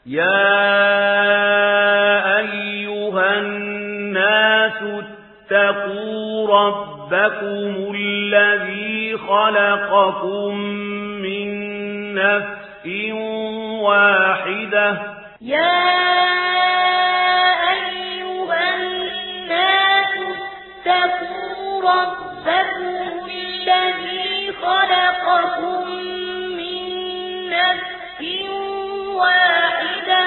يا أيها الناس اتقوا ربكم الذي خلقكم من نفس واحدة يا أيها الناس اتقوا ربكم الذي خلقكم من نفس واحدة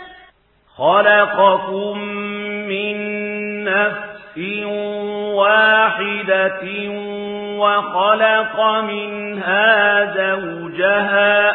وخلق منها زوجها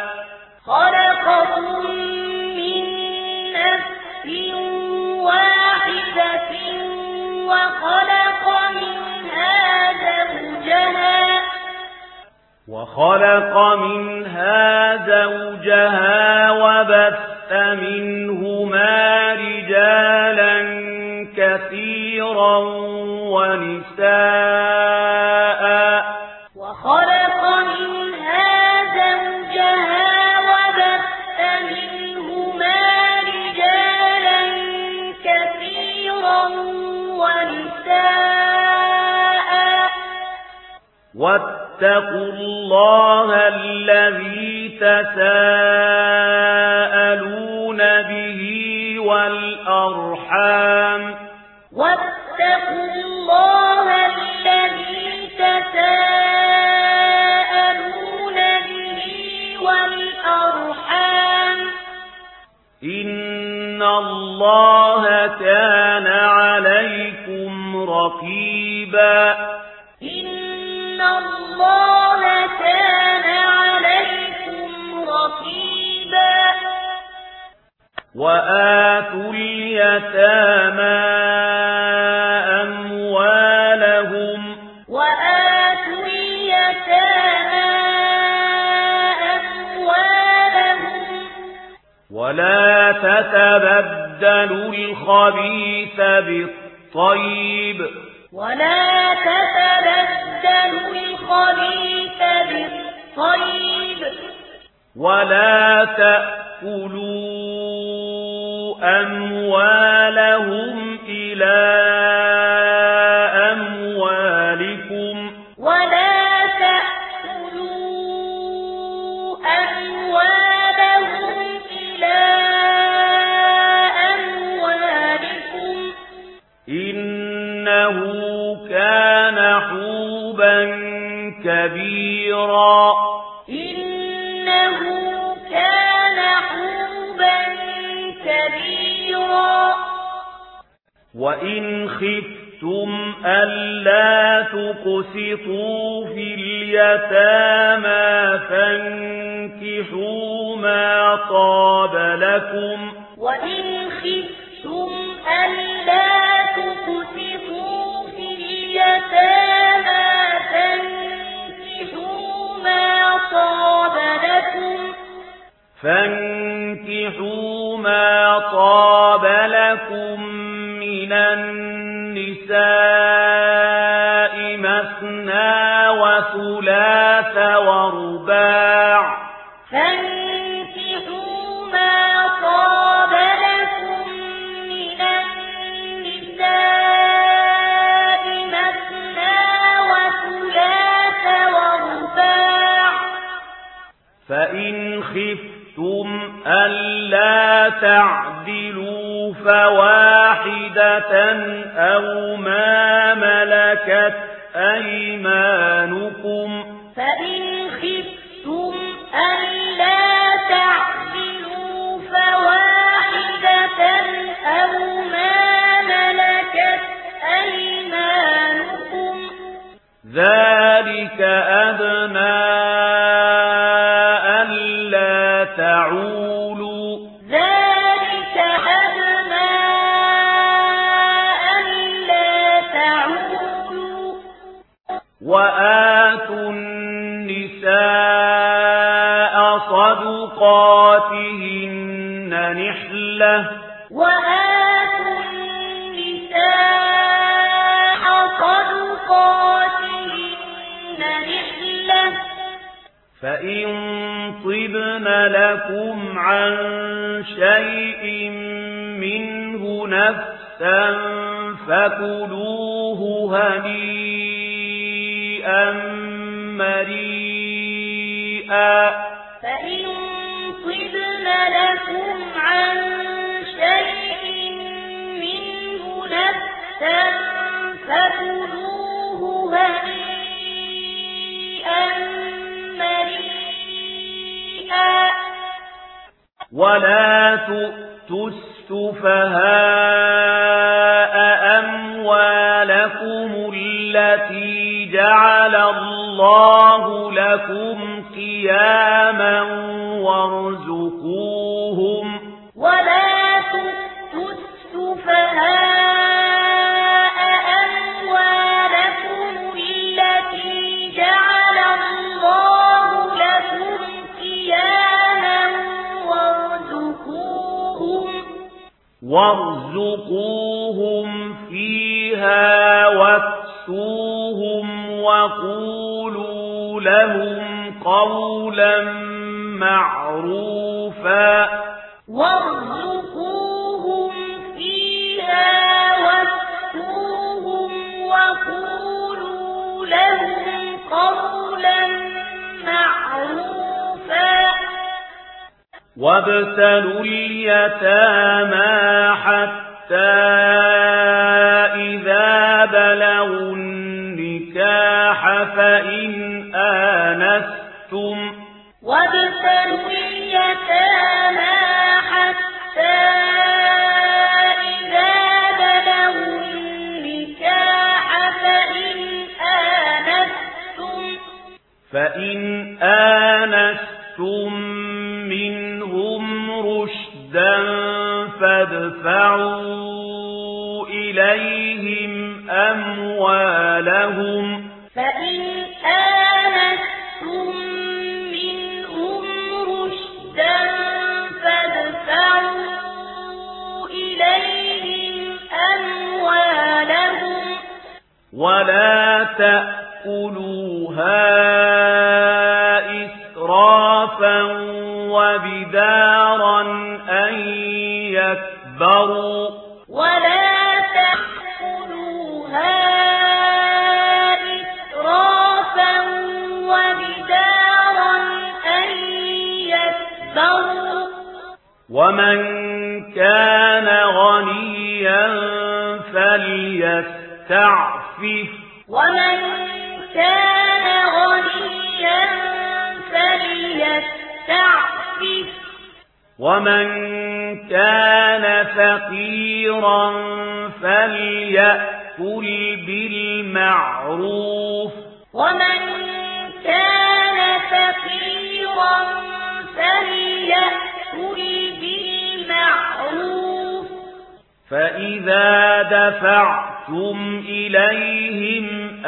وبث منهما رجالا كثيرا ونساء واتقوا الله الذي تساءلون به والأرحام إن الله كان عليكم رقيبا وآتوا اليتامى أموالهم ولا تتبدلوا الخبيث بالطيب ولا تأكلوا أموالهم إلى أموالكم إنه كان حوبا كبيرا وإن خفتم ألا تقسطوا في اليتامى فانكحوا ما طاب لكم من النساء مثنى وثلاث ورباع فإن خفتم ألا تعدلوا فواحدة أو ما ملكت أيمانكم ذلك أدنى ألا تعولوا وآتوا النساء صدقاتهن نحلة فإن طبن لكم عن شيء منه نفسا فكلوه هنيئا مريئا. فإن طبن لكم عن شيء منه نفسا فكلوه هنيئا مريئا. ولا تؤتوا السفهاء أموالكم التي جعل الله لكم قياما وارزقوهم. ولا تؤتوا السفهاء أموالكم التي جعل الله لكم قياما وارزقوهم فيها واكسوهم وقولوا لهم قولا معروفا. وارزقوهم فيها واكسوهم وقولوا لهم قولا معروفا. وابتلوا اليتامى حتى إذا بلغوا النكاح فإن آنستم. وابتلوا اليتامى حتى إذا بلغوا النكاح فإن آنستم منهم رشدا فادفعوا إليهم أموالهم. فإن آنستم منهم رشدا فادفعوا إليهم أموالهم. ولا تأكلوها إسرافا وبدارا أن يكبروا. ولا تأكلوها إسرافا وبدارا أن يكبروا. ومن كان غنيا فليستعفف. ومن كان غنيا فليستعفف. ومن كان فقيرا فليأكل بالمعروف. ومن كان فقيرا فليأكل بالمعروف. فإذا دفعتم إليهم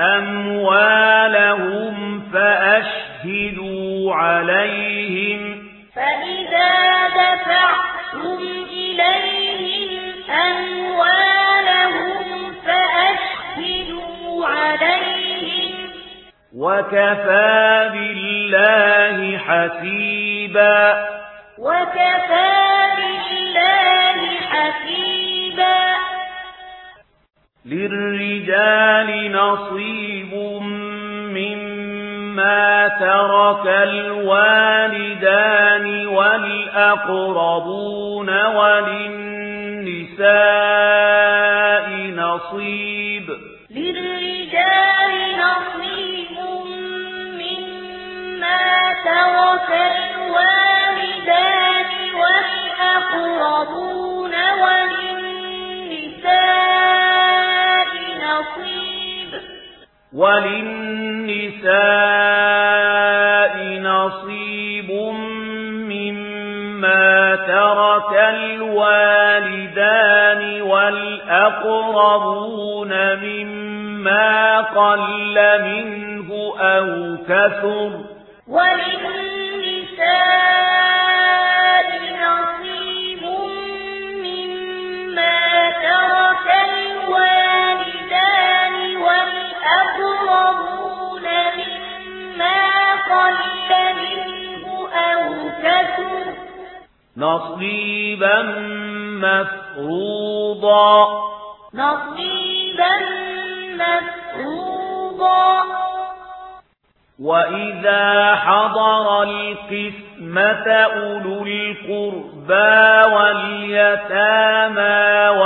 أموالهم فأشهدوا عليهم. فإذا دفعتم إليهم أموالهم فأشهدوا عليهم. وكفى بالله حسيبا. وكفى بالله حسيبا. للرجال نصيب مما ترك الوالدان والأقربون وللنساء نصيب. للرجال نصيب مما ترك الوالدان والأقربون وللنساء نصيب مما ترك الوالدان والأقربون مما قل منه أو كثر. وللنساء نصيب مما ترك الوالدان والأقربون مما قل منه أو كثر نصيبا مفروضا نصيبا مفروضا وإذا حضر القسمة أولو القربى واليتامى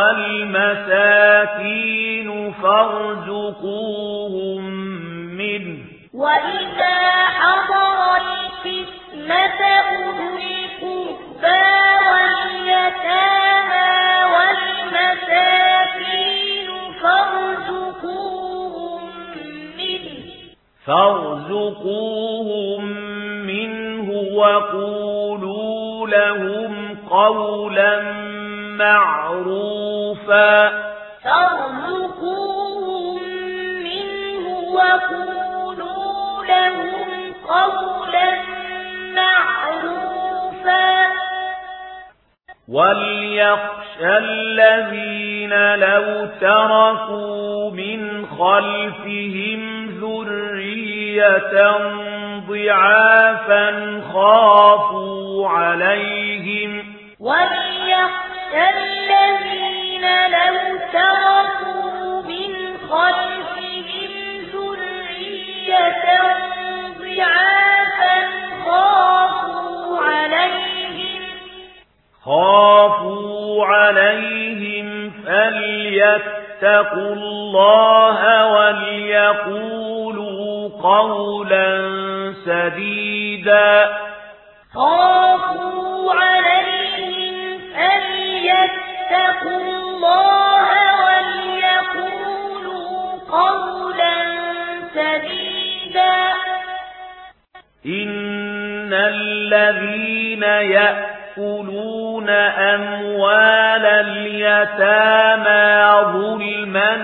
والمساكين فارزقوهم منه وإذا حضر القسمة أولو القربى واليتامى والمساكين فارزقوهم منه وقولوا لهم قولا معروفا فارزقوهم منه وقولوا لهم قولا معروفا وليخشى الذين لو تركوا من خلفهم ذرية ضعافا خافوا عليهم وليخشى الذين لو تركوا من خلفهم ذرية ضعافا خافوا عليهم فليتقوا الله وليقولوا قولا سديدا خافوا عليهم فليتقوا الله وليقولوا قولا سديدا إن الذين يأكلون أموال اليتامى ظلما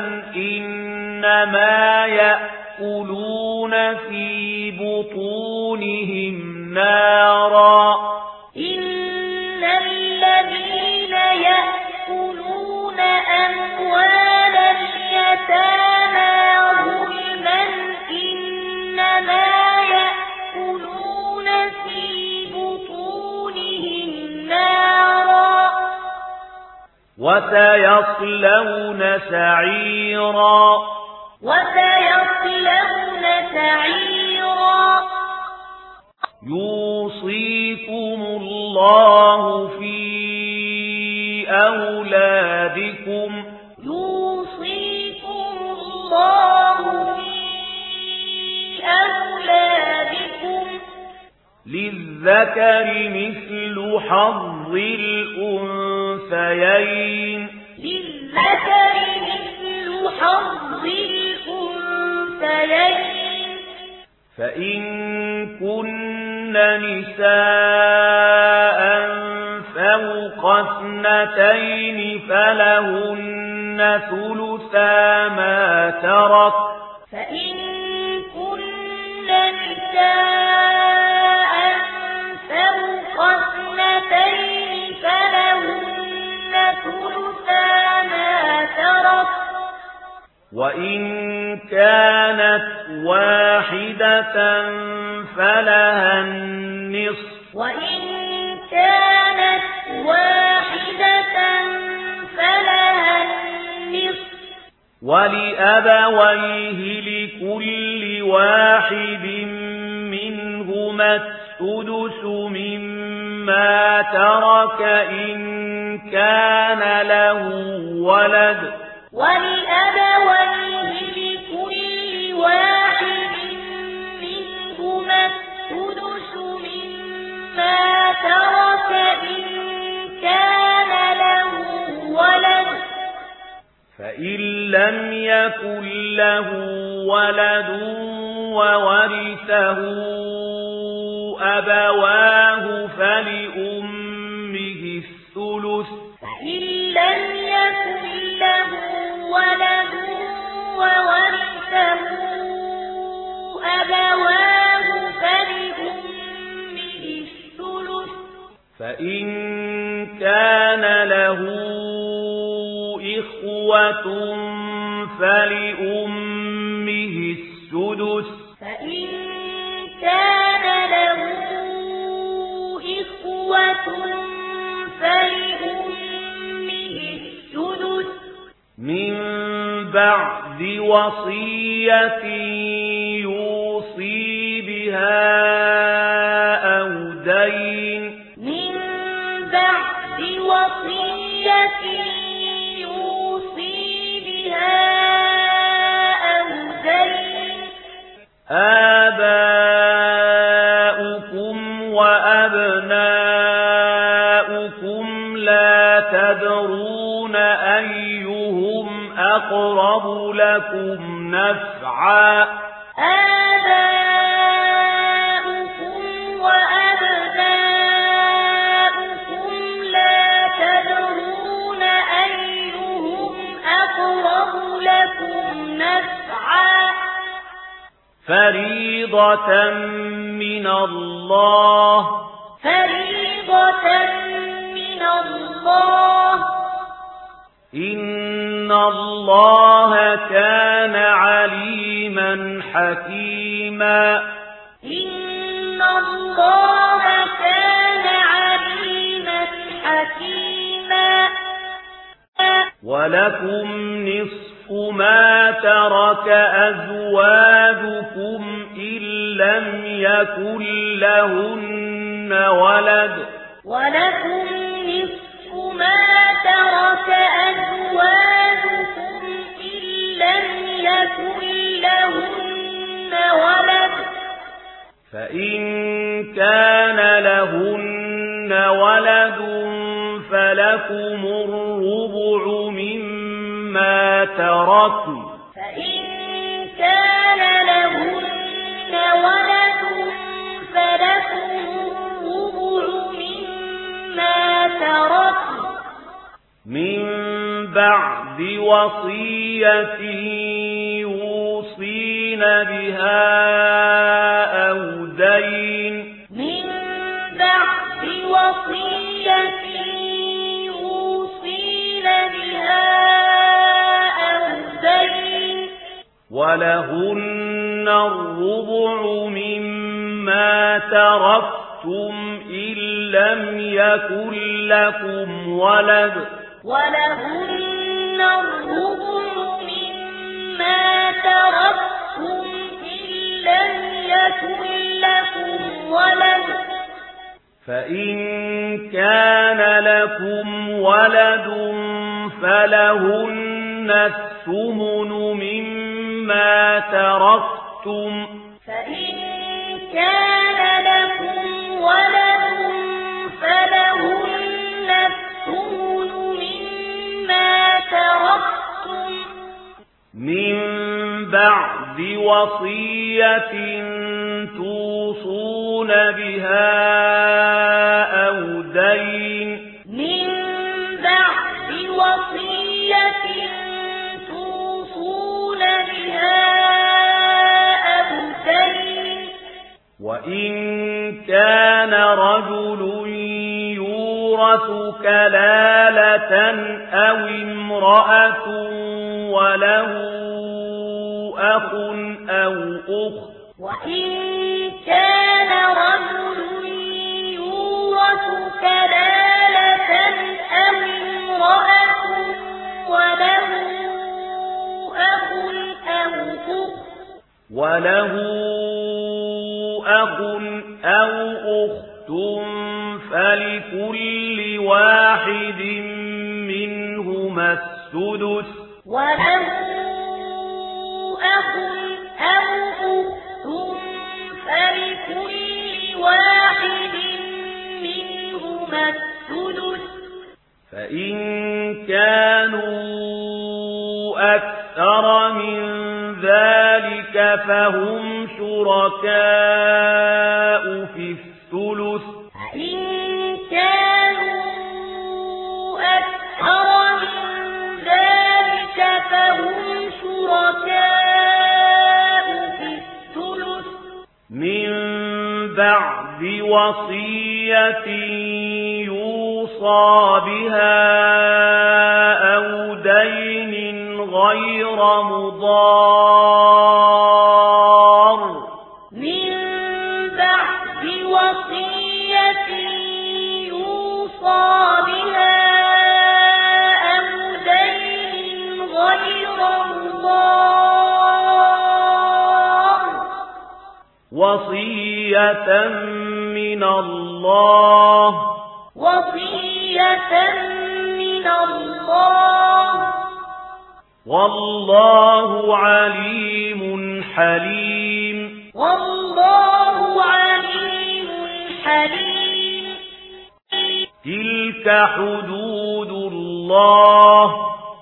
إنما يأكلون في بطونهم نارا إن الذين يأكلون أموال اليتامى ظلما إنما يأكلون في بطونهم نارا وسيصلون سعيرا يوصيكم الله في أولادكم للذكر مثل حظ الأنثيين فإن كن نساء فوق اثنتين فلهن ثلثا ما ترك فإن كن نساء فوق اثنتين فلهن ثلثا ما ترك وإن كانت واحدة فلها النصف ولأبويه لكل واحد منهما السدس مما ترك إن كان له ولد ولأبويه لكل واحد منهما السدس مما ترك إن كان له ولد فإن لم يكن له ولد وورثه أبواه فلأمه الثلث فإن لم يكن له ولد وورثه أبواه فلأمه الثلث فإن كان له إخوة فلأمه السدس فإن كان له من بعد وصية يوصي بها أو دين من بعد وصية يوصي بها أو دين آباؤكم وأبناؤكم لا تدرون أيهم أقرب لكم نفعا آباؤكم وأبناؤكم لا تدرون أيهم أقرب لكم نفعا فريضة من الله فريضة من الله إن الله كان عليما حكيما إن الله كان عليما حكيما ولكم نصف ما ترك أزواجكم إن لم يكن لهن ولد ولكم نصف ما ترك أزواجكم إن لم يكن لهن ولد فإن كان لهن ولد فلكم الربع مما تركن فإن كان لهن ولد فلكم الربع مما تركن من بعد وصية يوصين بها أو دين من بعد وصية يوصين بها أو دين ولهن الربع مما تركتم إن لم يكن لكم ولد ولهن الربع مما تركتم إن لم يكن لكم ولد فإن كان لكم ولد فلهن الثمن مما تركتم فإن كان لكم ولد فلهن الثمن مما تركتم من بعد وصية توصون بها أو دين من بعد وصية توصون بها أو دين وإن كان رجل يورث كلالة أو امرأة وله أخ أو أخت وإن كان رجل يورث كلالة أو امرأة وله أخ أو أخت فلكل واحد منهما السدس وله أخ أو أخت فلكل واحد منهما السدس فإن كانوا أكثر من ذلك فهم شركاء في الثلث فإن كانوا أكثر من ذلك فهم شركاء في الثلث من بعد وصية يوصى بها أو دين غير مضار من بعد وصية يوصى بها أو دين وصية من الله والله عليم حليم تلك حدود الله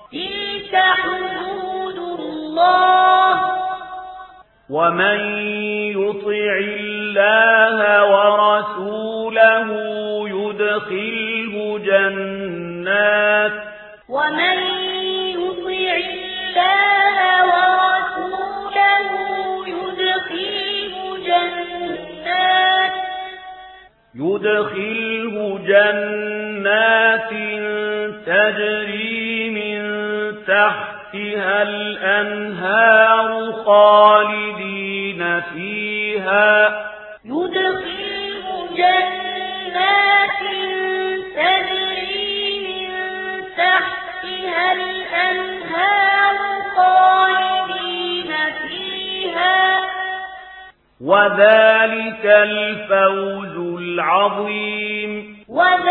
ومن يطع الله ورسوله يدخله جنات تجري من تحتها الأنهار خالدين فيها وذلك الفوز العظيم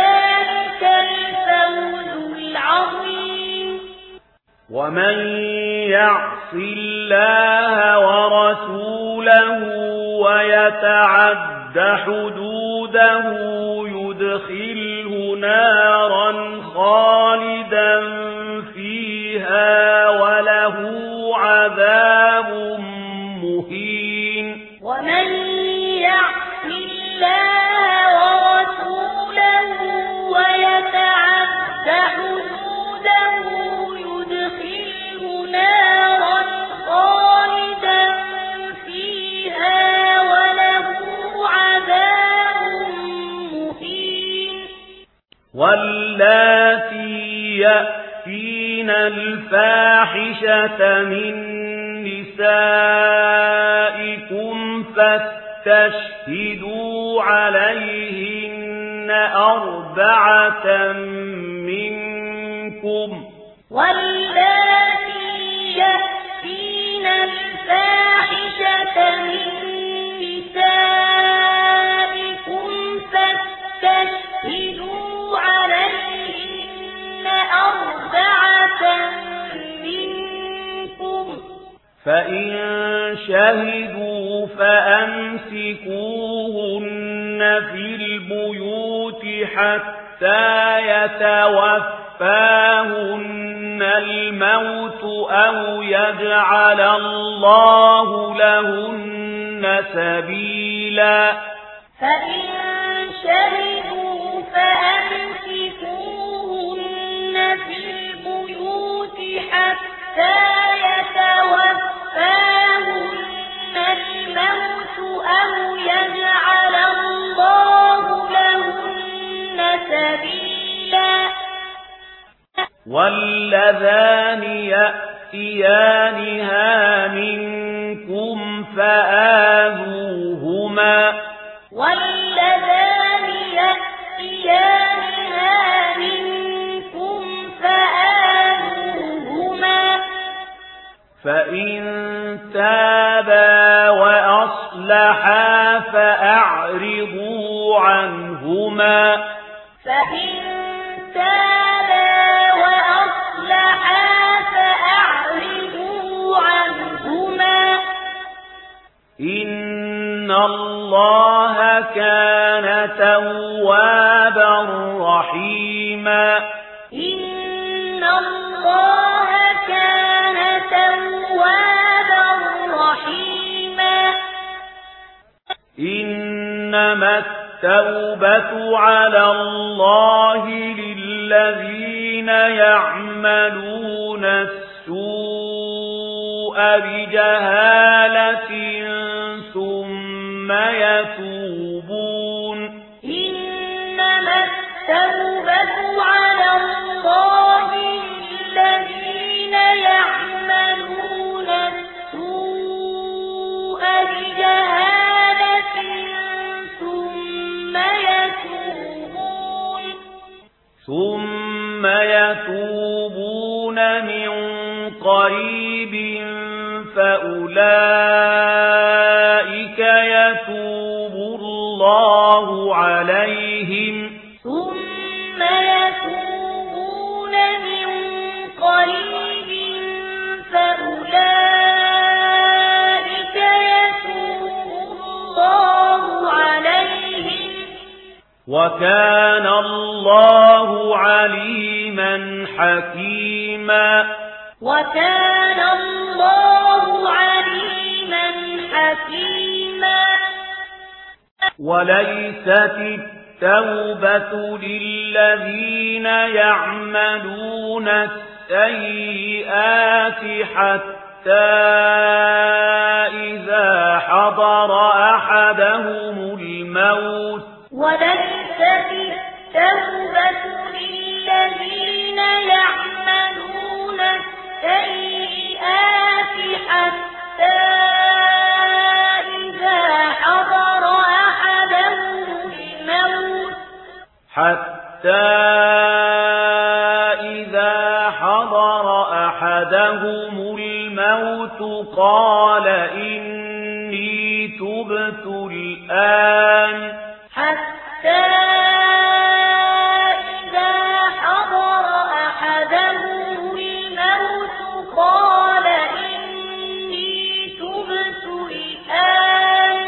ومن يعص الله ورسوله ويتعد حدوده يدخله نارا خالدا فيها وله عذاب مهين ومن يعص الله ورسوله ويتعد حدوده يدخله نارا خالدا فيها وله عذاب مهين واللاتي يأتين الفاحشة من نسائكم فاستشهدوا عليهن 4 منكم واللاتي يأتين الفاحشة من نسائكم فاستشهدوا عليهن 4 منكم فإن شهدوا فأمسكوهن في البيوت حتى يتوفاهن الموت أو يجعل الله لهن سبيلا فإن شهدوا فأمسكوهن في البيوت حتى يتوفاهن الموت أو يجعل الله لهن سبيلا واللذان يأتيانها منكم فآذوهما فإن تابا وأصلحا فأعرضوا عنهما إن الله كان توابا رحيما إنما التوبة على الله للذين يعملون السوء بجهالة ثم يتوبون إنما التوبة على الله للذين يعملون السوء بجهالة ثم يتوبون من قريب فأولئك يتوبون الله عليهم ثم يتوبون من قريب فأولئك يتوب الله عليهم وكان الله عليما حكيما وكان الله عليما حكيما وليست التوبة للذين يعملون السيئات حتى إذا حضر أحدهم الموت وليست التوبة للذين يعملون السيئات حتى إذا حضر أحدهم الموت قال إني تبت الآن حتى إذا حضر أحدهم الموت قال إني تبت الآن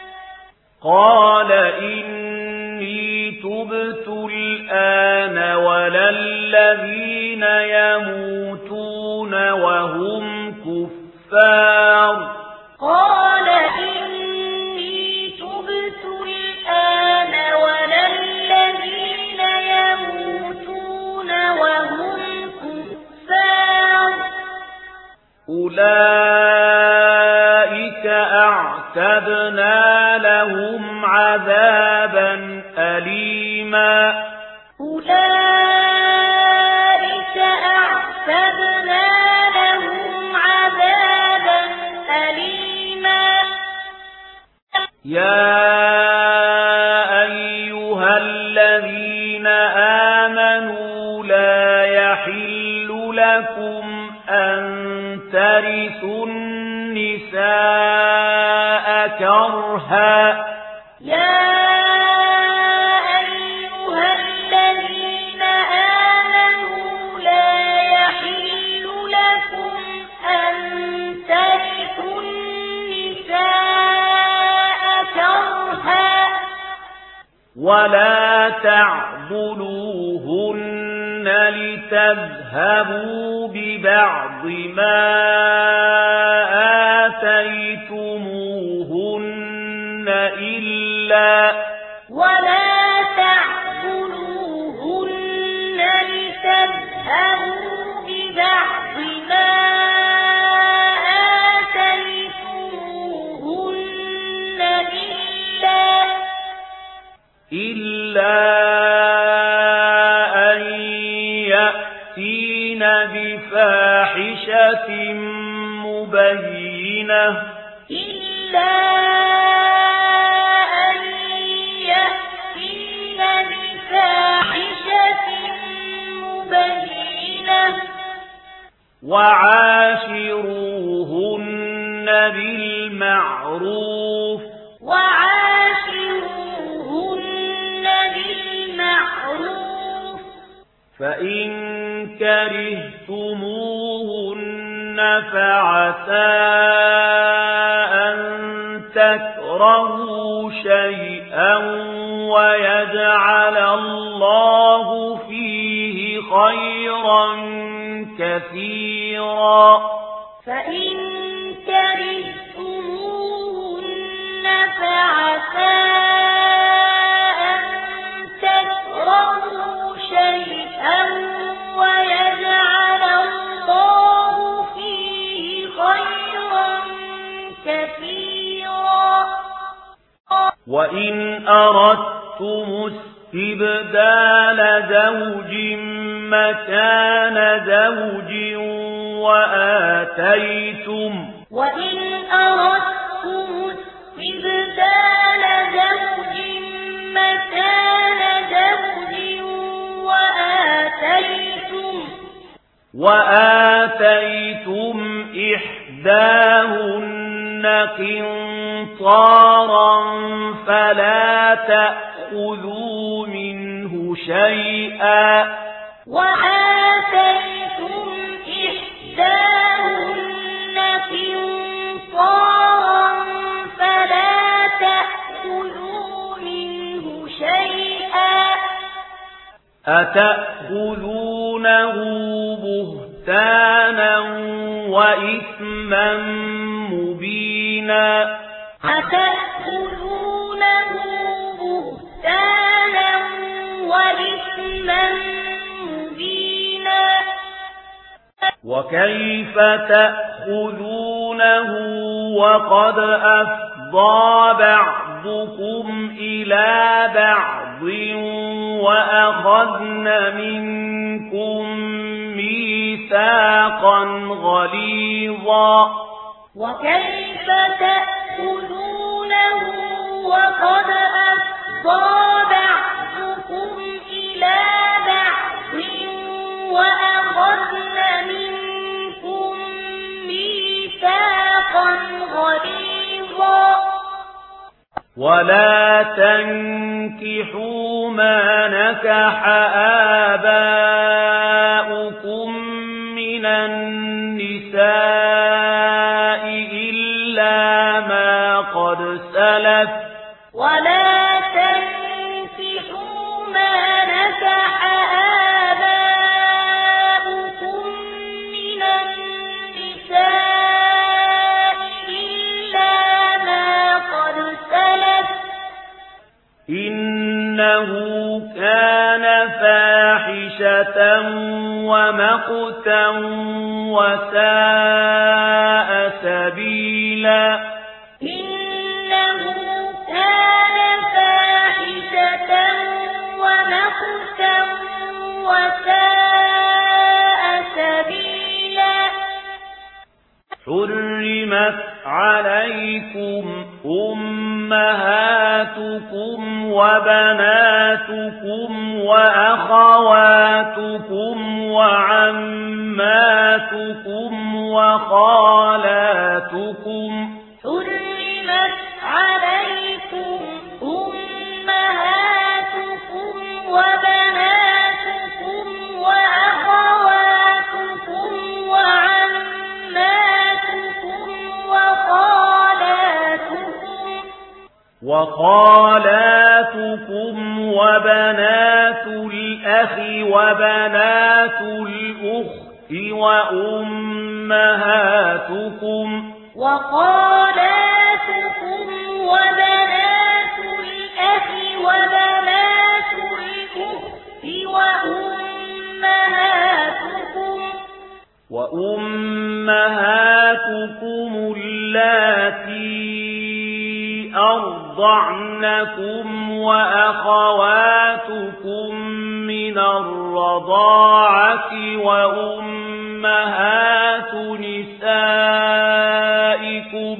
ولا الذين يموتون وهم كفار قال إني تبت الآن ولا الذين يموتون وهم كفار أولئك أعتدنا لهم عذابا أليما أولئك أعتدنا لهم عذابا أليما يا أيها الذين آمنوا لا يحل لكم أن ترثوا النساء كرها ولا تعضلوهن لتذهبوا ببعض ما آتيتموهن إلا أن يأتين بفاحشة مبينة وعاشروهن بالمعروف فإن كرهتموهن فعسى أن تكرهوا شيئا ويجعل الله فيه خيرا كثيرا فإن كرهتموهن فعسى أن تكرهوا شيئا ويجعل الله فيه خيرا كثيرا وإن أردتم استبدال زوج مكان زوج وآتيتم وآتيتم إحداهن قنطارا فلا تأخذوا منه شيئا وآتيتم إحداهن قنطارا فلا تأخذوا منه شيئا أتأخذونه بهتانا وإثما مبينا أتأخذونه بهتانا وإثما مبينا وكيف تأخذونه وقد أفضى بعضكم إلى بعض وأخذن منكم ميثاقا غليظا وكيف تأخذونه وقد أفضى بعضكم إلى بعض وأخذن منكم ميثاقا غليظا ولا تنكحوا ما نكح آباؤكم من النساء إلا ما قد سلف ولا تنكحوا ما نكح آباؤكم من النساء إلا ما قد سلف إنه كان فاحشة ومقتا وساء سبيلا إنه كان فاحشة ومقتا وساء سبيلا حرمت عليكم أمهاتكم وبناتكم وأخواتكم وعماتكم وخالاتكم حرمت عليكم أمهاتكم وبناتكم وأخواتكم وعماتكم وخالاتكم وبنات الأخ وبنات الأخت وأمهاتكم وخالاتكم وبنات الأخ وبنات الأخت وأمهاتكم اللاتي أرضعنكم وأخواتكم من الرضاعة وأمهات نسائكم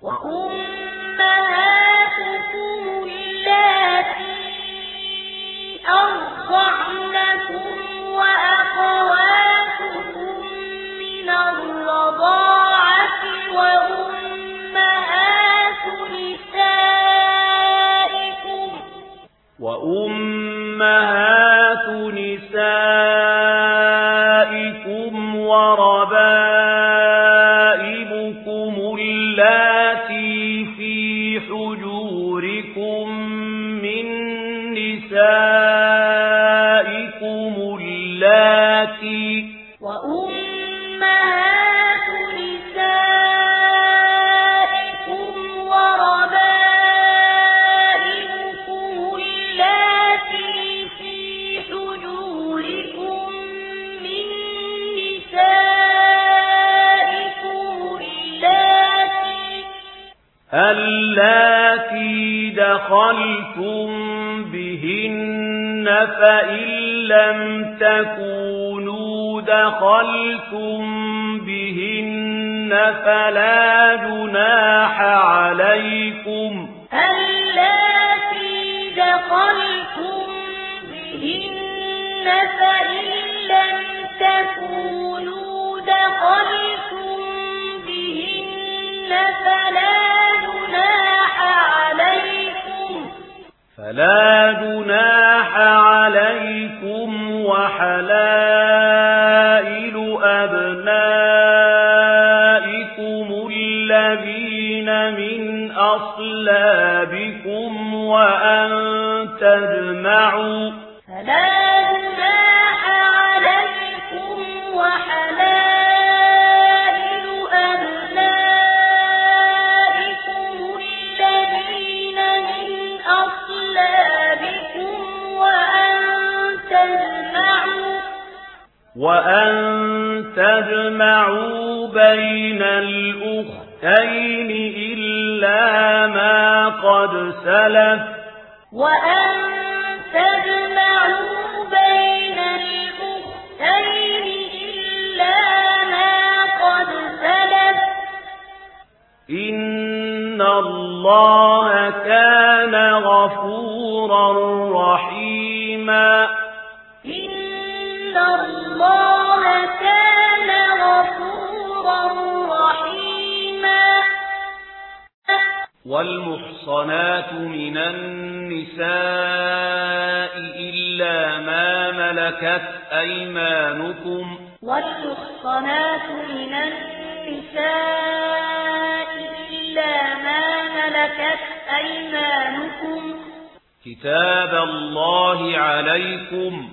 اللاتي أرضعنكم وأخواتكم من الرضاعة وأمهات نسائكم وربائبكم اللاتي في حجوركم من نسائكم اللاتي وأمهات نسائكم وربائبكم اللاتي في حجوركم من نسائكم اللاتي دخلتم بهن فإن لم تكونوا دخلتم بهن فلا جناح عليكم اللاتي دخلتم بهن فإن لم تكونوا دخلتم بهن فلا فلا جناح عليكم وحلائل أبنائكم الذين من أصلابكم وأن تجمعوا بين الأختين إلا ما قد سلف إن الله كان غفورا رحيما والمحصنات من النساء إلا ما ملكت أيمانكم كتاب الله عليكم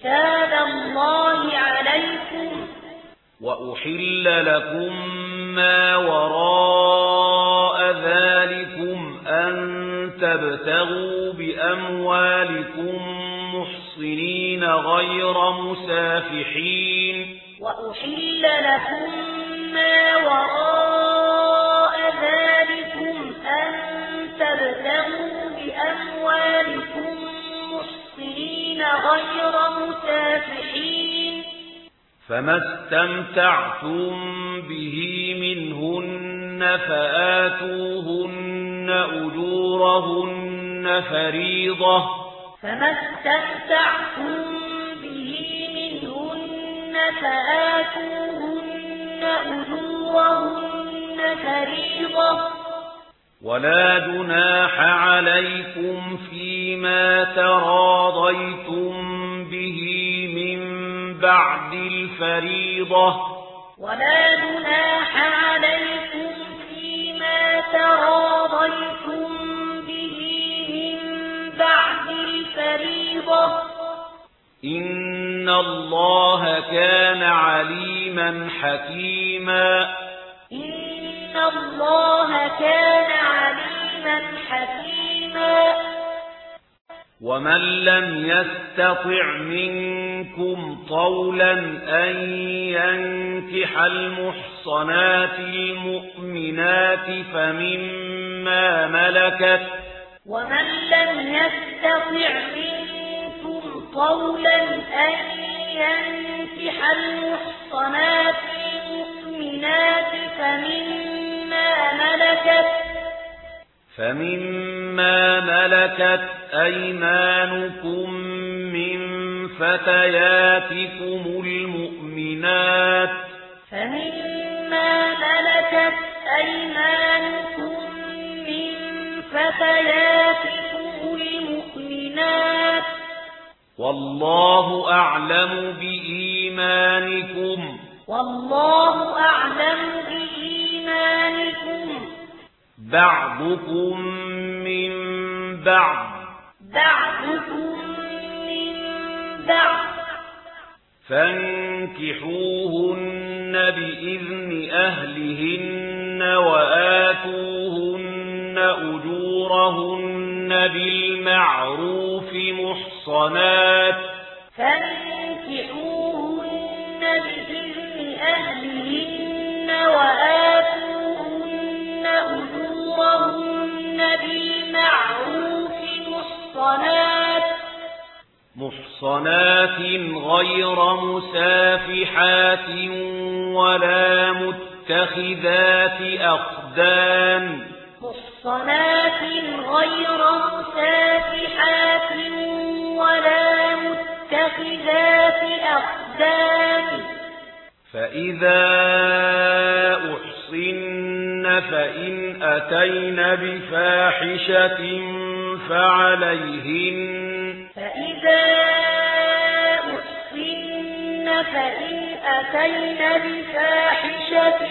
وأحل لكم ما وراء ذلكم أن تبتغوا بأموالكم محصنين غير مسافحين وأحل لكم ما وراء ذلكم أن تبتغوا بأموالكم محصنين غير مسافحين فما استمتعتم به منهن فآتوهن أجورهن فريضة ولا جناح عليكم فيما تراضيتم به من بعد الفريضة إن الله كان عليما حكيما ومن لم يستطع منكم طولا أن ينكح المحصنات المؤمنات فمما ملكت أيمانكم من فتياتكم المؤمنات والله أعلم بإيمانكم بعضكم من بعض فانكحوهن بإذن أهلهن وآتوهن أجورهن بالمعروف محصنات محصنات غير مسافحات ولا متخذات أخدان فإذا أحصن فإن أتين بفاحشة فإذا أحصن فإن أتين بفاحشة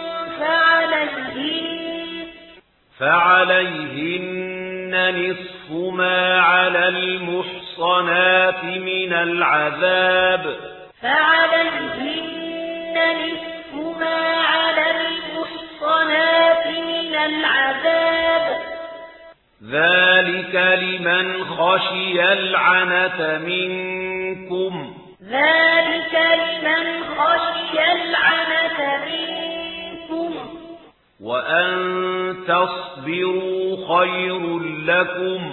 فعليهن نصف ما على المحصنات من العذاب ذلك لمن خشي العنة منكم وأن تصبروا خير لكم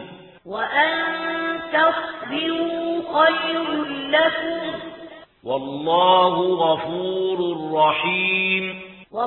والله غفور رحيم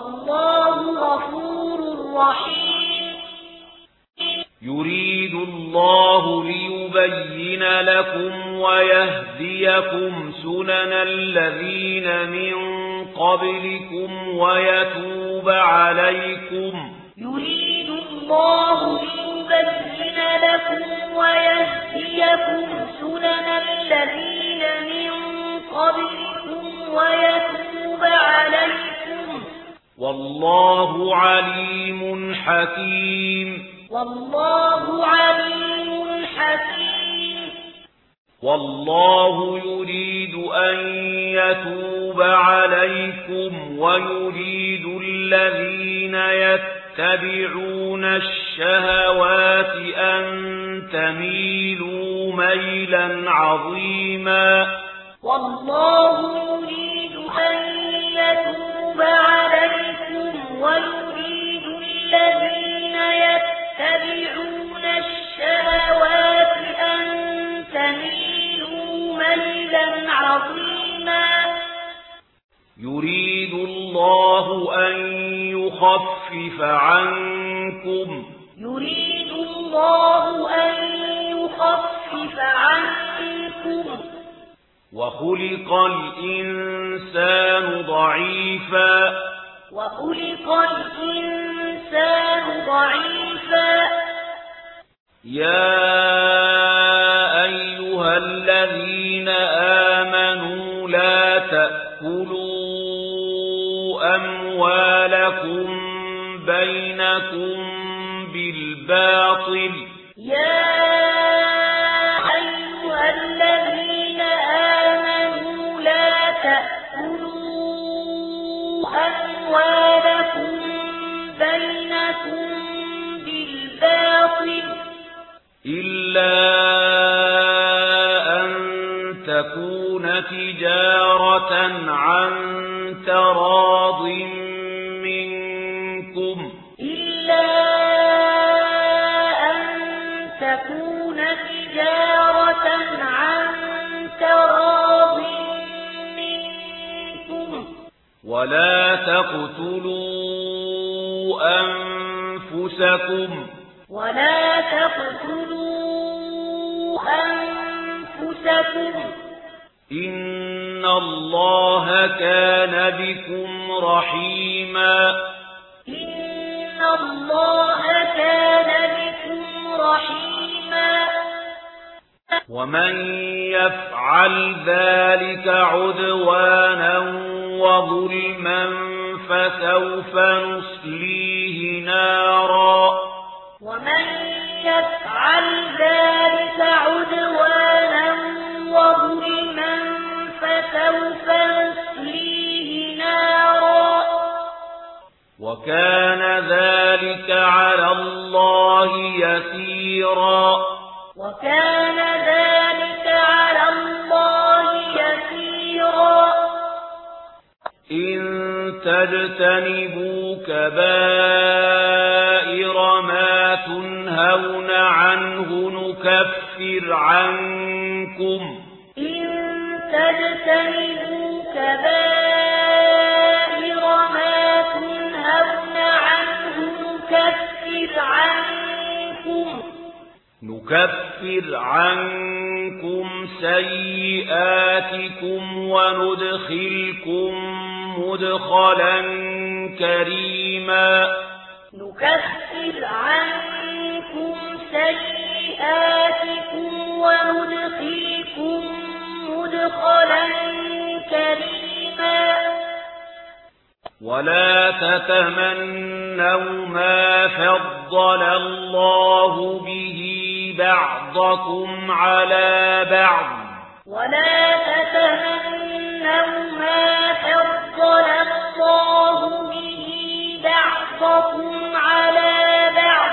يريد الله ليبين لكم ويهديكم سنن الذين من قبلكم ويتوب عليكم يريد الله ليبين لكم ويهديكم سنن الذين من قبلكم ويتوب عليكم والله عليم حكيم والله يريد أن يتوب عليكم ويريد الذين يتبعون الشهوات أن تميلوا ميلا عظيما والله يريد أن يتوب عليكم ويريد الذين يتبعون الشهوات أن تميلوا ميلا عظيما يريد الله أن يخفف عنكم وخلق الإنسان ضعيفا يا أيها الذين آمنوا لا تأكلوا أموالكم بينكم بالباطل إلا أن تكون تجارة عن تراض منكم ولا تقتلوا أنفسكم إن الله كان بكم رحيما ومن يفعل ذلك عدوانا وظلما فسوف نصليه نارا وكان ذلك على الله يسيرا إن تجتنبوا كبائر ما تنهون عنه نكفر عنكم نكفر عنكم سيئاتكم وندخلكم مدخلا كريما نكفر عنكم سيئاتكم سيئاتكم وندخلكم مدخلا كريما ولا تتمنوا ما فضل الله به بعضكم على بعض ولا تتمنوا ما فضل الله به بعضكم على بعض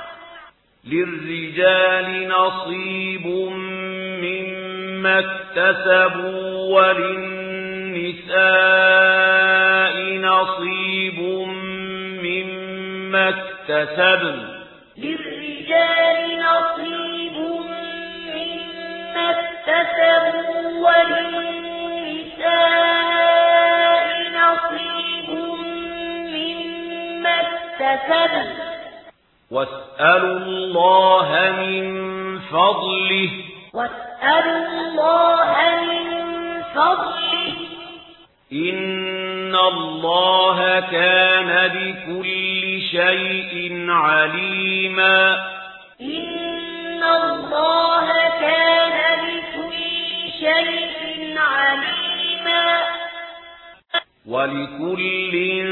للرجال نصيب مما اكتسبوا وللنساء نصيب مما اكتسبن للرجال نصيب مما اكتسبوا وللنساء نصيب مما اكتسبن واسألوا الله من فضله واسألوا الله من فضله إن الله كان بكل شيء عليما إن الله كان بكل شيء عليما ولكل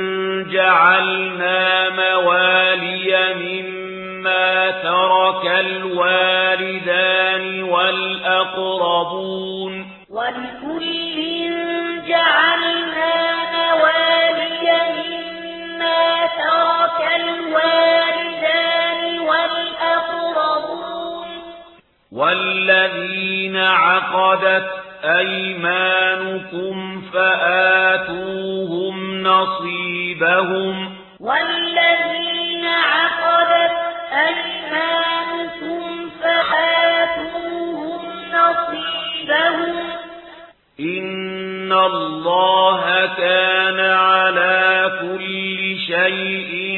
جعلنا موالي مما ترك الوالدان والأقربون ولكل جعلنا موالي مما ترك الوالدان والأقربون والذين عقدت أيمانكم فآتوهم نصيبهم والذين عقدت أيمانكم فآتوهم نصيبهم إن الله كان على كل شيء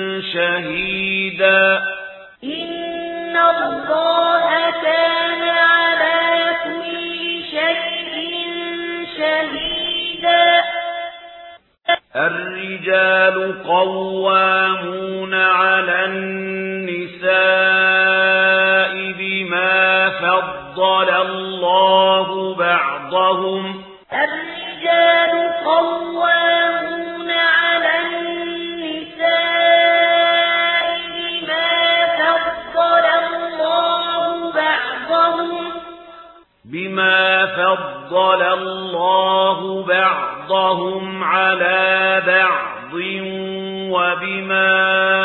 شهيدا إن الله كان على كل شيء شهيدا الرجال قوامون على النساء بما فضل الله بعضهم الرجال قوامون على النساء بما فضل الله بعضهم على بعض وبما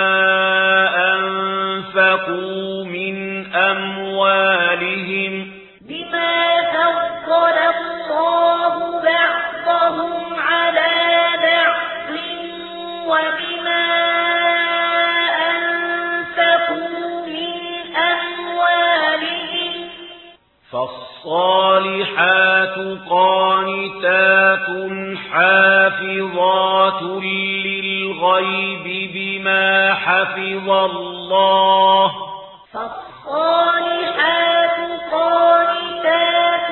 أنفقوا من أموالهم بما فضل الله بعضهم على بعض وبما أنفقوا من أموالهم فالصالحات قانتات حافظات للغيب بما حفظ الله فالصالحات قانتات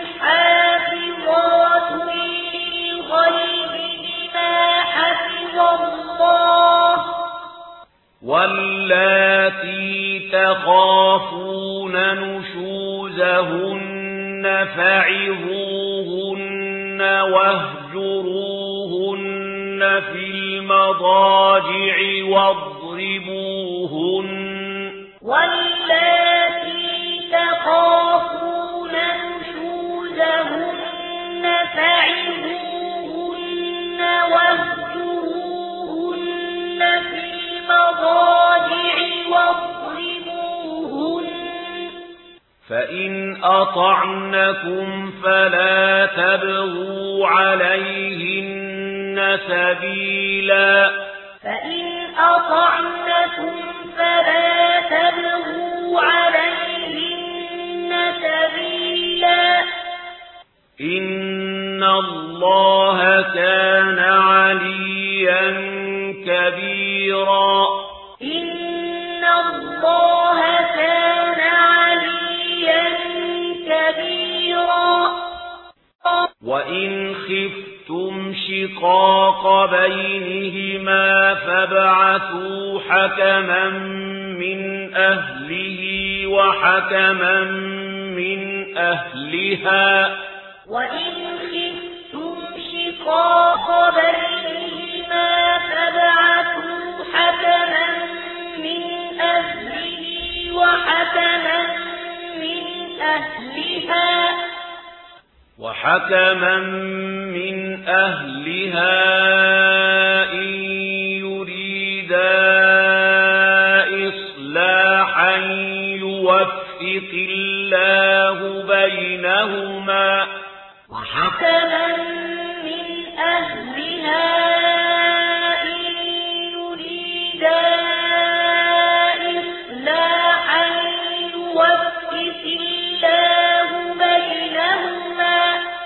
حافظات للغيب بما حفظ الله واللاتي تخافون نشوزهن فعظوهن واهجروهن في المضاجع واضربوهن واللاتي تخافون نشوزهن فعظوهن واهجروهن في المضاجع واضربوهن فإن أطعنكم فلا تبغوا عليهن سبيلا فإن أطعنكم فلا تبغوا عليهن سبيلا إن الله كان عليا كبيرا إن الله كان عليا كبيرا وإن خفتم شقاق بينهما فابعثوا حكما من أهله وحكما من أهلها وإن خفتم شقاق بينهما فابعثوا حكما من أهله وحكما من أهلها إن يريدا إصلاحا يوفق الله بينهما وحكما من أهلها إن يريدا إصلاحا يوفق الله بينهما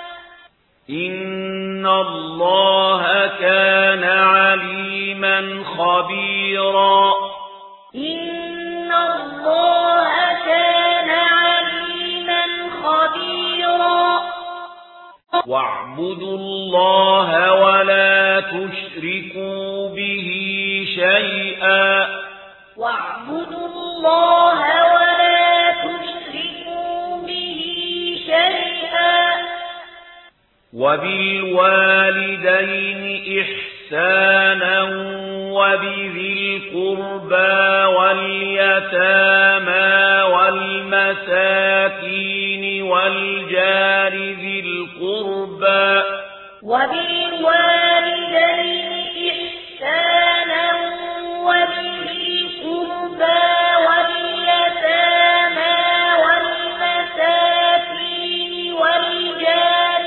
إن الله كان عليما خبيرا إن الله كان عليما خبيرا واعبدوا الله ولا تشركوا به شيئا واعبدوا الله ولا تشركوا به شيئا وبالوالدين إحسانا وبذي القربى واليتامى والمساكين والجار ذي القربى وبالوالدين إحسانا وبذي القربى واليتامى والمساكين والجار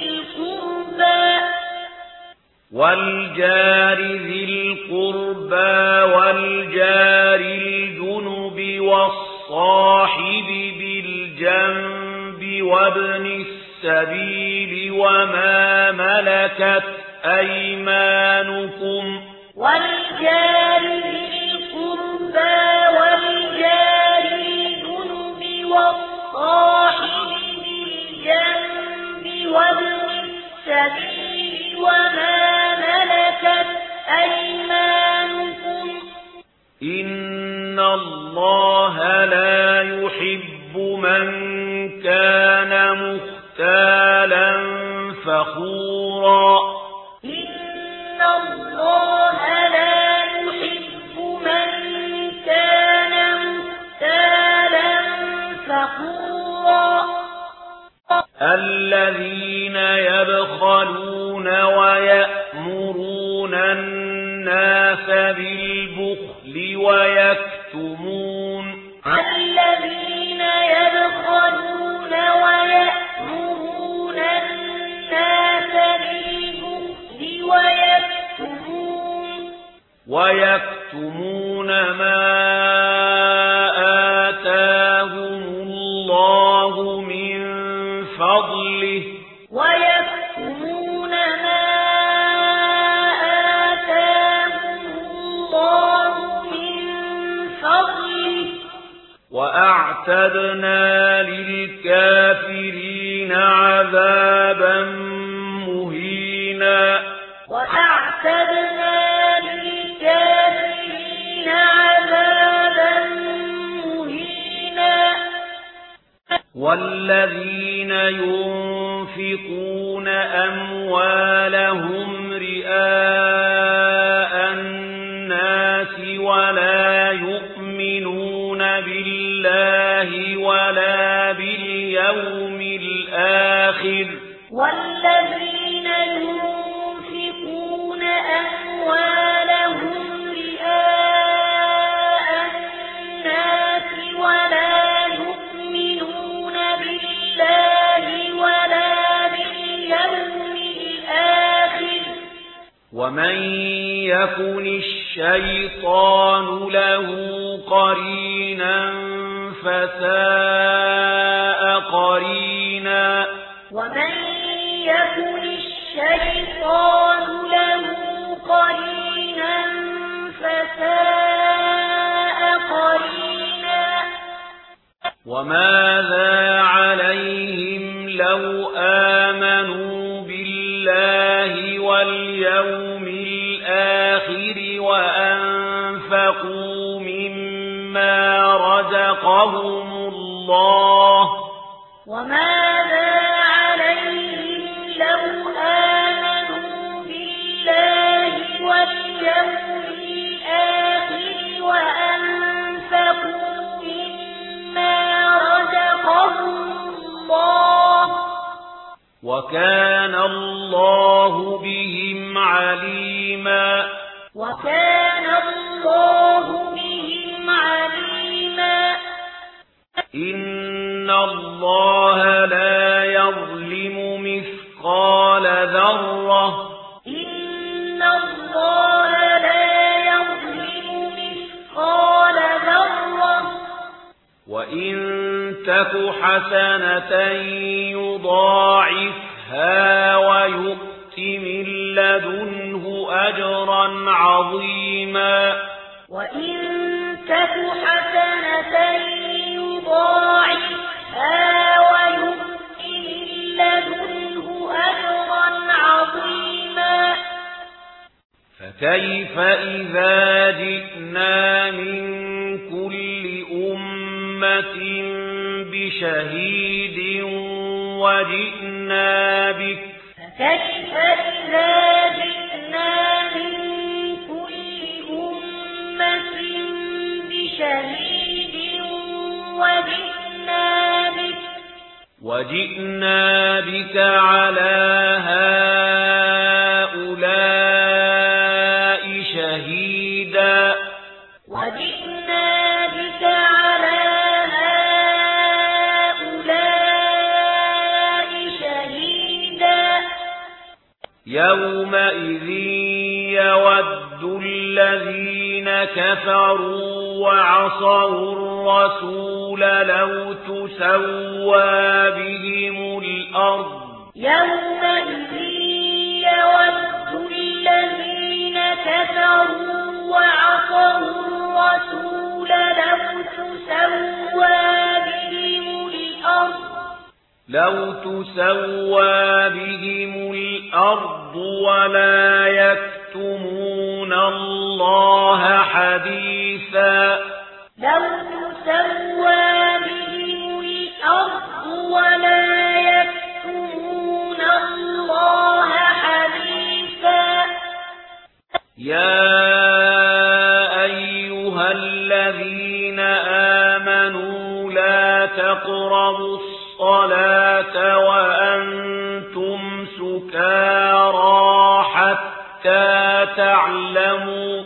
ذي القربى والجار الجنب والصاحب بالجنب وابن السبيل وما ملكت أيمانكم والجار ذي القربى والجار الجنب والصاحب بالجنب وابن السبيل وما ملكت أيمانكم إن الله لا يحب من كان مختالا فخورا إن الله لا يحب من كان مختالا فخورا الذين يبخلون ويأمرون الناس بالبخل ويكتمون الذين يبخلون ويأمرون الناس بالبخل ويكتمون ما آتاهم الله من فضله ويكتمون ما آتاهم الله من فضله وأعتدنا للكافرين عذابا مهينا وأعتدنا للكافرين عذابا مهينا والذين ينفقون أموالهم رئاء الناس ولا يؤمنون بالله ولا باليوم الآخر والذين ينفقون أموالهم رئاء الناس ولا يؤمنون بالله ولا باليوم الآخر ومن يكن الشيطان له قرينا فساء قرينا ومن يكن الشيطان له قرينا فساء قرينا وماذا عليهم لو آمنوا بالله واليوم الآخر وأنفقوا مما رزقهم الله وماذا عليهم لو آمنوا بالله واليوم الآخر وأنفقوا مما رزقهم الله وكان الله بهم عليما وكان الله بهم عليما إن الله لا يظلم مثقال ذرة إن الله لا يظلم مثقال ذرة وإن تك حسنة يضاعفها ويؤت من لدنه أجرا عظيما وإن تك حسنة يضاعفها ويؤت من لدنه أجرا عظيما فكيف إذا جئنا من كل أمة بشهيد وجئنا بك فكيف إذا جئنا من كل أمة بشهيد وجئنا بك على هؤلاء شهيدا وجئنا بك على هؤلاء شهيدا يومئذ يود الذين كفروا وعصوا الرسول لو تسوى بهم الأرض يومئذ يود الذين كفروا وعصوا الرسول لو تسوى بهم الأرض ولا يكتمون الله حديثا لو تسوى بهم الأرض ولا يكتمون الله حديثا يا أيها الذين آمنوا لا تقربوا الصلاة وأنتم سكارى حتى تعلموا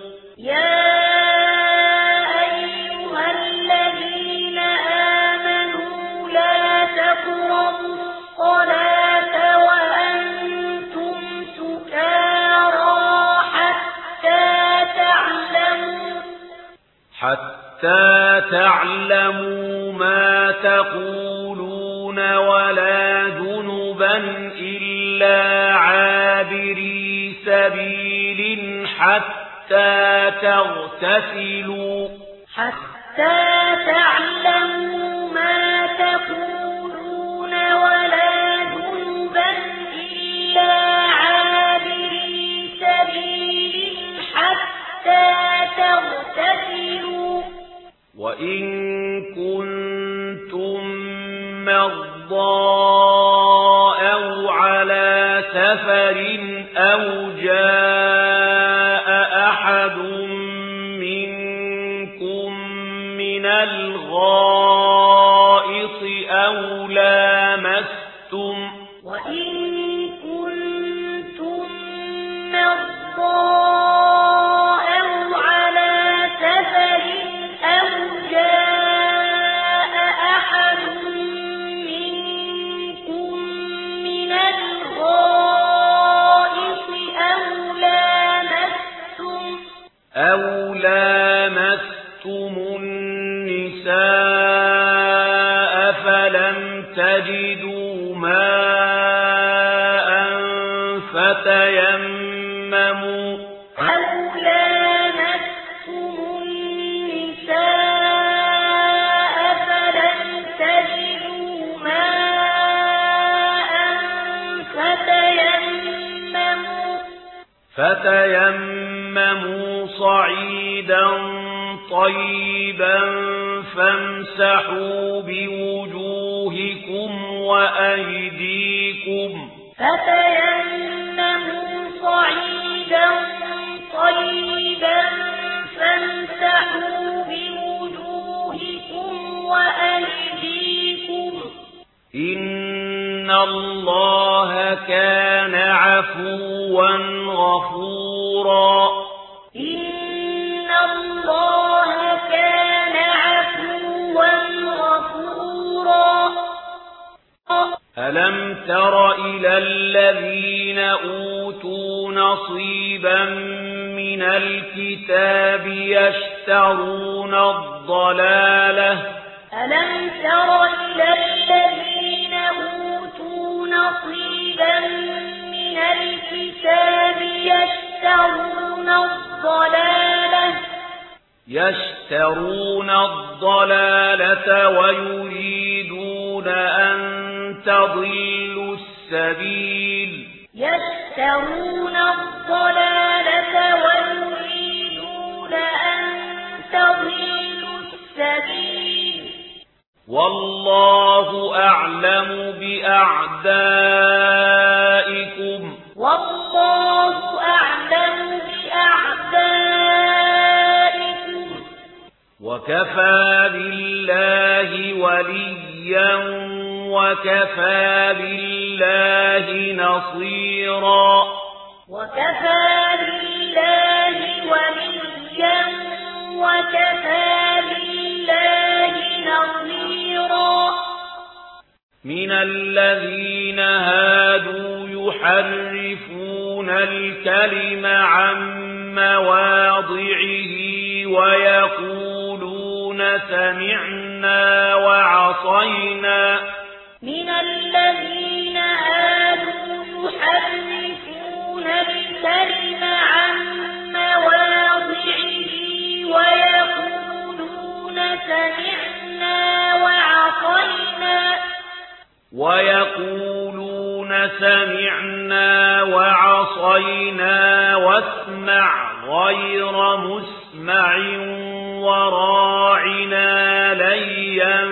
حتى تعلموا ما تقولون ولا جنبا إلا عابري سبيل حتى تغتسلوا حتى تعلموا ما تقولون ولا جنبا إلا عابري سبيل حتى تغتسلوا وإن كنتم مرضى أو على سفر أو جاء أحد منكم من الغائط أو لامستم وإن كنتم مرضى أو لامستم النساء فلم تجدوا ماء فتيمموا فتيمموا صعيدا طيبا فامسحوا بوجوهكم وأيديكم فتيمموا صعيدا طيبا فامسحوا بوجوهكم وأيديكم إن الله كان عفوا غفورا إن الله كان عفوا غفورا ألم تر إلى الذين أوتوا نصيبا من الكتاب يشترون الضلالة ألم تر إلى الذين أوتوا نصيبا من الكتاب يشترون الضلالة ويريدون أن تضلوا السبيل يشترون الضلالة ويريدون أن تضلوا السبيل والله أعلم بأعدائكم والله أعلم بأعدائكم وكفى بالله وليا وكفى بالله نصيرا وكفى بالله وليا وكفى بالله نصيرا من الذين هادوا يحرفون الكلم عن مواضعه ويقولون سمعنا وعصينا من الذين هادوا يحرفون الكلم عن مواضعه ويقولون سمعنا وعصينا واسمع غير مسمع وراعنا ليا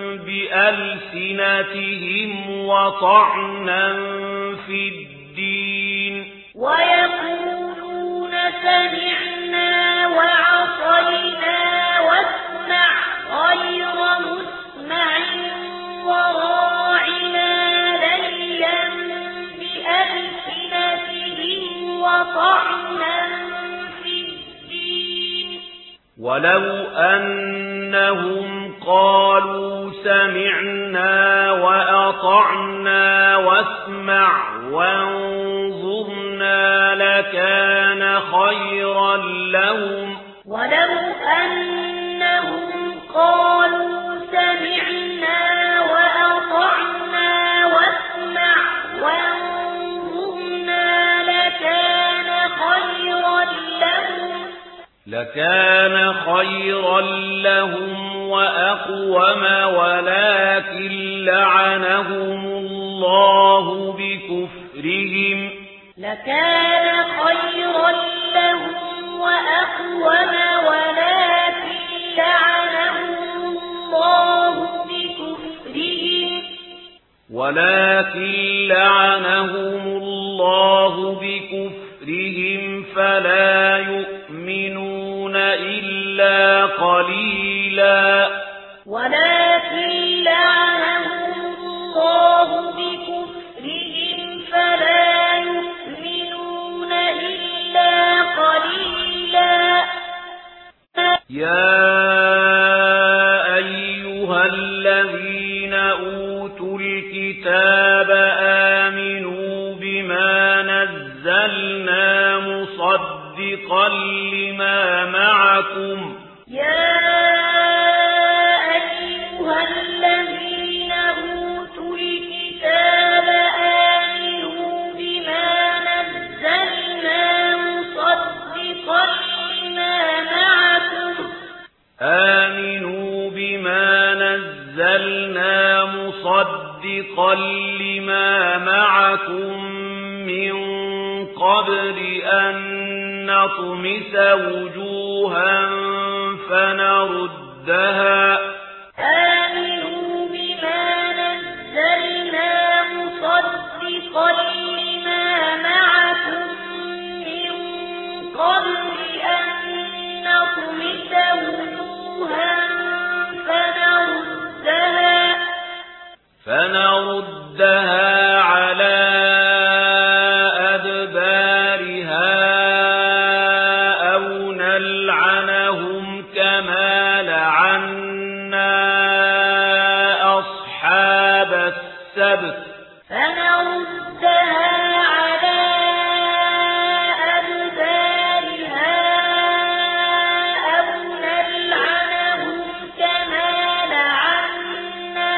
بألسنتهم وطعنا في الدين ويقولون سمعنا وعصينا واسمع غير مسمع وراعنا ليا بألسنتهم وطعنا في الدين ولو أنهم قالوا سمعنا وأطعنا واسمع وانظرنا لكان خيرا لهم ولو أنهم قالوا سمعنا وأطعنا واسمع وانظرنا لكان خيرا لهم وأقوم ولكن لعنهم الله بكفرهم فلا يؤمنون إلا قليلا ولكن لعنهم الله بكفرهم فلا يؤمنون إلا قليلا. يا أيها الذين أوتوا الكتاب آمنوا بما نزلنا مصدقا لما معكم آمنوا بما نزلنا مصدقا لما معكم من قبل أن نطمس وجوها فنردها آمنوا بما نزلنا مصدقا لما معكم من قبل أن نطمس وجوها فنردها على أدبارها أو نلعنهم كما لعنا أصحاب السبت فنردها على أدبارها أو نلعنهم كما لعنا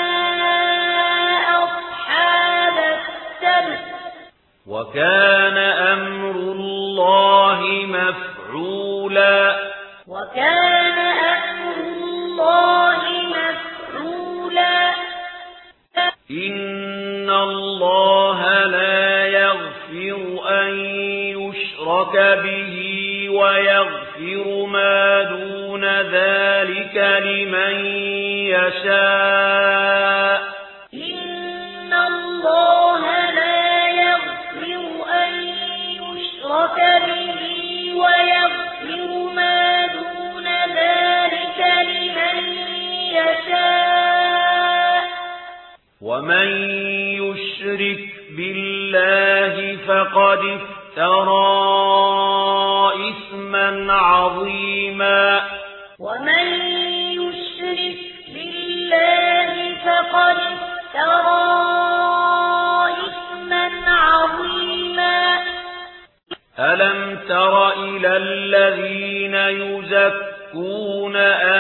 أصحاب السبت وكان أمر الله مفعولا وكان أمر الله مفعولا إن الله لا يغفر أن يشرك به ويغفر ما دون ذلك لمن يشاء إن الله لا يغفر أن يشرك به ويغفر ما دون ذلك لمن يشاء ومن يشرك بالله فقد افترى إثما عظيما ومن يشرك بالله فقد افترى إثما عظيما ألم تر إلى الذين يزكون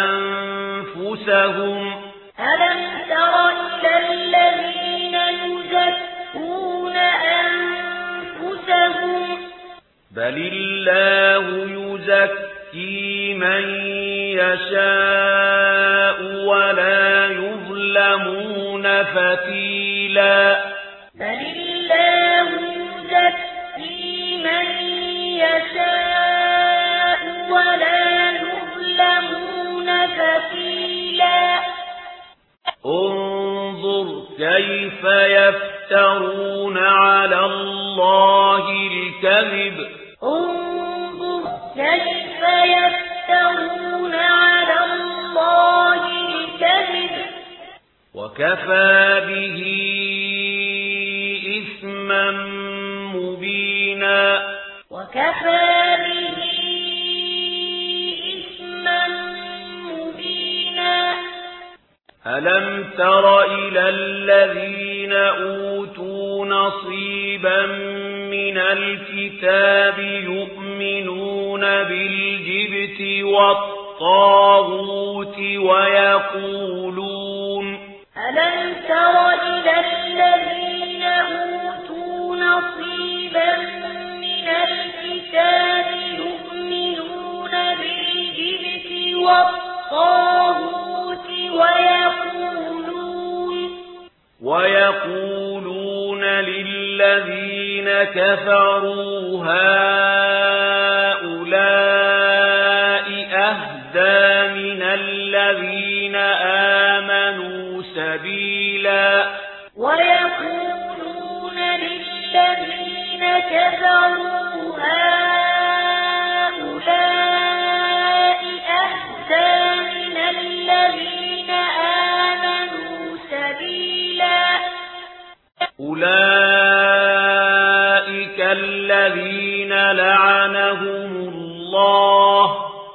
أنفسهم ألم تر إلى الذين يزكون أنفسهم بل الله يزكي من يشاء ولا يظلمون فتيلا بل الله يزكي من يشاء ولا يظلمون فتيلا انظر كيف يفترون على الله الكذب انظر كيف يفترون على الله الكذب وكفى به إثما مبينا وكفى به إثما مبينا ألم تر إلى الذين أوتوا نصيبا من الكتاب يؤمنون بالجبت والطاغوت ويقولون ألم تر إلى الذين أوتوا نصيبا من الكتاب يؤمنون بالجبت والطاغوت ويقولون للذين كفروا هؤلاء أهدى من الذين آمنوا سبيلا ويقولون للذين كفروا هؤلاء أهدى من الذين آمنوا سبيلا أولئك الذين لعنهم الله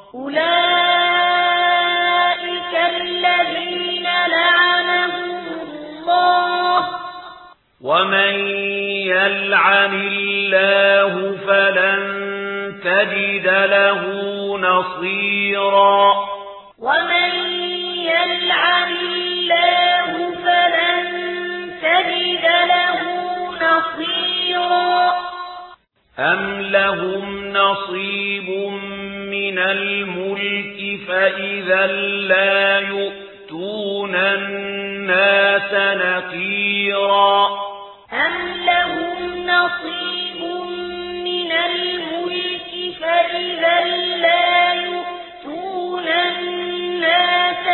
أولئك الذين لعنهم الله ومن يلعن الله فلن تجد له نصيرا ومن يلعن الله فلن تجد له نصيرا أم لهم نصيب من الملك فإذا لا يؤتون الناس نقيرا أم لهم نصيب من الملك فإذا لا يؤتون الناس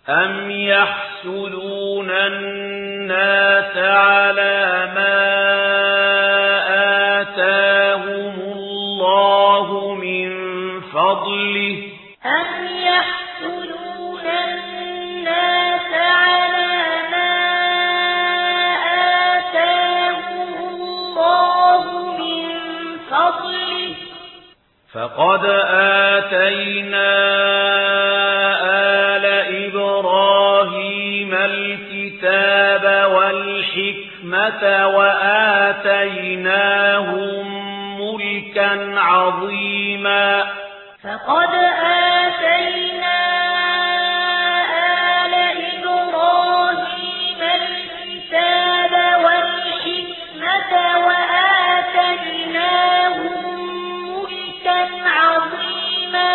أم يحسدون الناس على ما آتاهم الله من فضله أم يحسدون الناس على ما آتاهم الله من فضله فقد آتينا آل إبراهيم الكتاب والحكمة وآتيناهم ملكا عظيما فقد آتينا آل إبراهيم الكتاب والحكمة وآتيناهم ملكا عظيما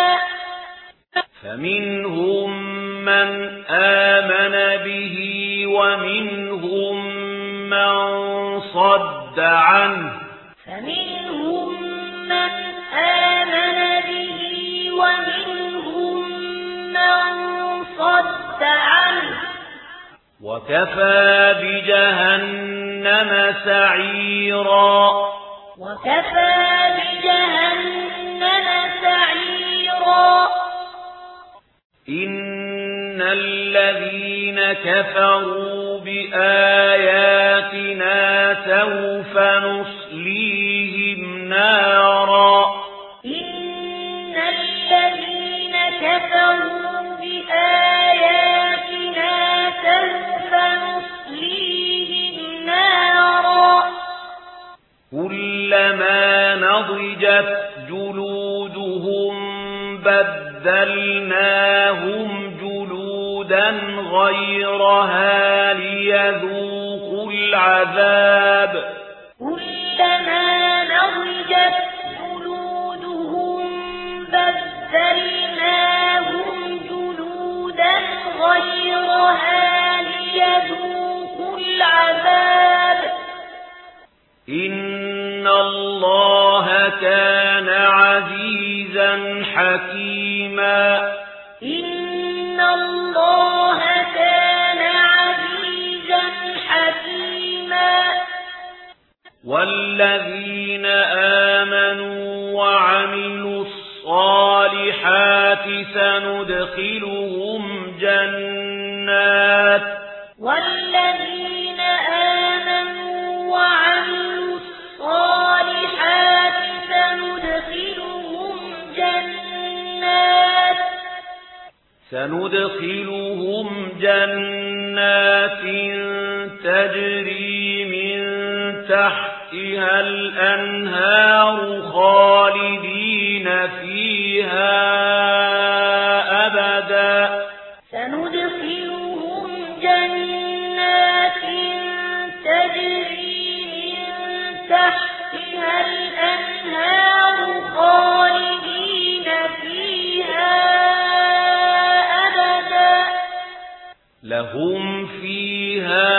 فمنهم من آمن به ومنهم من صد عنه فمنهم من آمن به ومنهم من صد عنه وكفى بجهنم سعيرا وكفى بجهنم سعيرا إن الذين كفروا بآياتنا سوف نصليهم نارا إن الذين كفروا بآياتنا سوف نصليهم نارا كلما نضجت جلودهم بدلناهم جلودا غيرها ليذوقوا العذاب كلما نضجت جلودهم بدلناهم جلودا غيرها ليذوقوا العذاب إن الله كان عزيزا حكيما إن الله كان عزيزا حكيما والذين آمنوا وعملوا الصالحات سندخلهم جنات والذين آمنوا وعملوا الصالحات سندخلهم جنات تجري من تحتها الأنهار خالدين فيها أبدا سندخلهم جنات تجري من تحتها الأنهار خالدين فيها أبدا لهم فيها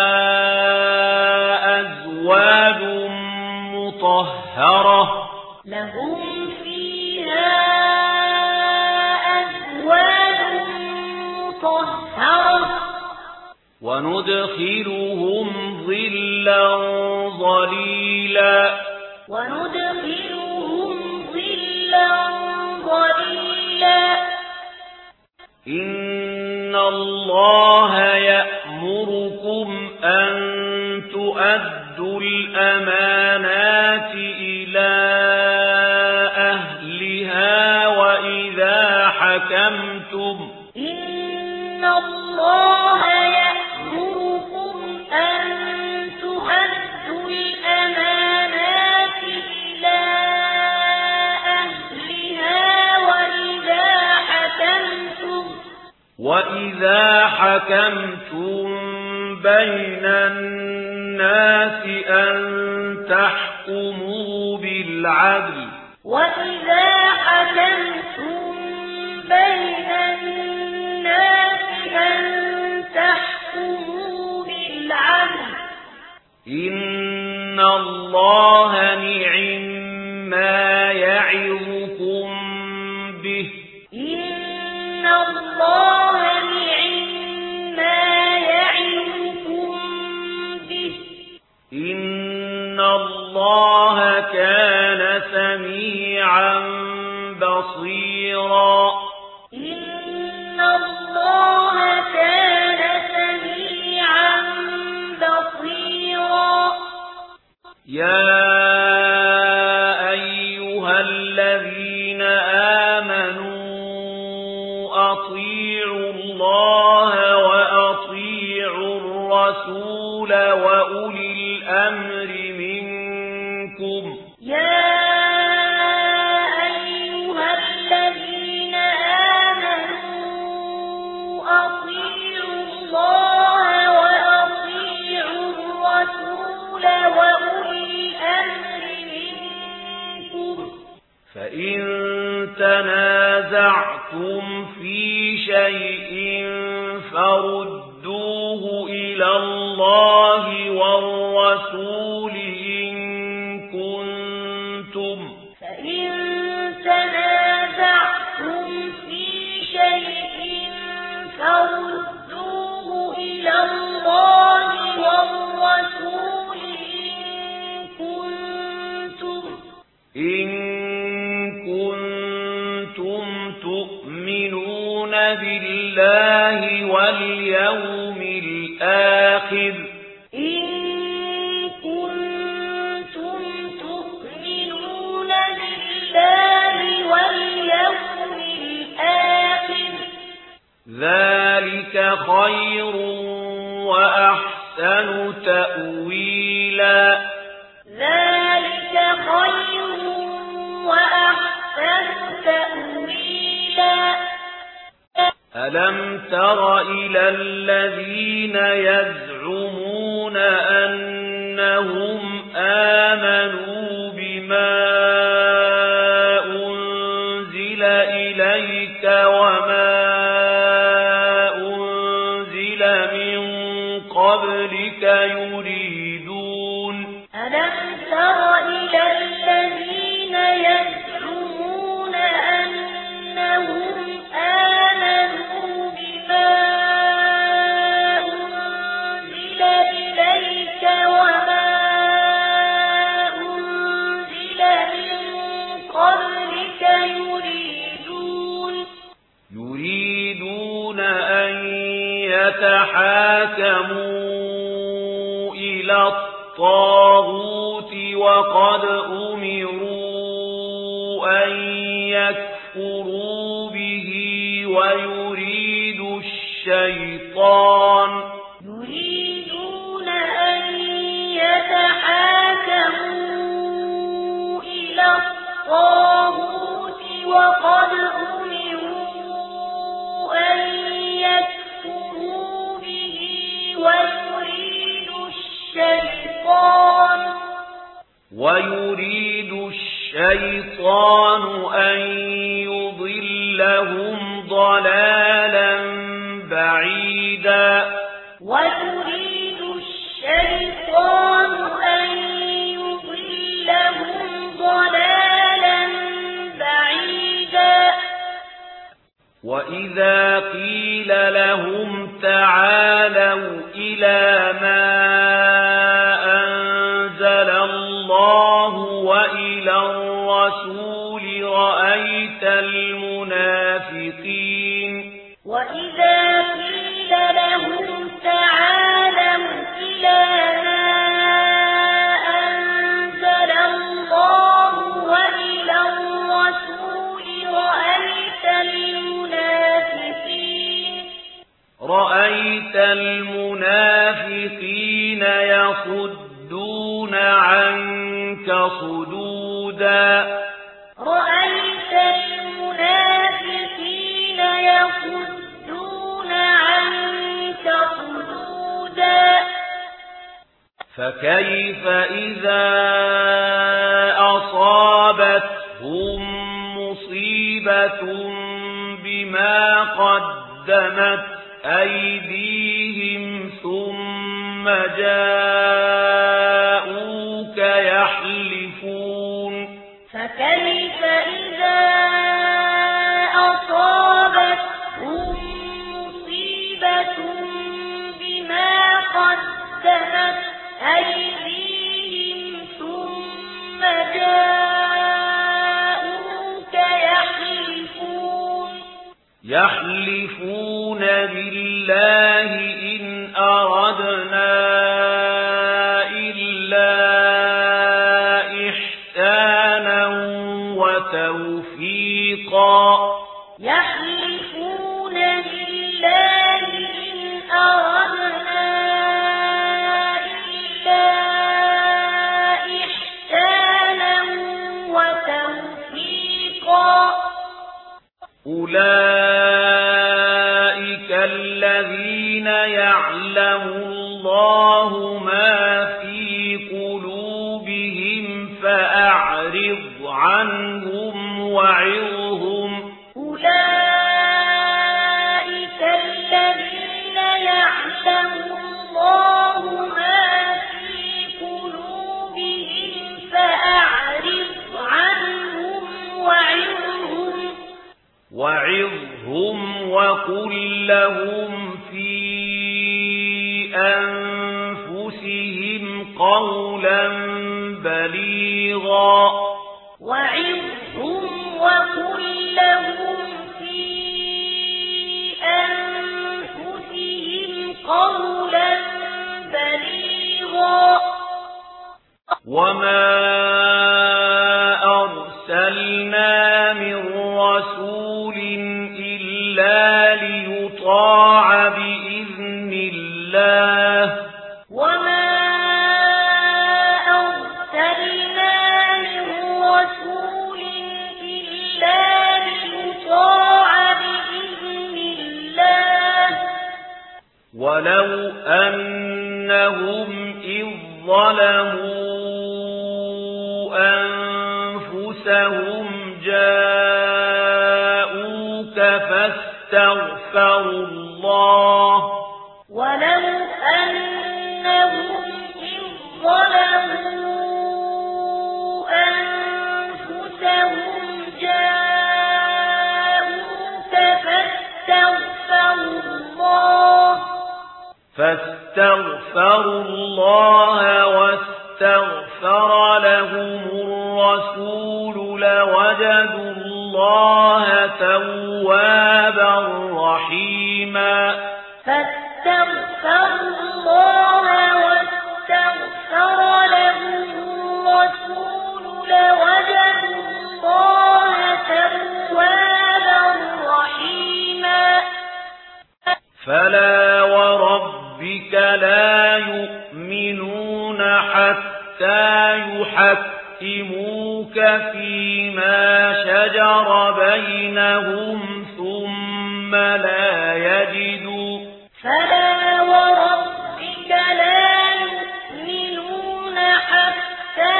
أزواج مطهرة لهم فيها أزواج مطهرة وندخلهم ظلا ظليلا وندخلهم ظلا ظليلا إن الله يأمركم أن تؤدوا الأمانات إلى أهلها وإذا حكمتم إن الله يأمركم أن تؤدوا الأمانات إلى أهلها وإذا حكمتم بين الناس أن تحكموا بالعدل وإذا حكمتم بين الناس أن تحكموا بالعدل إن الله نعما يعظكم به إن الله نعما الله كان سميعا بصيرا إن الله كان سميعا بصيرا يا أيها الذين آمنوا أطيعوا الله وأطيعوا الرسول وأولي الأمر منكم يا أيها الذين آمنوا أطيعوا الله وأطيعوا الرسول وأولي الأمر منكم فإن تنازعتم في شيء فردوه إلى الله والرسول إن كنتم فردوه إلى الله والرسول إن كنتم تؤمنون بالله واليوم الآخر ذلك خير وأحسن تأويلا ألم تر إلى الذين يزعمون أنهم آمنوا بما أنزل إليك وما أنزل من قبلك يريدون يريدون أن يتحاكموا إلى الطاغوت وقد أمروا أن يكفروا به ويريد الشيطان وقد أمروا أن يكفروا به ويريد الشيطان أن يضلهم ضلالا بعيدا وإذا قيل لهم تعالوا إلى ما أنزل الله وإلى الرسول رأيت المنافقين يصدون عنك صدودا فكيف إذا أصابتهم مصيبة بما قدمت أيديهم ثم جاءوك يحلفون جاءوك يحلفون بالله إن أردنا إلا إحسانا وتوفيقا يحلفون بالله إن أردنا إلا إحسانا وتوفيقا أولئك الذين يعلم الله ما في قلوبهم فأعرض عنهم وعظهم أولئك الذين يعلم الله ما في قلوبهم فأعرض عنهم وعظهم وقل لهم في أنفسهم قولا بليغا وعظهم وقل لهم في أنفسهم قولا بليغا وما أرسلنا من رسول إلا ليطاع بإذن الله وما أرسلنا من رسول إلا ليطاع بإذن الله ولو أنهم إذ ظلموا أنفسهم جاءوك فاستغفروا الله ولو أنهم إذ ظلموا أنفسهم جاءوك فاستغفروا الله واستغفر لهم الرسول لوجدوا الله توابا رحيما فاستغفروا الله واستغفر لهم الرسول لوجدوا الله توابا رحيما فلا وربك لا يؤمنون حتى يحكموك فيما شجر بينهم ثم لا يجدوا فلا وربك لا يؤمنون حتى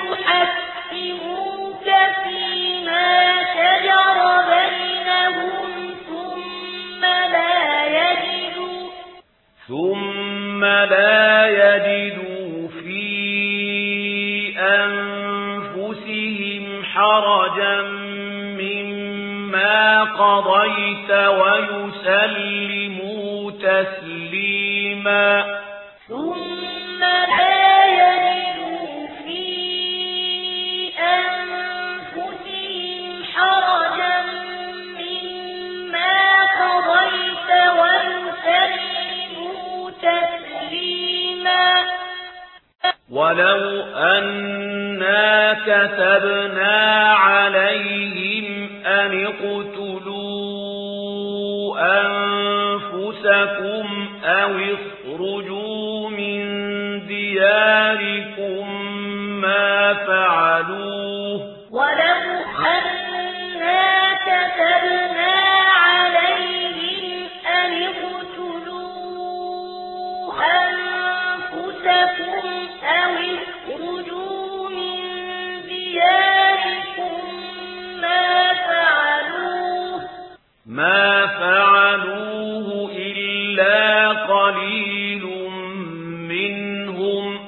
يحكموك فيما شجر بينهم ثم لا يجدوا في أنفسهم حرجا مما قضيت ويسلموا تسليما ثم لا يجدوا في أنفسهم حرجا مما قضيت ويسلموا تسليما ولو أنا كتبنا عليهم أن اقتلوا أنفسكم أو اخرجوا من دياركم ما فعلوه ولو أنا كتبنا عليهم أن اقتلوا أنفسكم أو اخرجوا من دياركم ما فعلوه إلا قليل منهم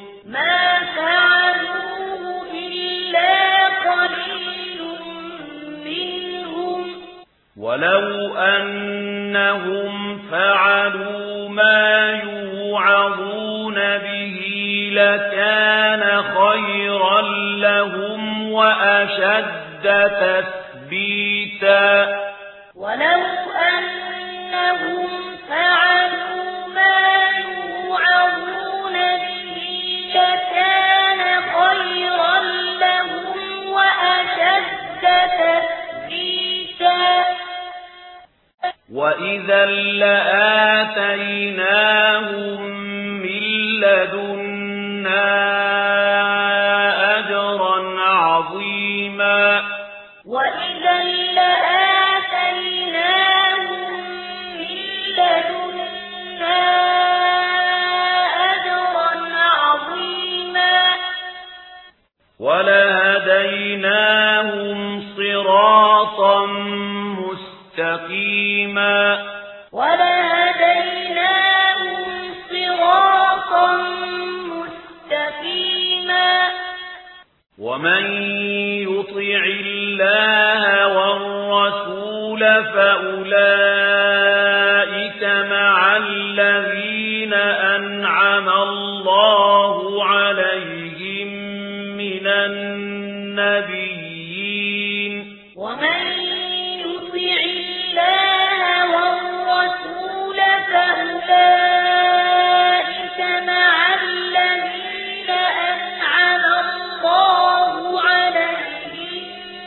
ولو أنهم فعلوا ما يوعظون به لكان خيرا لهم وأشد تثبيتا ولو أنهم فعلوا ما يوعظون به لكان خيرا لهم وأشد تثبيتا وإذا لآتيناهم من لدنا أجرا عظيما وإذا لآتيناهم من لدنا أجرا عظيما ولهديناهم صراطا مستقيما ولهديناهم صراطا مستقيما ومن يطع الله والرسول فأولئك مع الذين أنعم الله عليهم من النبيين ومن يطع الله والرسول فأولئك مع الذين أنعم الله عليهم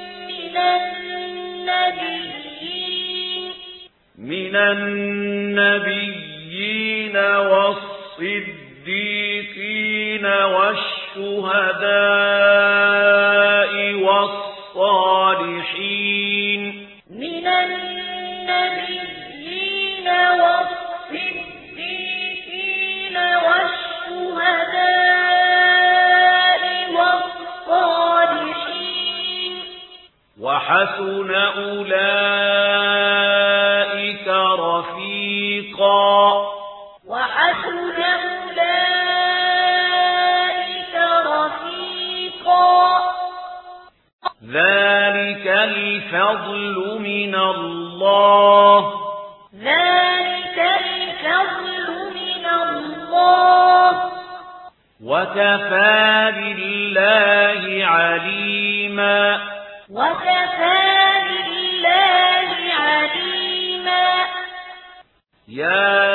من النبيين والصديقين والشهداء والصالحين من النبيين والصديقين والشهداء والصالحين وحسن أولئك رفيقا وحسن أولئك رفيقا ذلك الفضل من الله ذلك الفضل من الله وكفى بالله عليما وكفى بالله عليما يا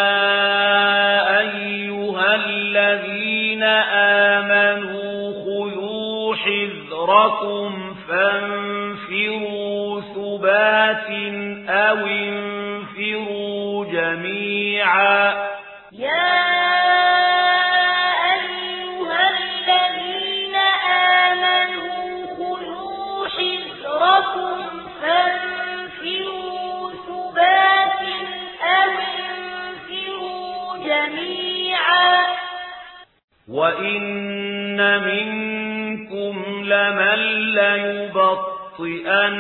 أيها الذين آمنوا خذوا حذركم فانفروا ثبات أو انفروا جميعا يا أيها الذين آمنوا خذوا حذركم فانفروا ثبات أو انفروا جميعا وإن منكم لمن ليبطئن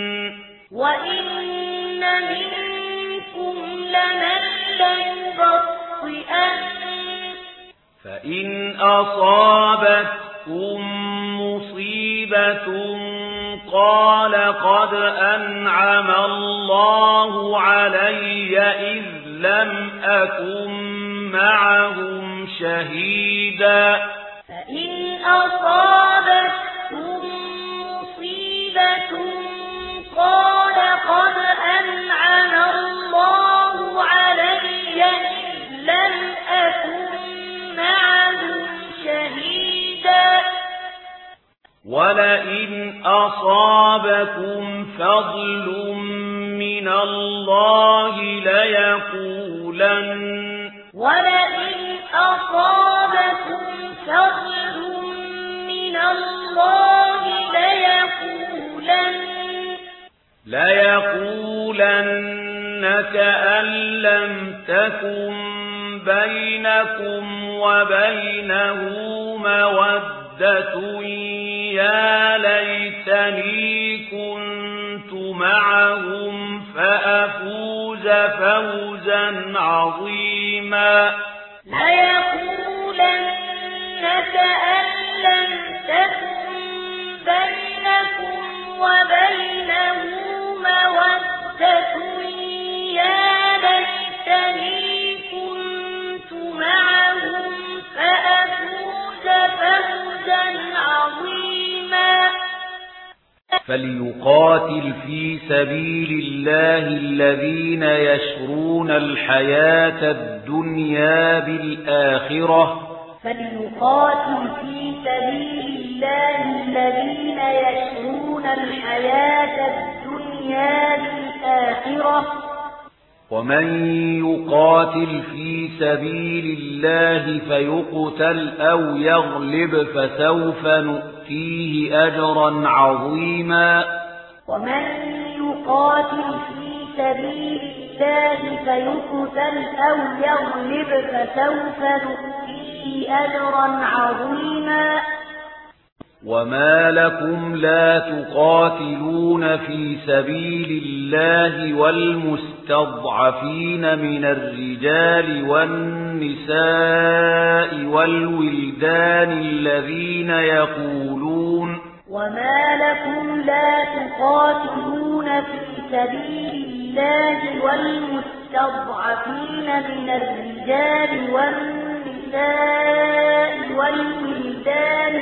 وإن منكم لمن ليبطئن فإن أصابتكم مصيبة قال قد أنعم الله علي إذ لم أكن معهم شهيدا فإن أصابتكم مصيبة قال قد أنعم الله علي إذ لم أكن معهم شهيدا ولئن أصابكم فضل من الله ولئن أصابكم فضل من الله ليقولن كأن لم تكن بينكم وبينه مودة يا ليتني كنت معهم فأفوز فوزا عظيما ليقولن كأن لم تكن بينكم وبينه مودة يا ليتني كنت معهم فأفوز فوزا عظيما فليقاتل في سبيل الله الذين يشرون الحياة الدنيا بالآخرة فليقاتل في سبيل الله الذين يشرون الحياة الدنيا بالآخرة ومن يقاتل في سبيل الله فيقتل أو يغلب فسوف نؤتيه أجرا عظيما ومن يقاتل في سبيل الله فيقتل أو يغلب فسوف نؤتيه أجرا عظيما وما لكم لا تقاتلون في سبيل الله والمستضعفين من الرجال والنساء والولدان الذين يقولون وما لكم لا تقاتلون في سبيل الله والمستضعفين من الرجال والنساء والولدان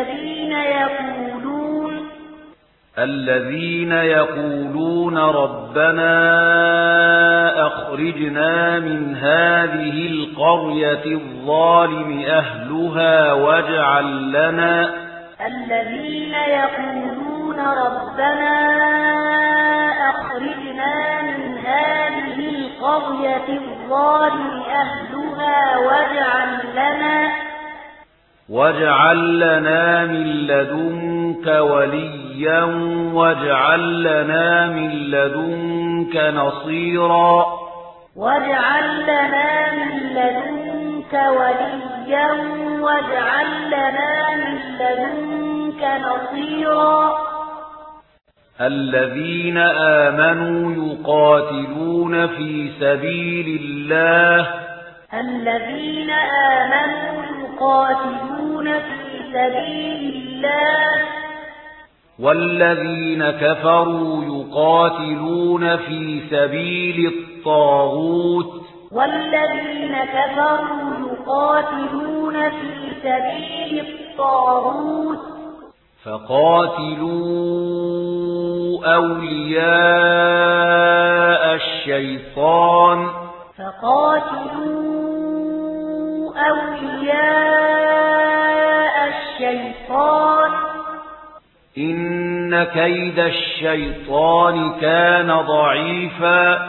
الذين يقولون ربنا أخرجنا من هذه القرية الظالم أهلها واجعل لنا الذين يقولون ربنا أخرجنا من هذه القرية الظالم أهلها واجعل لنا من لدنك وليا واجعل لنا من لدنك نصيرا واجعل لنا من لدنك وليا واجعل لنا من لدنك نصيرا الذين آمنوا يقاتلون في سبيل الله والذين كفروا يقاتلون في سبيل الطاغوت فقاتلوا أولياء الشيطان إن كيد الشيطان كان ضعيفا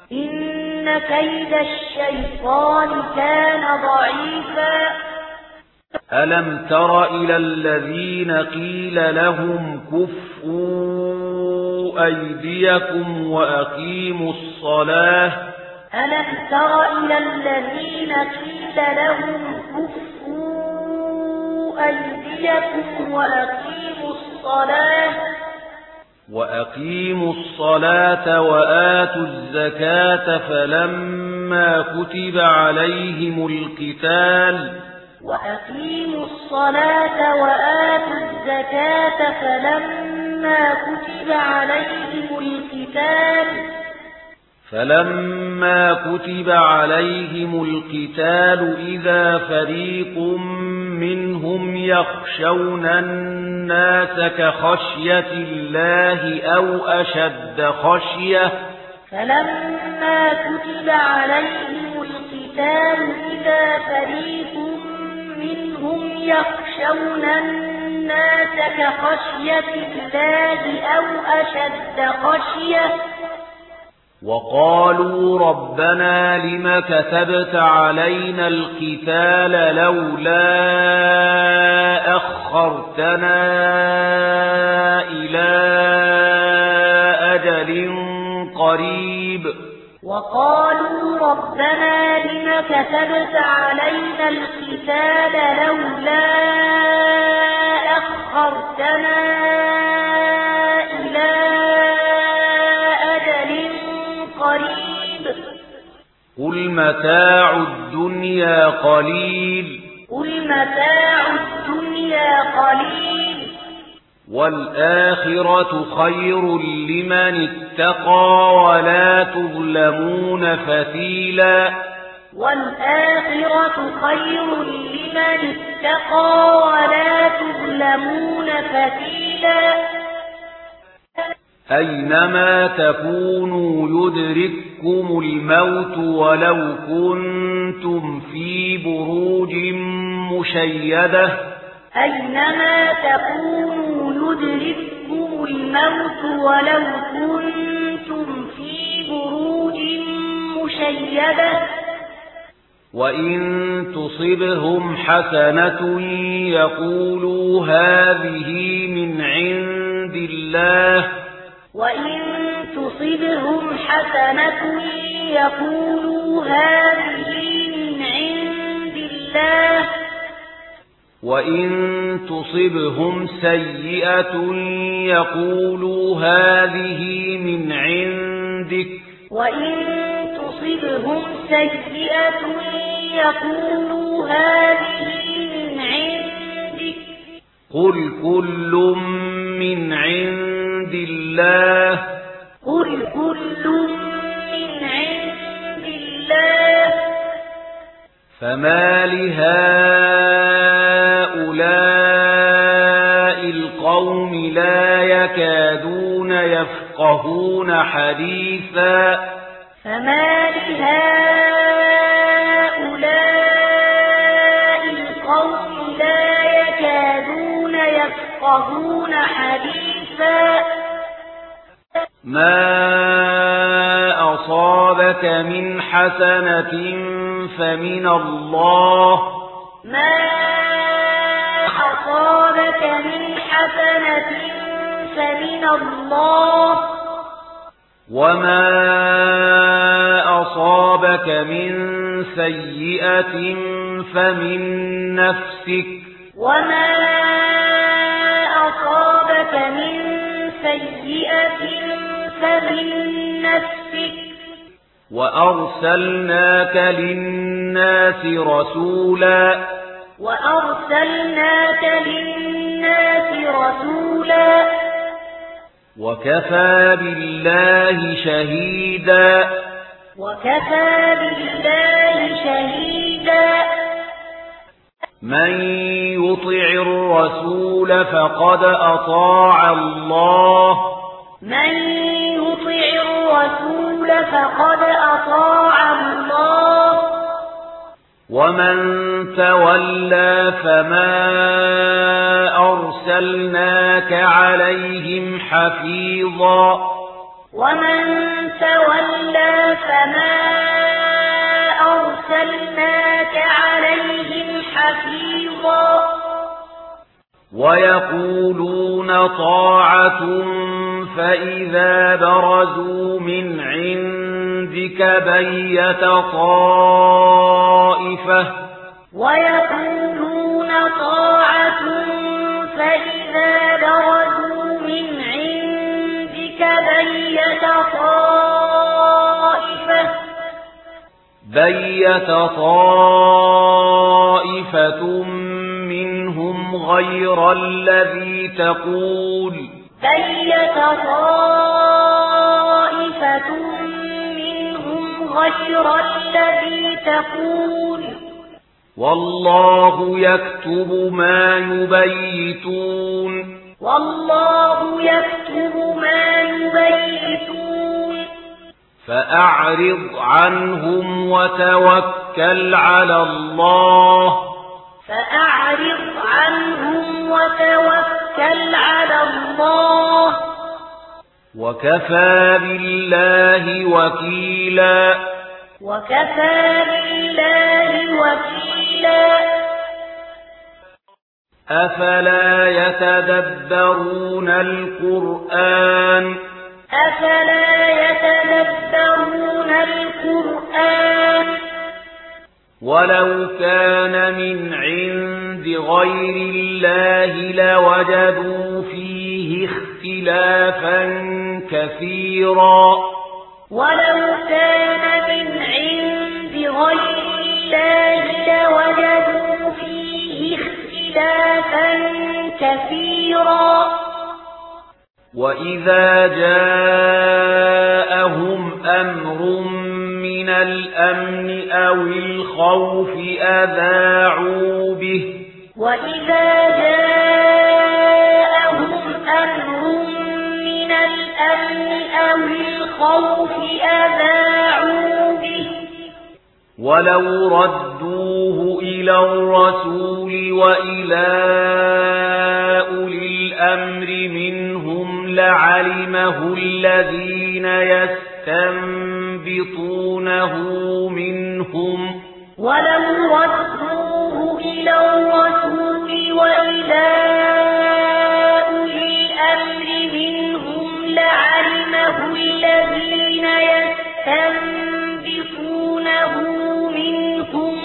ألم تر إلى الذين قيل لهم كفوا أيديكم وأقيموا الصلاة وأقيموا الصلاة وآتوا الزكاة فلما كتب عليهم القتال إذا فريق منهم يخشون الناس كخشية الله أو أشد خشية وقالوا ربنا لم كتبت علينا القتال لولا أخرتنا إلى أجل قريب قل متاع الدنيا قليل والآخرة خير لمن اتقى ولا تظلمون فتيلا أينما تكونوا يدرككم الموت ولو كنتم في بروج مشيدة أينما تكونوا يدرككم الموت ولو كنتم في بروج مشيدة وإن تصبهم حسنة يقولوا هذه من عند الله وإن تصبهم حسنة يقولوا هذه من عند الله وإن تصبهم سيئة يقولوا هذه من عندك وإن تصبهم سيئة يقولوا هذه من عندك قل كل من عند الله قل كل من عند الله فما لهؤلاء القوم لا يكادون يفقهون حديثا فما لهؤلاء القوم لا يكادون يفقهون حديثا ما أصابك من حسنة فمن الله ما أصابك من حسنة فمن الله وما أصابك من سيئة فمن نفسك وما أصابك من سيئة فمن نفسك وأرسلناك للناس رسولا وكفى بالله شهيدا من يطع الرسول فقد أطاع الله ومن تولى فما أرسلناك عليهم حفيظا ويقولون طاعة فإذا برزوا من عندك بيت طائفة بيت طائفة منهم غير الذي تقول والله يكتب ما يبيتون فأعرض عنهم وتوكل على الله وكفى بالله وكيلا أفلا يتدبرون القرآن ولو كان من عند غير الله لوجدوا فيه اختلافا كثيرا وإذا جاءهم أمر من الأمن أو الخوف أذاعوا به وإذا جاءهم أمر من الأمن الخوف أذاعوا به ولو ردوه إلى الرسول وإلى أولي الأمر منهم لعلمه الذين يستنبطونه منهم ولو ردوه إلى الرسول وإلى أولي الأمر منهم لعلمه الذين يستنبطونه منهم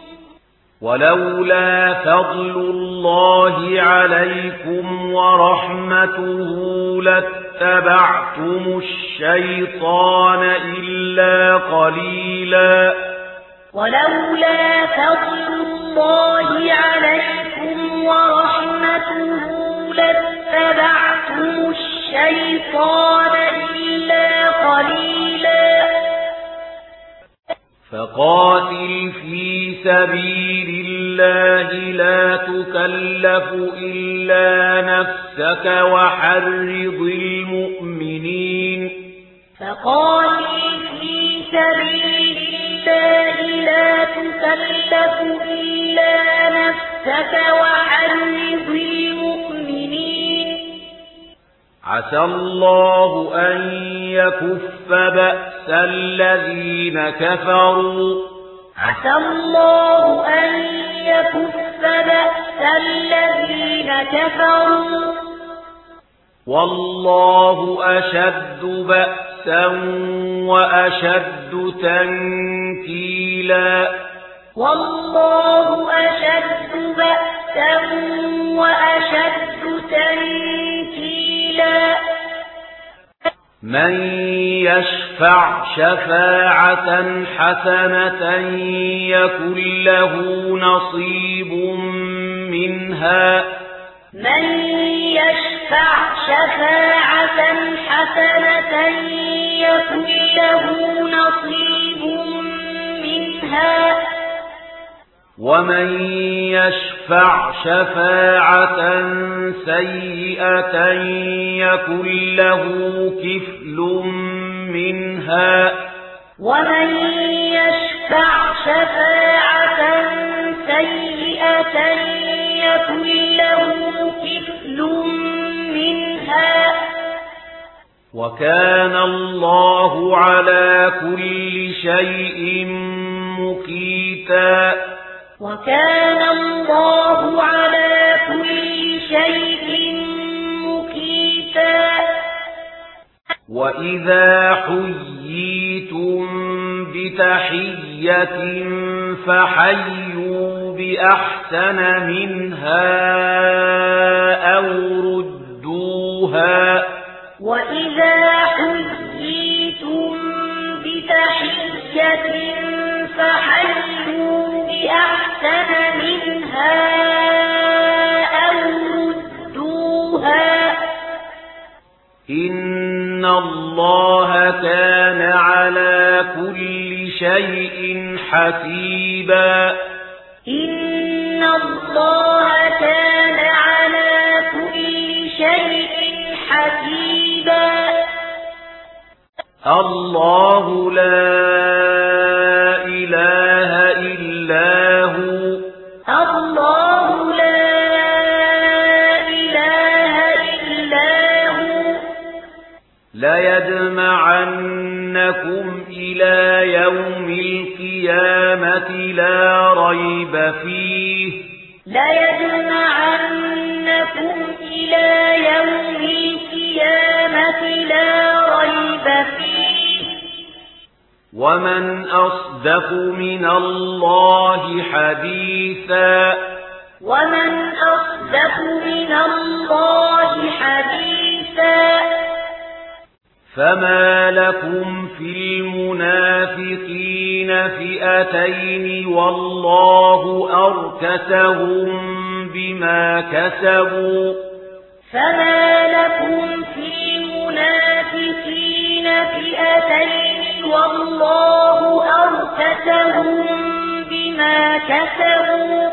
ولولا فضل الله عليكم ورحمته لاتبعتم الشيطان إلا قليلا ولولا فضل الله عليكم ورحمته لاتبعتم الشيطان إلا قليلا فقاتل في سبيل الله لا تكلف إلا نفسك وحرض المؤمنين فقاتل في سبيل الله لا تكلف إلا نفسك وحرض المؤمنين عسى الله أن يكف بأس الذين كفروا عسى الله أن يكف بأس الذين كفروا والله أشد بأسا وأشد تنكيلا والله أشد بأسا وأشد تنكيلا من يشفع شفاعة حسنة يكن له نصيب منها من يشفع شفاعة حسنة يكن له نصيب منها ومن يشفع شفاعة سيئة يكن له كفل منها ومن يشفع شفاعة سيئة يكن له كفل منها وكان الله على كل شيء مقيتا وكان الله على كل شيء مقيتا وإذا حييتم بتحية فحيوا بأحسن منها أو ردوها وإذا حييتم بتحية فحيوا بأحسن منها أو ردوها إن الله كان على كل شيء حسيبا إن الله كان على كل شيء حسيبا الله لا إله إلا هو الله لا إله إلا هو ليجمعنكم إلى يوم القيامة لا ريب فيه ليجمعنكم إلى يوم القيامة لا ريب فيه ومن أصدق من الله حديثا ومن أصدق من الله حديثا فما لكم في المنافقين فئتين والله أركسهم بما كسبوا فما لكم في المنافقين فئتين والله أركسهم بما كسبوا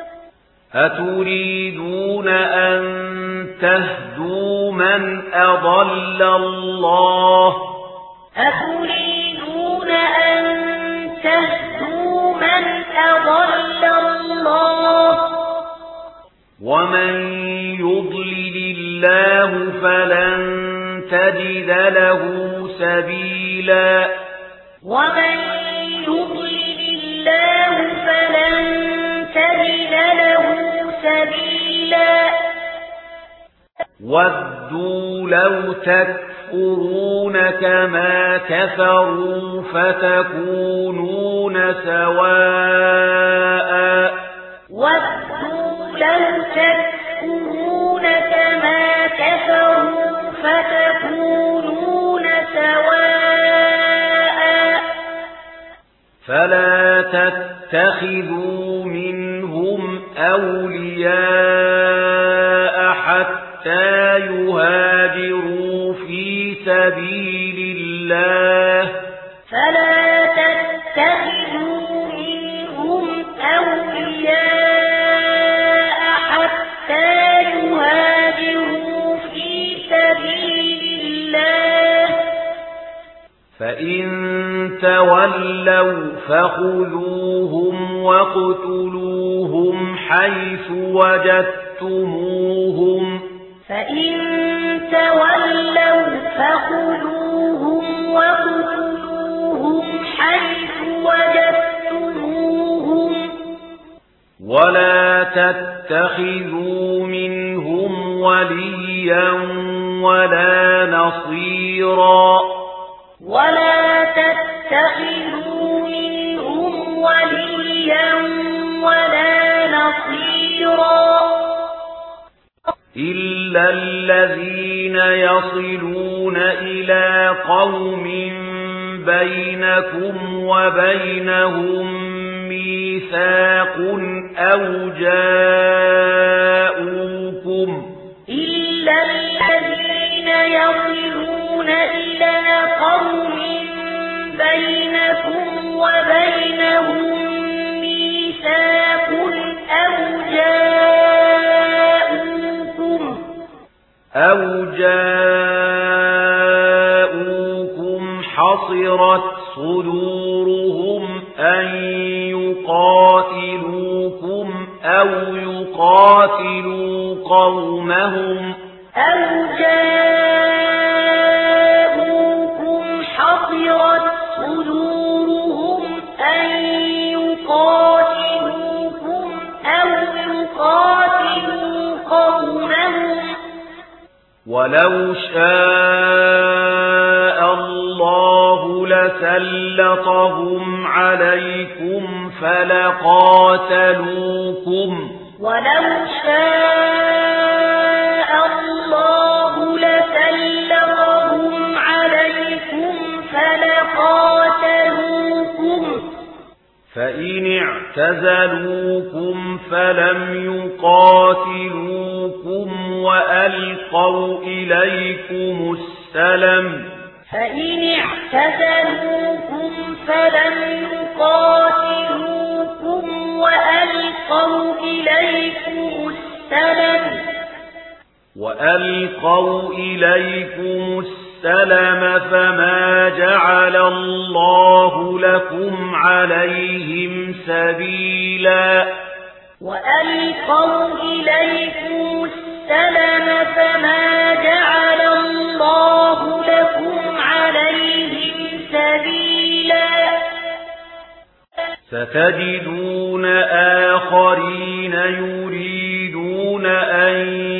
أتريدون أن تهدوا من أضل الله أتريدون أن تهدوا من أضل الله ومن يضلل الله فلن تجد له سبيلا ومن يضلل الله فلن تجد له سبيلا ودوا لو تكفرون كما كفروا فتكونون سواء ودوا لو تكفرون كما كفروا فتكونون سواء فلا تتخذوا منهم أولياء حتى يهاجروا في سبيل الله فلا تتخذوا منهم أولياء حتى يهاجروا في سبيل الله فإن تولوا فخذوهم واقتلوهم حيث وجدتموهم فإن تولوا فخذوهم واقتلوهم حيث وجدتموهم ولا تتخذوا منهم وليا ولا نصيرا ولا تتخذوا منهم وليا ولا نصيرا إلا الذين يصلون إلى قوم بينكم وبينهم ميثاق أو جاءوكم إلا الذين يصلون إلى قوم بينكم وبينهم ميثاق أو جاءوكم حصرت صدورهم أن يقاتلوكم أو يقاتلوا قومهم حصرت صدورهم أن يقاتلوكم أو يقاتلوا قومهم ولو شاء الله لسلطهم عليكم فلقاتلوكم ولو شاء الله لسلطهم عليكم فلقاتلوكم فإن اعتزلوكم فلم يقاتلوكم وألقوا إليكم السلم فما جعل الله لكم عليهم سبيلا وألقوا إليكم السلم فما جعل الله لكم عليهم سبيلا ستجدون آخرين يريدون أن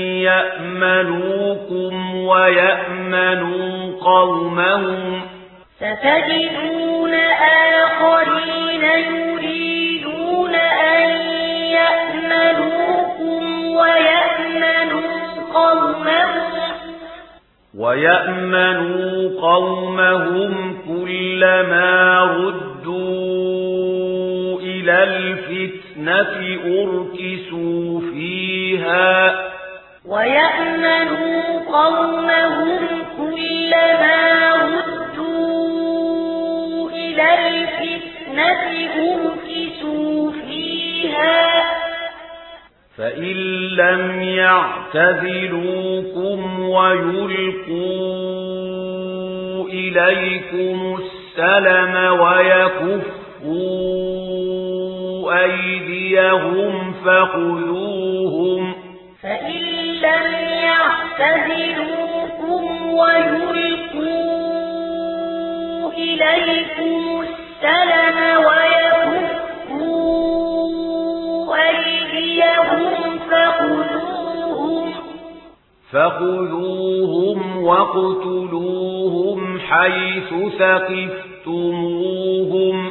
يأمنوكم ويأمنوا قومهم ستجدون آخرين يريدون أن يأمنوكم ويأمنوا قومهم كلما ردوا إلى الفتنة أركسوا فيها ويأمنوا قومهم كلما ردوا إلى الفتنة أركسوا فيها فإن لم يعتزلوكم ويلقوا إليكم السلم ويكفوا أيديهم فخذوهم فإن لم يعتزلوكم ويلقوا إليكم السلم ويكفوا أيديهم فخذوهم واقتلوهم حيث ثقفتموهم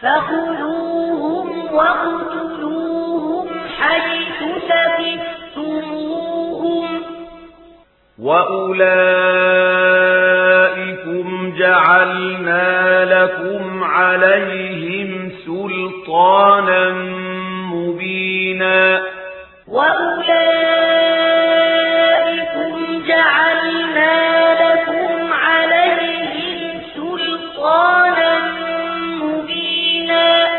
وأولئكم جعلنا لكم عليهم سلطانا مبينا وأولئكم جعلنا لكم عليهم سلطانا مبينا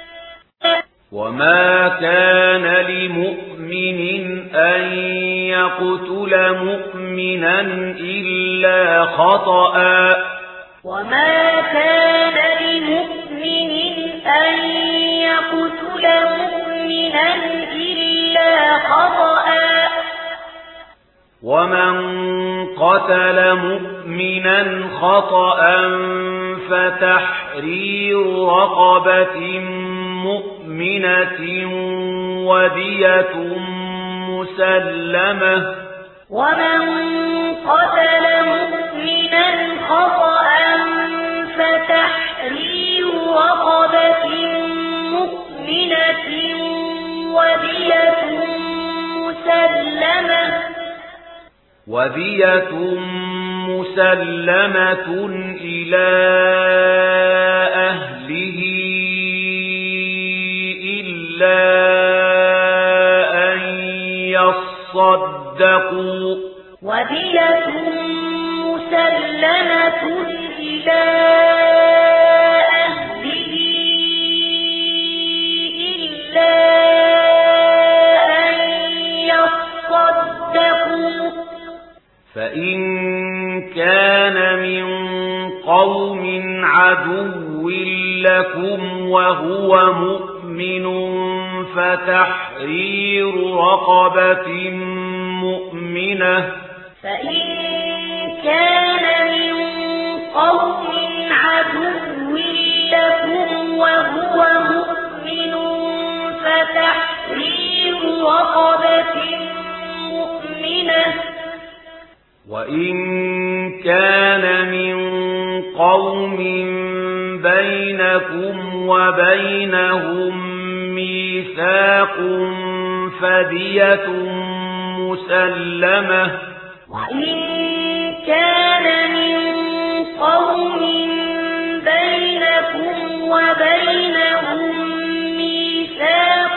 وما كان لمؤمن أن يقتل مؤمنا إلا خطأ وما كان لمؤمن أن يقتل مؤمنا إلا خطأ ومن قتل مؤمنا خطأ فتحرير رقبة مؤمنة ودية مسلمة ومن قتل مؤمنا خطأ فتحرير رقبة مؤمنة ودية مسلمة إلى أهله إلا أن يصدقوا ودية مسلمة إلى أهله إلا أن يصدقوا فإن كان من قوم عدو لكم وهو مؤمن فتحرير رقبة مؤمنة فإن كان من قوم عدو لكم وهو مؤمن فتحرير رقبة مؤمنة وإن كان من قوم بينكم وبينهم ميثاق فدية مسلمة وإن كان من قوم بينكم وبينهم ميثاق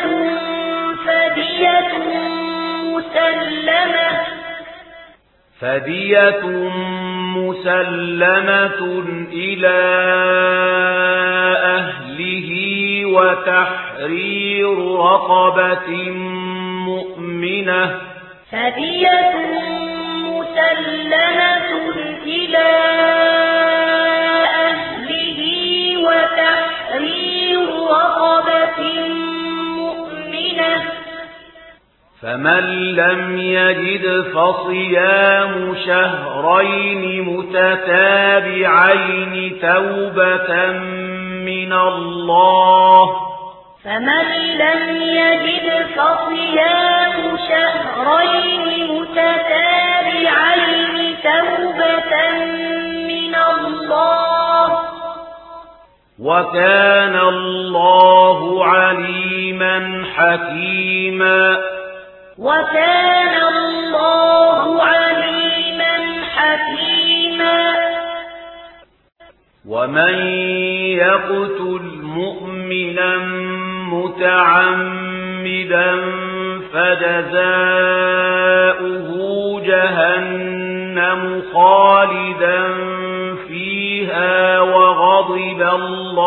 فدية مسلمة إلى أهله وتحرير رقبة مؤمنة فدية مسلمة إلى أهله وتحرير رقبة مؤمنة فمن لم يجد فصيام شهرين متتابعين توبة من الله فمن لم يجد فصيام شهرين متتابعين توبة من الله وكان الله عليما حكيما وكان الله عليما حكيما ومن يقتل مؤمنا متعمدا فجزاؤه جهنم خالدا فيها وغضب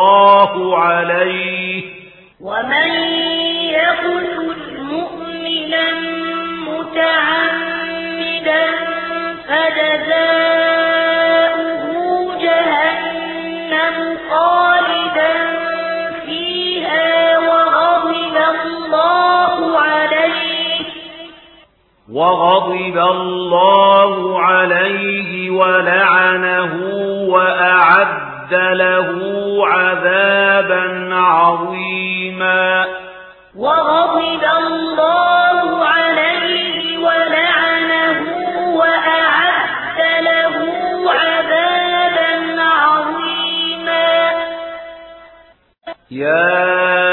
الله عليه ومن يقتل مؤمنا وغضب الله عليه ولعنه وأعد له عذابا عظيما وغضب الله عليه ولعنه وأعد له عذابا عظيما يا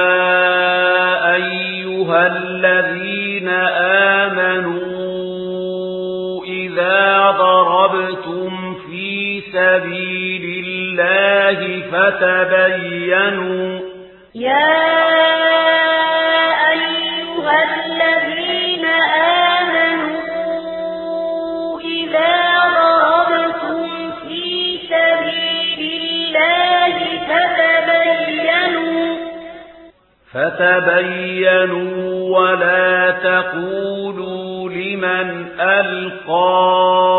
أيها الذين آمنوا إذا ضربتم في سبيل الله فتبينوا يا أيها الذين آمنوا إذا ضربتم في سبيل الله فتبينوا ولا تقولوا لمن ألقى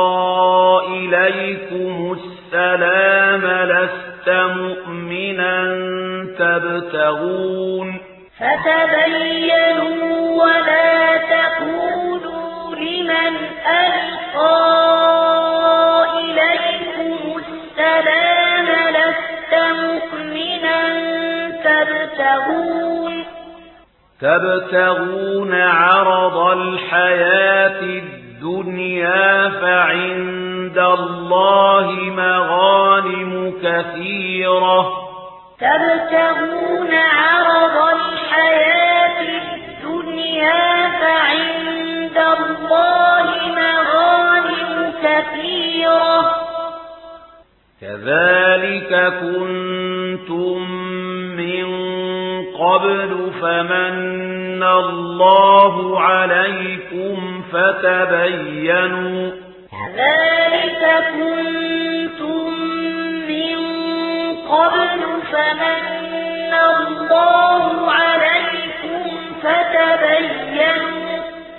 إليكم السلام لست مؤمنا تبتغون فتبينوا ولا تقولوا لمن ألقى إليكم السلام لست مؤمنا تبتغون عرض الحياة الدنيا فعند الله مغانم كثيرة تبتغون عرض الحياة الدنيا فعند الله مغانم كثيرة كذلك كنتم من قبل فمن الله عليكم فتبينوا كذلك كنتم من قبل فمن الله عليكم فتبينوا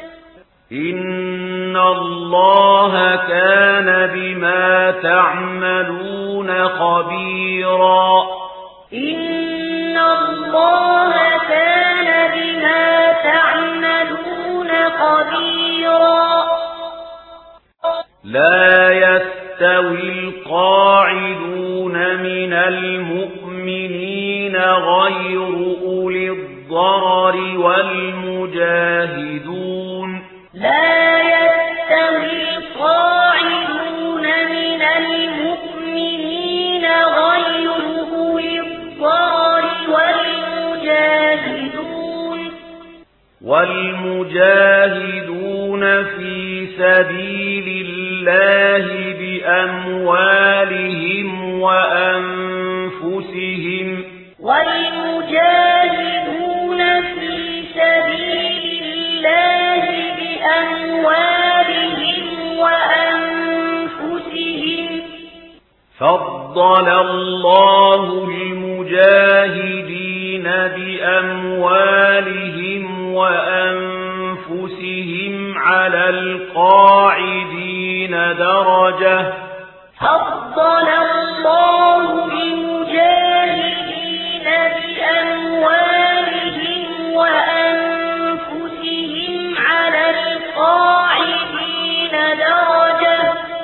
إن الله كان بما تعملون خبيرا إن الله كان بما تعملون خبيرا لا يستوي القاعدون من المؤمنين غير أولي الضرر والمجاهدون لا يستوي القاعدون من المؤمنين غير أولي الضرر والمجاهدون في سبيل الله بأموالهم وأنفسهم والمجاهدون في سبيل الله بأموالهم وأنفسهم فضل الله المجاهدين بأموالهم وأنفسهم على القاعدين درجة فضل الله المجاهدين بأموالهم وأنفسهم على القاعدين درجة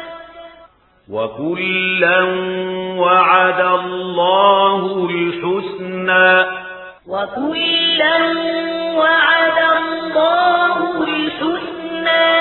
وكلا وعد الله الحسنى وكلا وعد الله الحسنى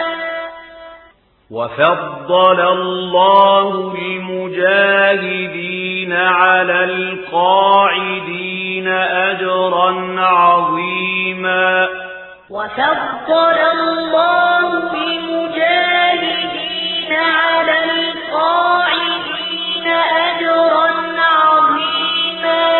وفضل الله المجاهدين على القاعدين أجرا عظيما وفضل الله المجاهدين على القاعدين أجرا عظيما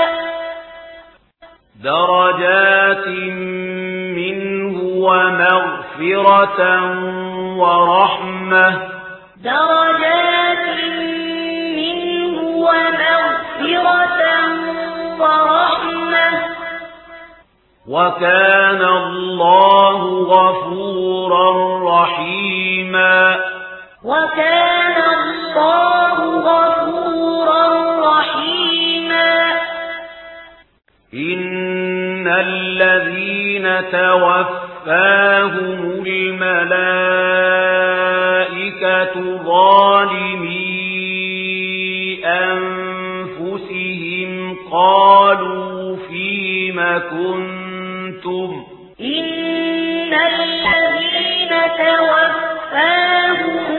درجات منه ومغفرة ورحمة درجات منه ومغفرة ورحمة وكان الله غفورا رحيما وكان الله غفورا رحيما إن الذين توفاهم الملائكة ظالمي أنفسهم قالوا فيم كنتم إن الذين توفاهم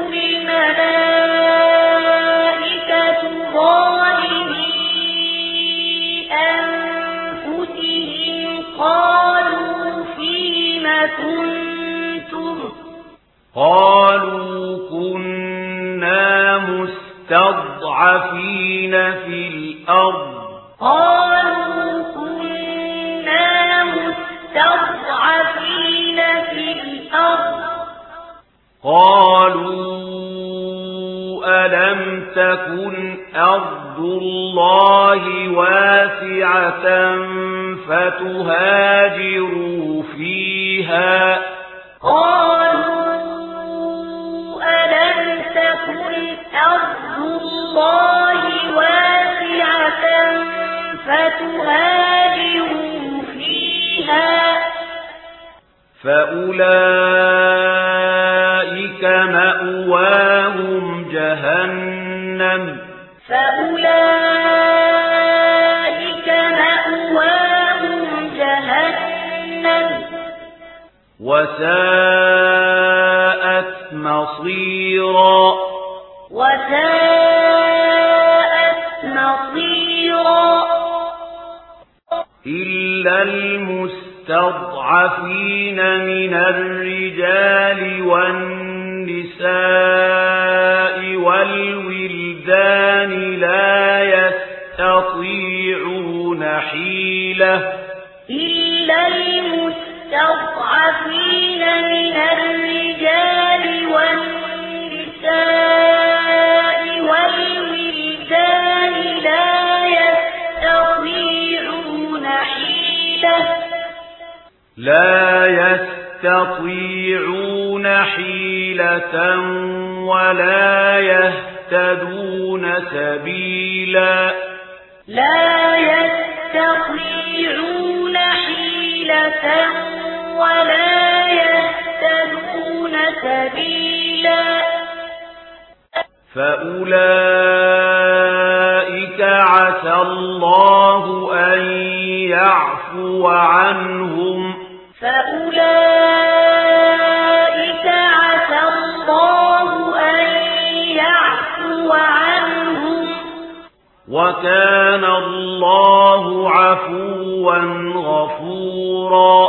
الملائكة ظالمي أنفسهم قالوا فيم كنتم قالوا كنا مستضعفين في الأرض قالوا ألم تكن أرض الله واسعة فتهاجروا فيها ألم تكن أرض الله واسعة فتهاجروا فيها فأولئك مأواهم جهنم وساءت مصيرا إلا المستضعفين من الرجال والنساء والولدان لا يستطيعون حيلة لا يستطيعون حيلة ولا يهتدون سبيلا فأولئك عسى الله أن يعفو عنهم وكان الله عفوا غفورا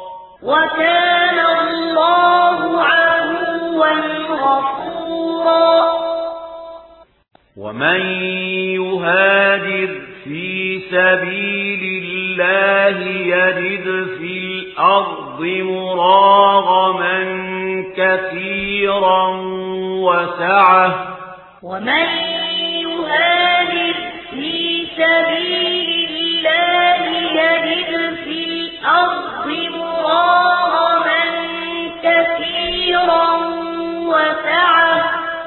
ومن يهاجر في سبيل الله يجد في الأرض مراغما كثيرا وسعة ومن يهاجر في سبيل الله يجد في الأرض مراغما كثيرا وسعة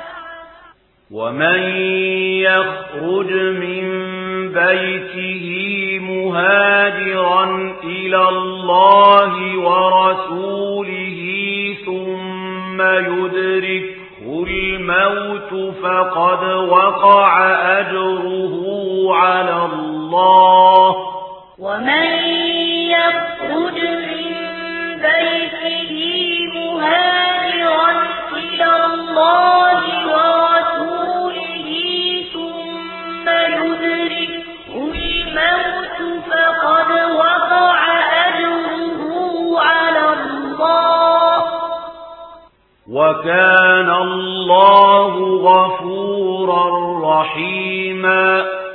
ومن يخرج من بيته مهاجرا إلى الله ورسوله ثم يدركه الموت فقد وقع أجره على الله ومن يخرج من بيته مهاجرا إلى الله ورسوله ثم يدركه الموت فقد وقع أجره على الله وكان الله غفورا رحيما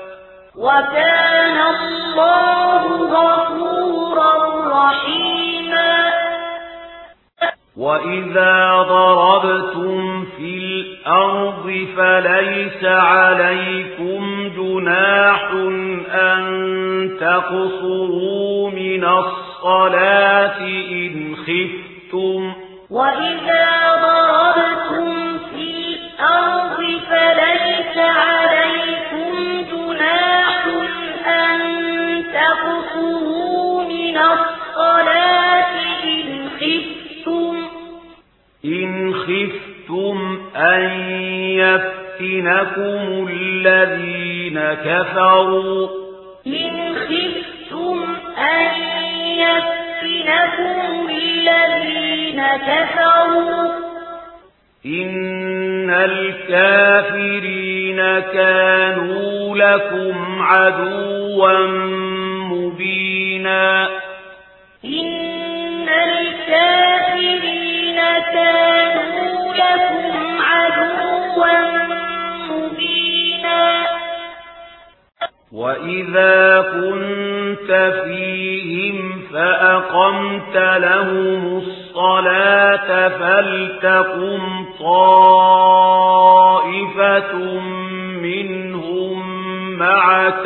وإذا ضربتم في الأرض فليس عليكم جناح أن تقصروا من الصلاة إن خفتم وإذا ضربتم في الأرض فليس عليكم جناح أن تقصروا من الصلاة إن خفتم أن يفتنكم الذين كفروا إن خفتم أن يفتنكم الذين كفروا إن الكافرين كانوا لكم عدوا مبينا إن الكافرين كانوا لكم عدوا مبينا وإذا كنت فيهم فأقمت لهم الصلاة فلتقم طائفة منهم معك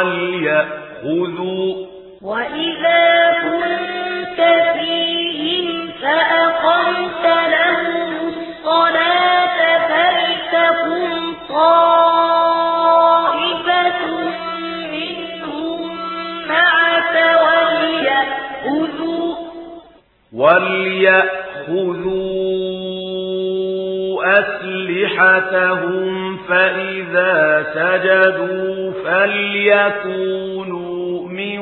وإذا كنت فيهم فأقمت لهم الصلاة فلتقم طائفة منهم معك وليأخذوا أسلحتهم فإذا سجدوا فليكونوا من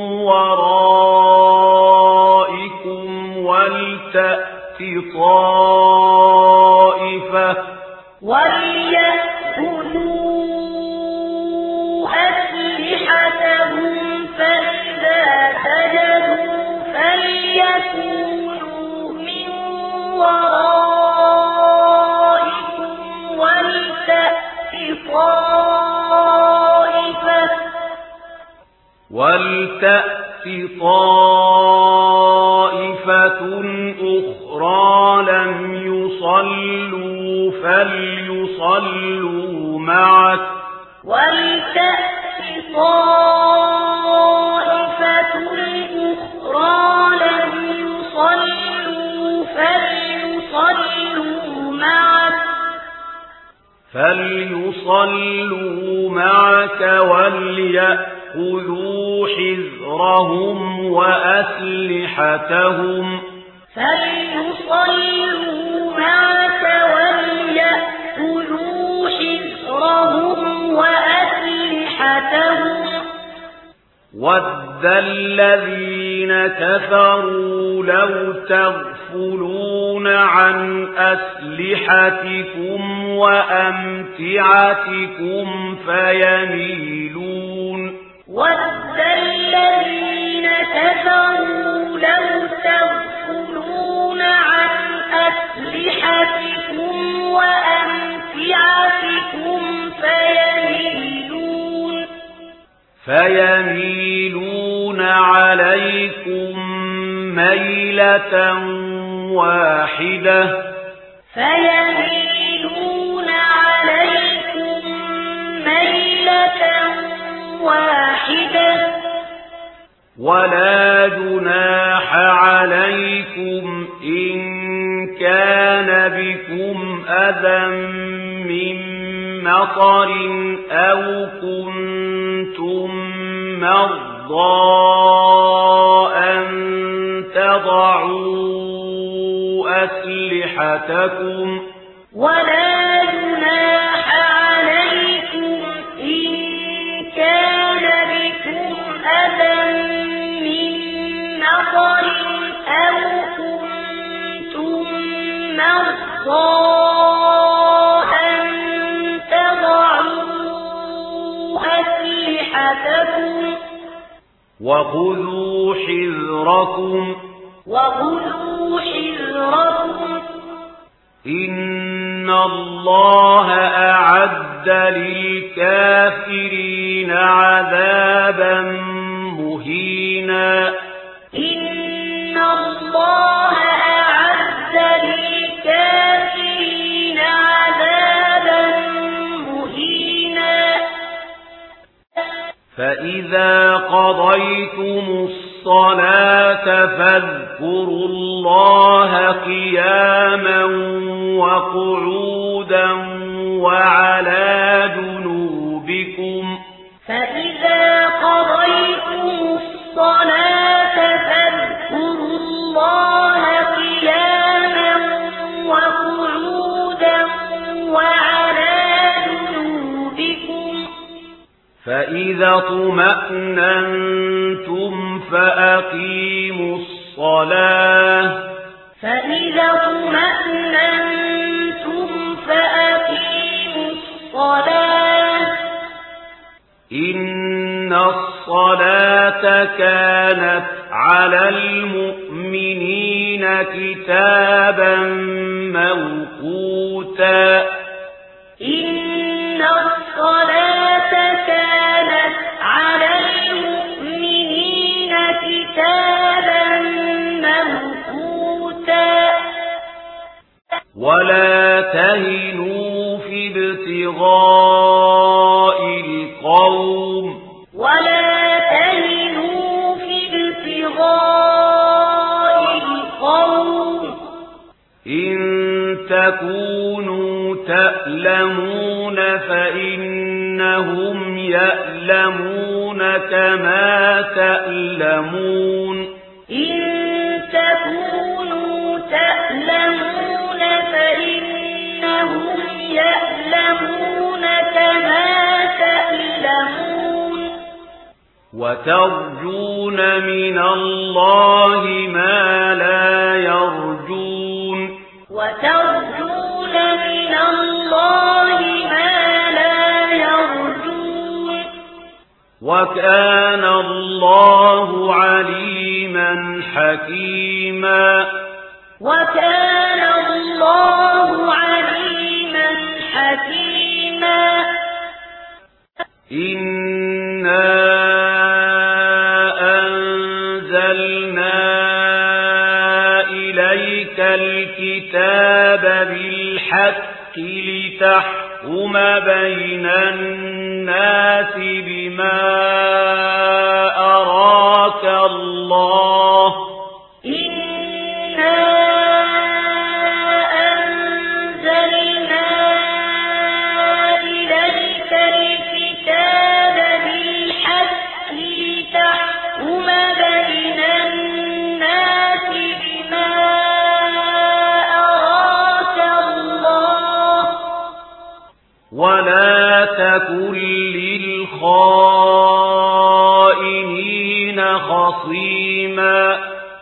ورائكم ولتأت طائفة وليأخذوا أسلحتهم فإذا سجدوا فليكونوا من ورائكم ولتأت طائفة أخرى لم يصلوا فليصلوا معك ولتأت طائفة أخرى لم يصلوا فليصلوا معك وليأخذوا حذرهم وأسلحتهم وَدَّ الَّذِينَ كَفَروا لَوْ تَغْفُلُونَ عَنْ أَسْلِحَتِكُمْ وَأَمْتِعَتِكُمْ فَيَمِيلُونَ وَدَّ الَّذِينَ كَفَرُوا لَوْ تَغْفُلُونَ عَنْ أَسْلِحَتِكُمْ وَأَمْتِعَتِكُمْ فيميلون عليكم ميلة واحدة ولا جناح عليكم إن كان بكم أذى من مطر أو كنتم مرضى أن تضعوا أسلحتكم ولا جناح عليكم إن كان بكم أذى من مطر أو كنتم مرضى وخذوا حذركم إن الله أعد للكافرين عذابا مهينا إن الله أعد للكافرين عذابا مهينا فإذا قضيتم الصلاة فاذكروا الله قياما وقعودا وعلى جنوبكم فإذا قضيتم الصلاة فاذكروا الله قياما وقعودا وعلى فإذا اطمأننتم فأقيموا الصلاة إن الصلاة كانت على المؤمنين كتابا موقوتا إن الصلاة كانت على المؤمنين كتابا موقوتا ولا تهنوا في ابتغاء القوم إن تكونوا تألمون فإنهم يألمون كما تألمون إن تكونوا تألمون فإنهم يألمون كما تألمون وترجون من الله ما لا يرجون وكان الله عليما حكيما إنا أنزلنا إليك الكتاب بالحق لتحكم بين الناس بما أراك الله ولا تكن للخائنين خصيما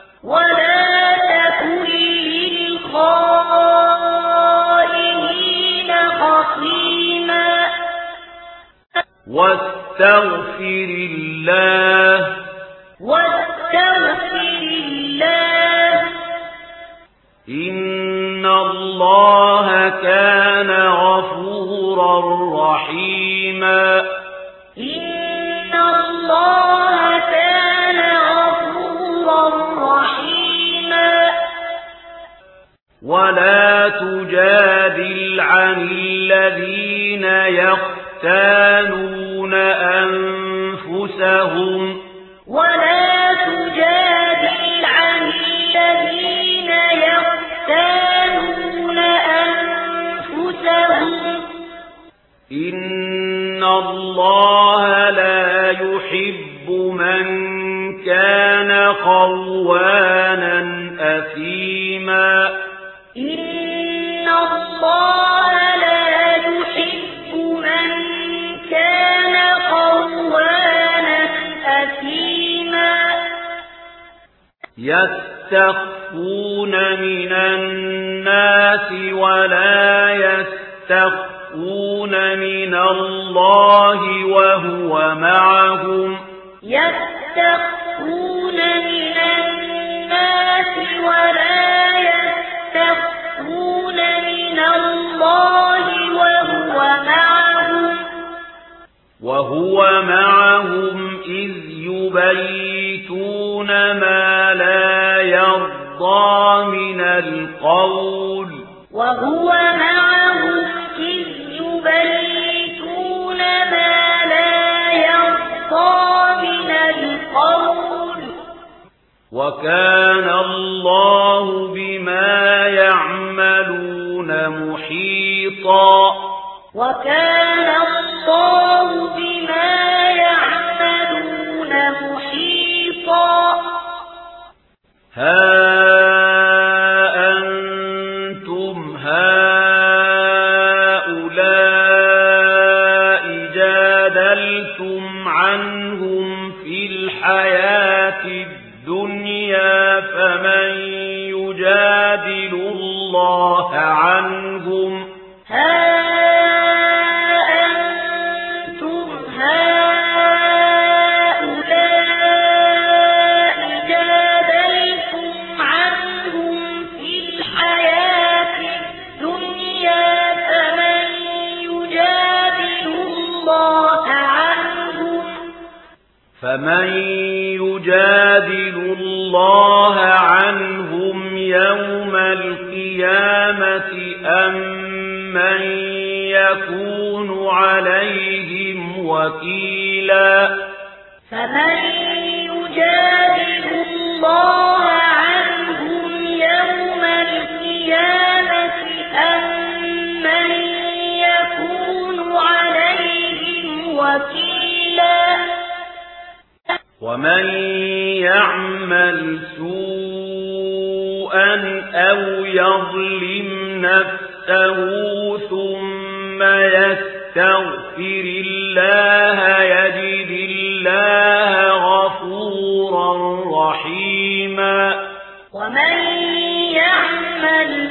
واستغفر الله إن الله كان غفورا رحيما ولا تجادل عن الذين يختانون أنفسهم إن الله لا يحب من كان خوانا أثيما يستخفون من الناس ولا يستخفون من الله وهو معهم إذ يبيتون ما لا يرضى من القول وكان الله بما يعملون محيطا ها أنتم هؤلاء جادلتم جادلتم عنهم في الحياة الدنيا فمن يجادل الله عنهم فمن يجادل الله عنهم يوم القيامة أم من يكون عليهم وكيلا فمن يجادل الله عنهم يوم القيامة أم من يكون عليهم وكيلا ومن يعمل سوءا أو يظلم نفسه ثم يستغفر الله يجد الله غفورا رحيما ومن يعمل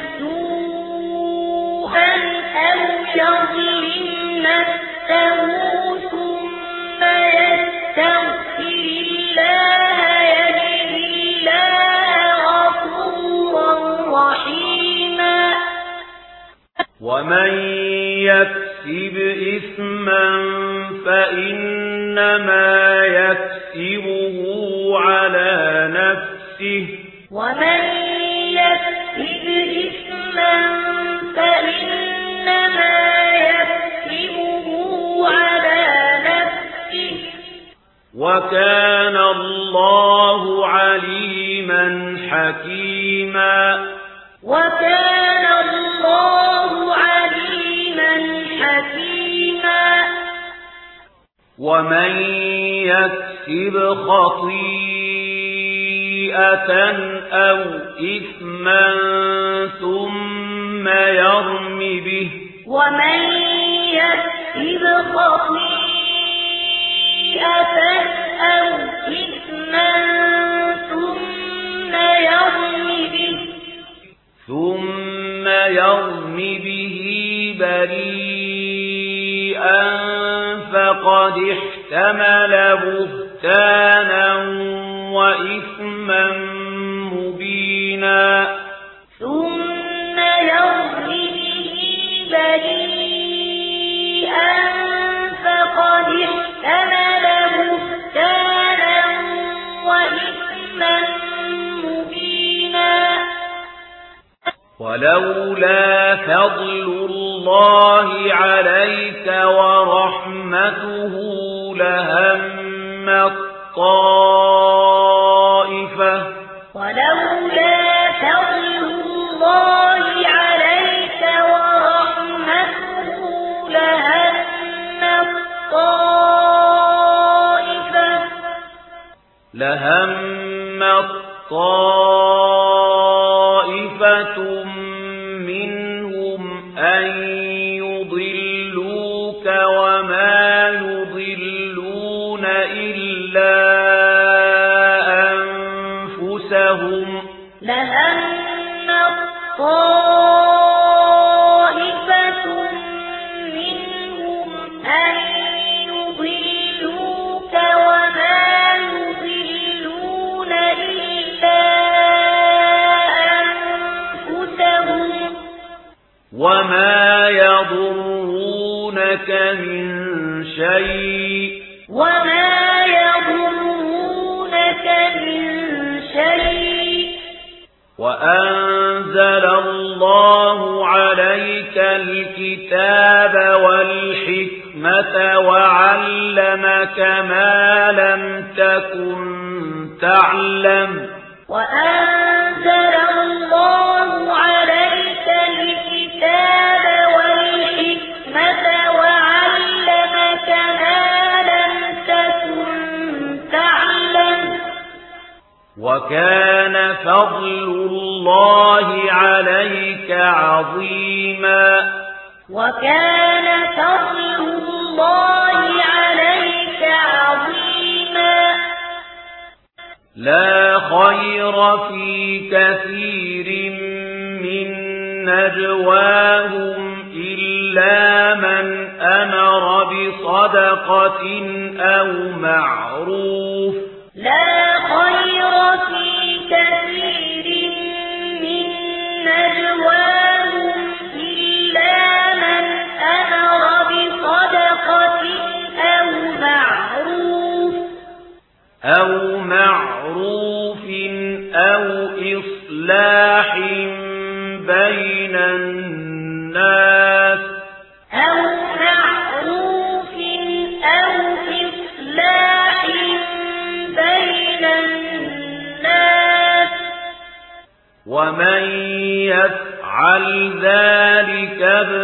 سوءا أو يظلم نفسه ثم يستغفر الله يجد الله غفورا رحيما ومن يكسب إثما فإنما يكسبه على نفسه ومن يكسب إثما فإنما يكسبه على نفسه وكان الله عليما حكيما وكان الله عليما حكيما ومن يكسب خطيئة أو إثما ثم يرم به ومن يكسب خطيئة أو إثما ثم يرم به بريئا فقد احتمل بهتانا وإثما مبينا ثم يرم به بريئا فقد احتمل بهتانا وإثما مبينا ولولا فضل الله عليك ورحمته لهم طائفة ولولا فضل الله عليك ورحمته لهم طائفة منهم أن يضلوك وما يضلون إلا أنفسهم لهم طائفة منهم أن يضلوك وما يضلون إلا أنفسهم وما يضرونك من شيء وأنزل الله عليك الكتاب والحكمة وعلمك ما لم تكن تعلم وأنزل الله عليك الكتاب والحكمة وعلمك ما لم تكن تعلم وكان فضل الله عليك عظيما وكان فضل الله عليك لا خير في كثير من نجواهم إلا من أمر بصدقة أو معروف لا خير في كثير من نجواهم إلا من أمر بصدقة أو معروف أو إصلاح بين الناس ومن يفعل ذلك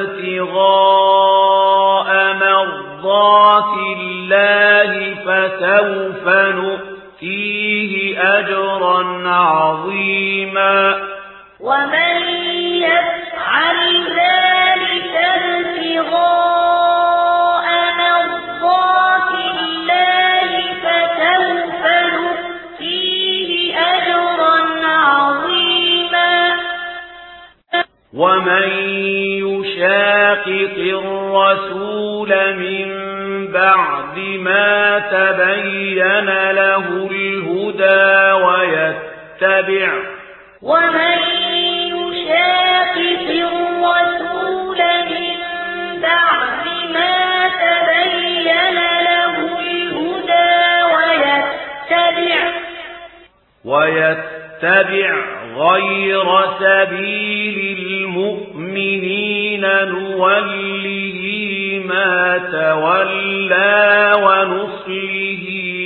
ابتغاء مرضات الله فسوف نؤتيه أجرا عظيما ومن يفعل ذلك ابتغاء مرضات الله فسوف نؤتيه أجرا عظيما ومن يشاقق الرسول من بعد ما تبين له الهدى ومن يشاقق الرسول من بعد ما تبين له الهدى ويتبع غير سبيل المؤمنين نوله ما تولى ونصله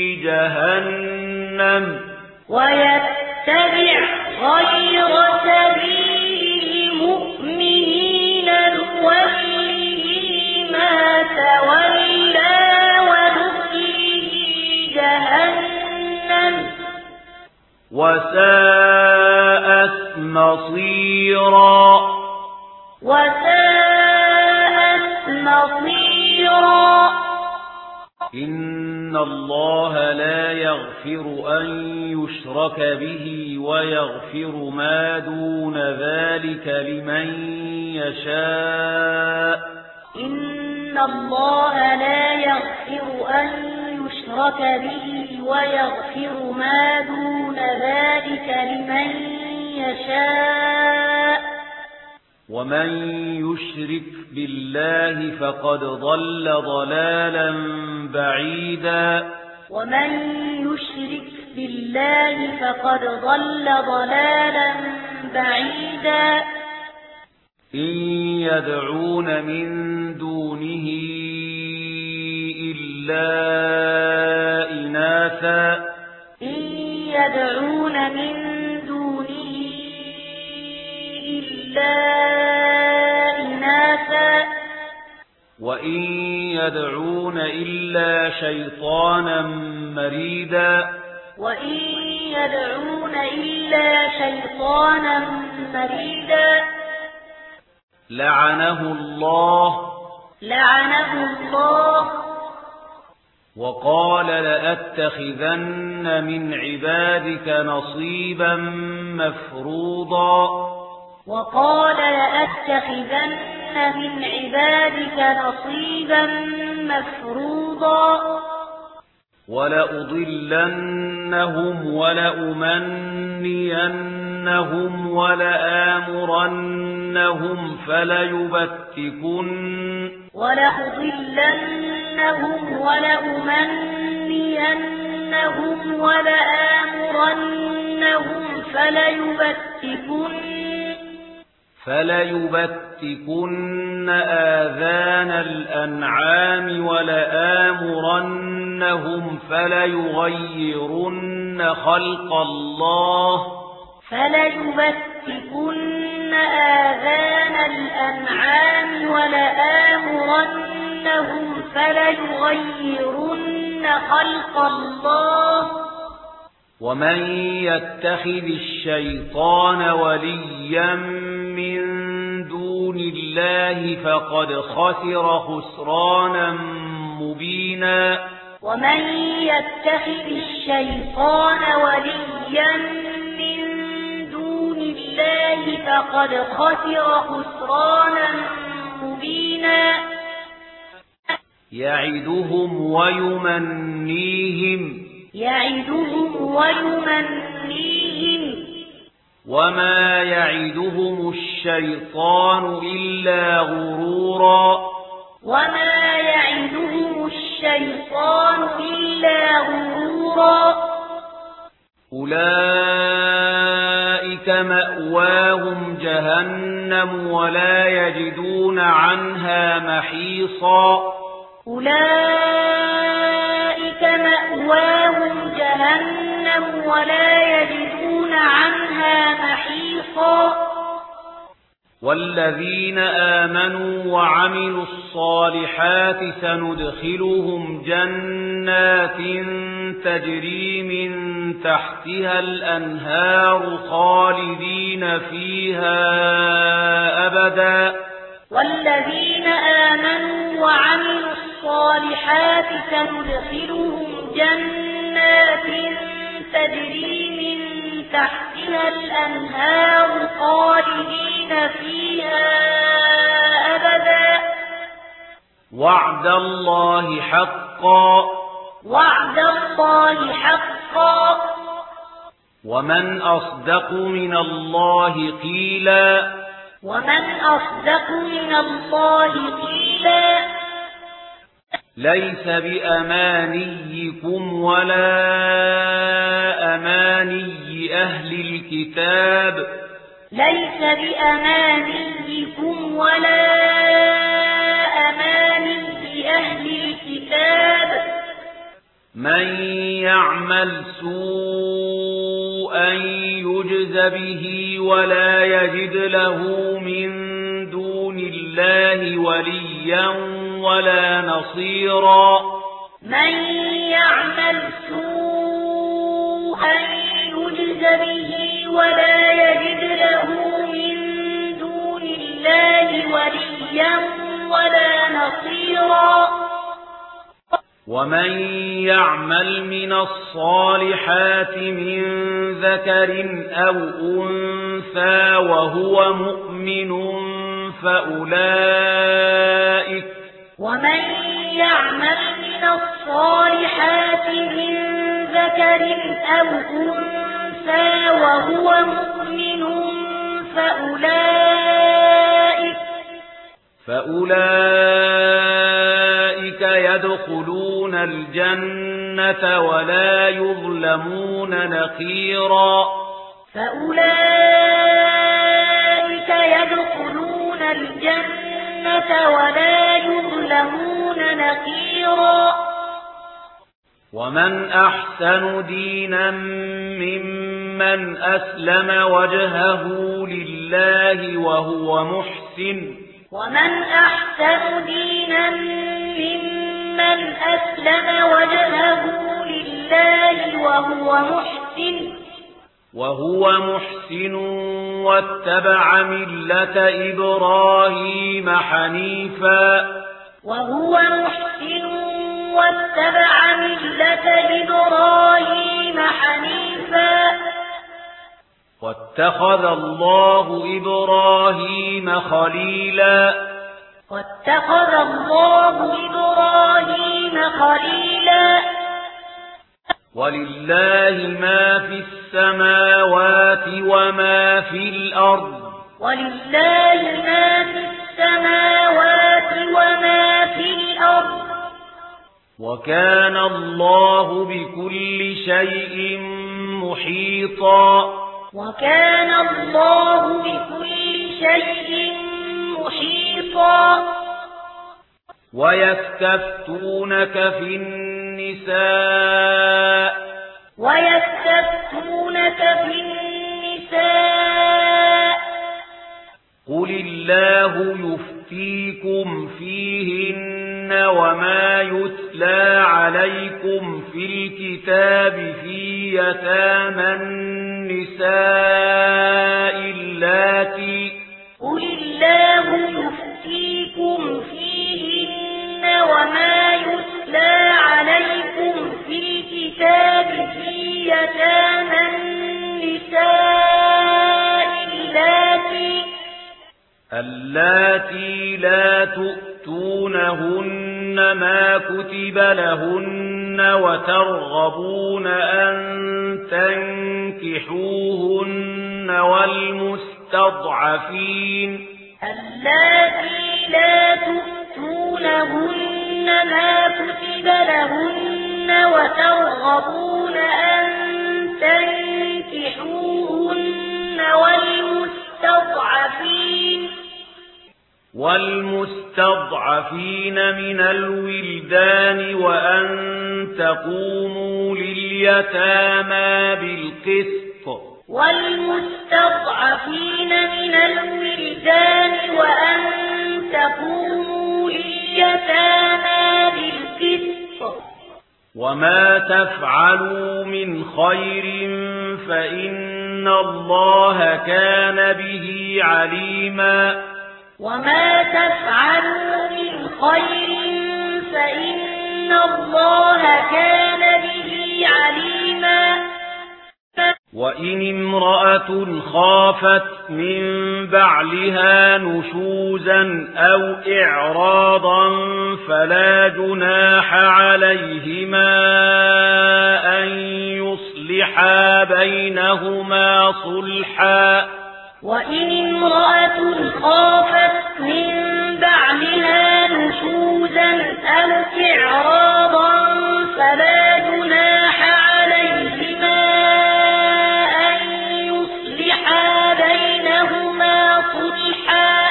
جهنم ويتبع غير سبيل المؤمنين نوله ما تولى ونصله جهنم وساءت مصيرا إن الله لا يغفر أن يشرك به ويغفر ما دون ذلك لمن يشاء إن الله لا يغفر أن يشرك به ويغفر ما دون ذلك لمن يشاء ومن يشرك بالله فقد ضل ضلالا بعيدا ومن يشرك بالله فقد ضل ضلالا بعيدا إن يدعون من دونه إلا إناثا إن يدعون من دونه إلا إناثا وإن يدعون إلا شيطانا مريدا وإن يدعون إلا شيطانا مريدا لعنه الله وقال لأتخذن من عبادك نصيبا مفروضا وقال لأتخذن من عبادك نصيبا مفروضا ولأضلنهم ولأمنينهم ولآمرنهم ولأضلنهم ولأمنينهم ولآمرنهم فليبتكن آذان الأنعام ولآمرنهم فليغيرن خلق الله فليبتكن آذان الأنعام ولآمرنهم فليغيرن خلق الله ومن يتخذ الشيطان وليا من دون الله فقد خسر خسرانا مبينا ومن يتخذ الشيطان وليا من دون الله فقد خسر خسرانا مبينا يعدهم ويمنيهم وما يعدهم الشيطان إلا غرورا أولئك مأواهم جهنم ولا يجدون عنها محيصا والذين آمنوا وعملوا الصالحات سندخلهم جنات تجري من تحتها الأنهار خالدين فيها أبدا والذين آمنوا وعملوا الصالحات سندخلهم جنات تجري من تحتها الأنهار خالدين فيها أبدا وعد الله حقا ومن أصدق من الله قيلا ليس بأمانيكم ولا أماني أهل الكتاب من يعمل سوءا يجز به ولا يجد له من دون الله وليا ولا نصيرا من يعمل سوءا يجز به ولا يجد له من دون الله وليا ولا نصيرا ومن يعمل من الصالحات من ذكر أو أنثى وهو مؤمن فأولئك يدخلون الجنة ولا يظلمون نقيرا ومن أحسن دينا ممن أسلم وجهه لله وهو محسن واتبع ملة إبراهيم حنيفا واتخذ الله إبراهيم خليلا ولله ما في السماوات وما في الأرض وكان الله بكل شيء محيطا ويستفتونك في النساء قل الله يفتيكم فيهن وما يتلى عليكم في الكتاب في يتامى النساء اللاتي وما يتلى عليكم اللاتي لا تؤتونهن ما كتب لهن وترغبون أن تنكحوهن والمستضعفين اللاتي لا تؤتونهن ما كتب لهن وترغبون أن تنكحوهن والمستضعفين من الولدان وأن تقوموا لليتامى بالقسط والمستضعفين من الولدان وأن تقوموا لليتامى بالقسط وما تفعلوا من خير فإن الله كان به عليما وما تفعلوا من خير فإن الله كان به عليما وإن امرأة خافت من بعلها نشوزا أو إعراضا فلا جناح عليهما أن يصلحا بينهما صلحا وإن امرأة خافت من بعلها نشوزا أو إعراضا فلا جناح عليهما أن يصلحا بينهما صلحا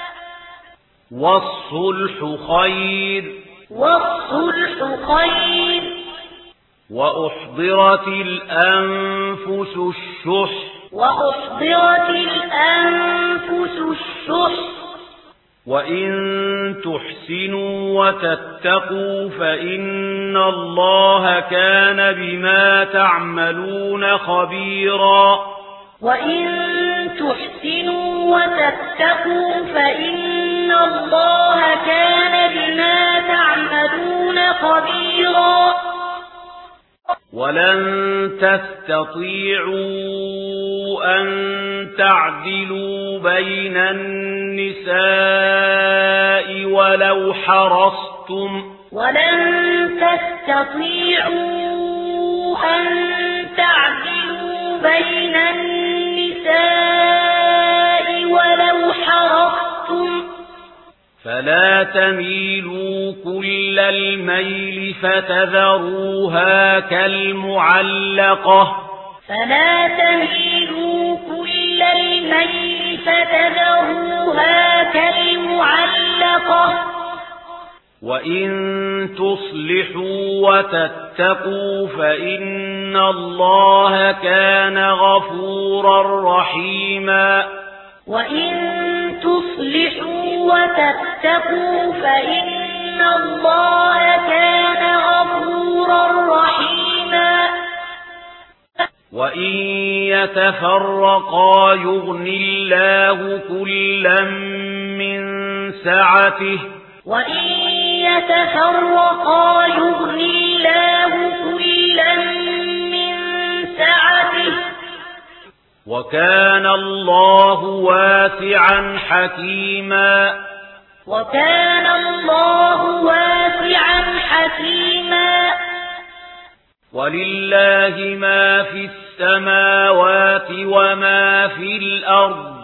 والصلح خير وأحضرت الأنفس الشح وإن تحسنوا وتتقوا فإن الله كان بما تعملون خبيرا وإن تحسنوا وتتقوا فإن الله كان بما تعملون خبيرا ولن تستطيعوا أن تعدلوا بين النساء ولو حرصتم بين النساء ولو حرصتم فلا تميلوا كل الميل فتذروها كالمعلقة وإن تصلحوا وتتقوا فإن الله كان غفورا رحيما وإن تصلحوا وتتقوا فإن الله كان غفورا رحيما وإن يتفرقا يغني الله كلا من سعته وإن يتفرقا يغني الله كلا من سعته وكان الله واسعا حكيما ولله ما في السماوات وما في الأرض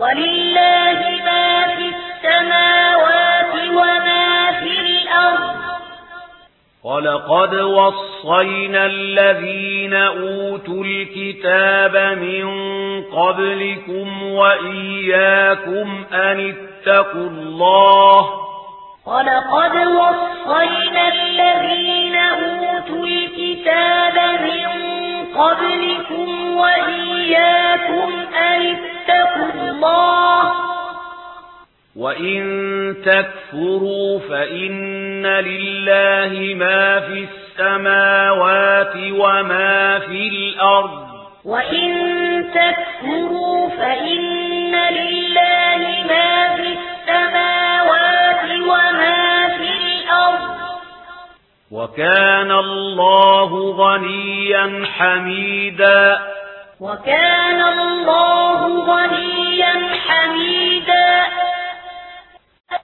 ولقد وصينا الذين أوتوا الكتاب من قبلكم وإياكم أن اتقوا الله ولقد وصينا الذين أوتوا الكتاب من قبلكم وإياكم أن اتقوا الله وإن تكفروا فإن لله ما في السماوات وما في الأرض وإن تكفروا فإن لله ما في السماوات وما في الأرض وكان الله غنيا حميدا ولله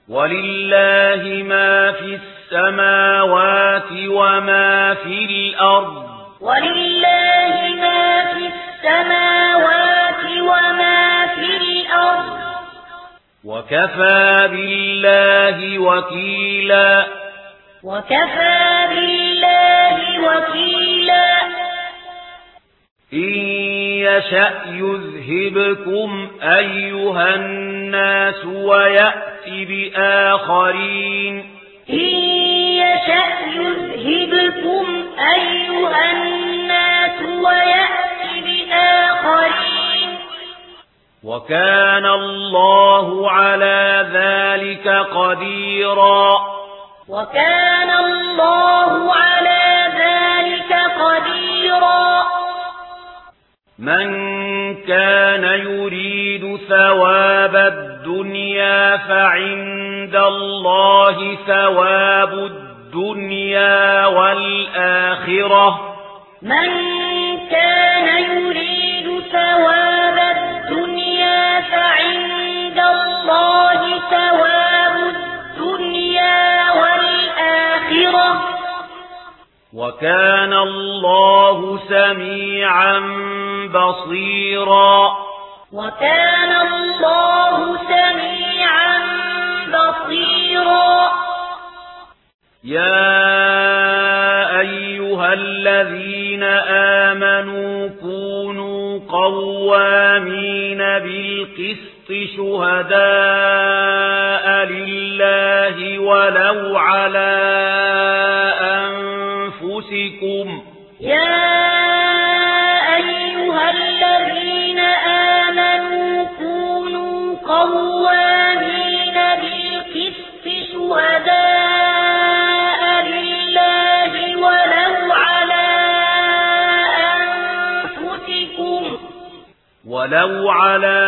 ولله ما في السماوات وما في الأرض ولله ما في السماوات وما في الأرض وكفى بالله وكيلا وكفى بالله وكيلا إن يشأ يذهبكم أيها الناس ويأت بآخرين إن يشأ يذهبكم أيها الناس ويأت بآخرين وكان الله على ذلك قديرا وكان الله على ذلك قديرا من كان يريد ثواب الدنيا فعند الله ثواب الدنيا والآخرة من كان يريد ثواب الدنيا فعند الله ثواب الدنيا والآخرة وكان الله سميعا بصيرا وكان الله سميعا بصيرا يا أيها الذين آمنوا كونوا قوامين بالقسط شهداء لله ولو على أنفسكم يا أيها الذين آمنوا كونوا قوامين بالقسط شهداء لله ولو على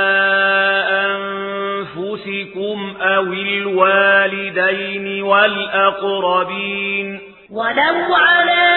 أنفسكم أو الوالدين والأقربين ولو على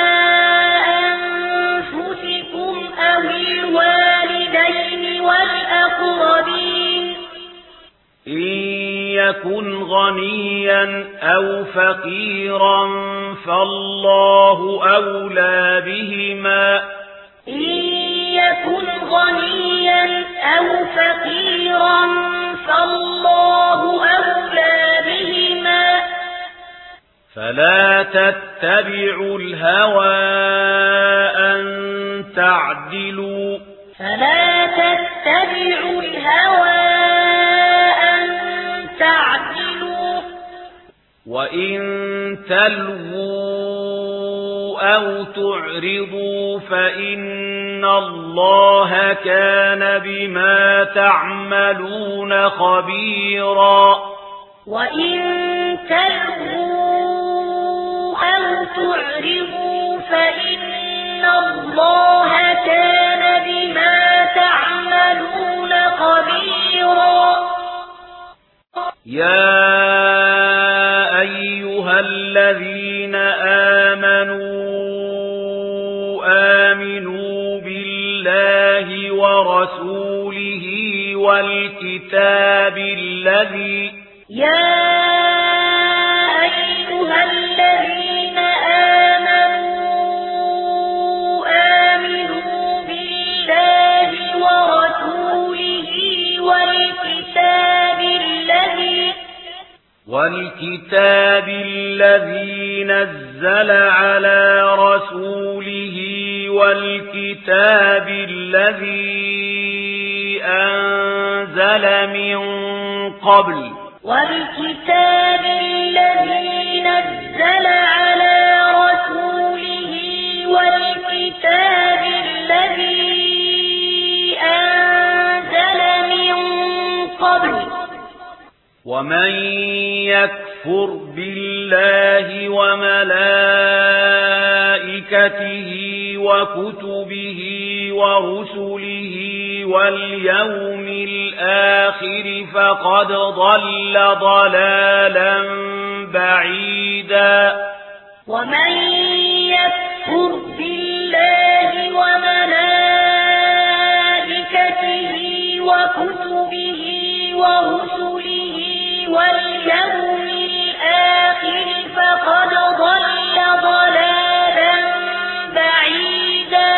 أنفسكم أو الوالدين والأقربين إن يكن غنيا أو فقيرا فالله أولى بهما إن يكن غنيا أو فقيرا فالله أولى بهما فلا تتبعوا الهوى أن تعدلوا فلا تتبعوا الهوى أن تعدلوا وإن تلووا أو تعرضوا فإن الله كان بما تعملون خبيرا وإن تلووا أو تعرضوا فإن الله كان بما تعملون خبيرا يا أيها الذين آمنوا بالله ورسوله والكتاب الذي يا أيها الذين آمنوا بالله ورسوله والكتاب الذي نزل على رسوله والكتاب الذي أنزل من قبل والكتاب الذي نزل على رسوله والكتاب الذي أنزل من قبل ومن يكفر بالله وملائكته وكتبه ورسله واليوم الآخر فقد ضل ضلالا بعيدا ومن يكفر بالله وملائكته وكتبه ورسله واليوم الآخر فقد ضل ضلالا بعيدا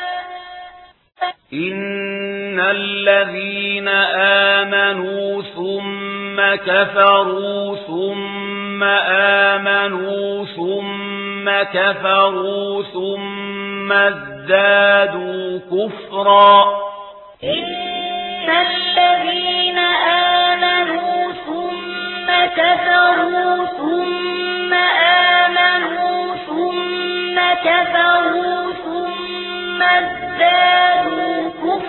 إن الذين آمنوا ثم كفروا ثم آمنوا ثم كفروا ثم ازدادوا كفرا إن الذين آمنوا ثم كفروا ثم آمنوا ثم كفروا ثم ازدادوا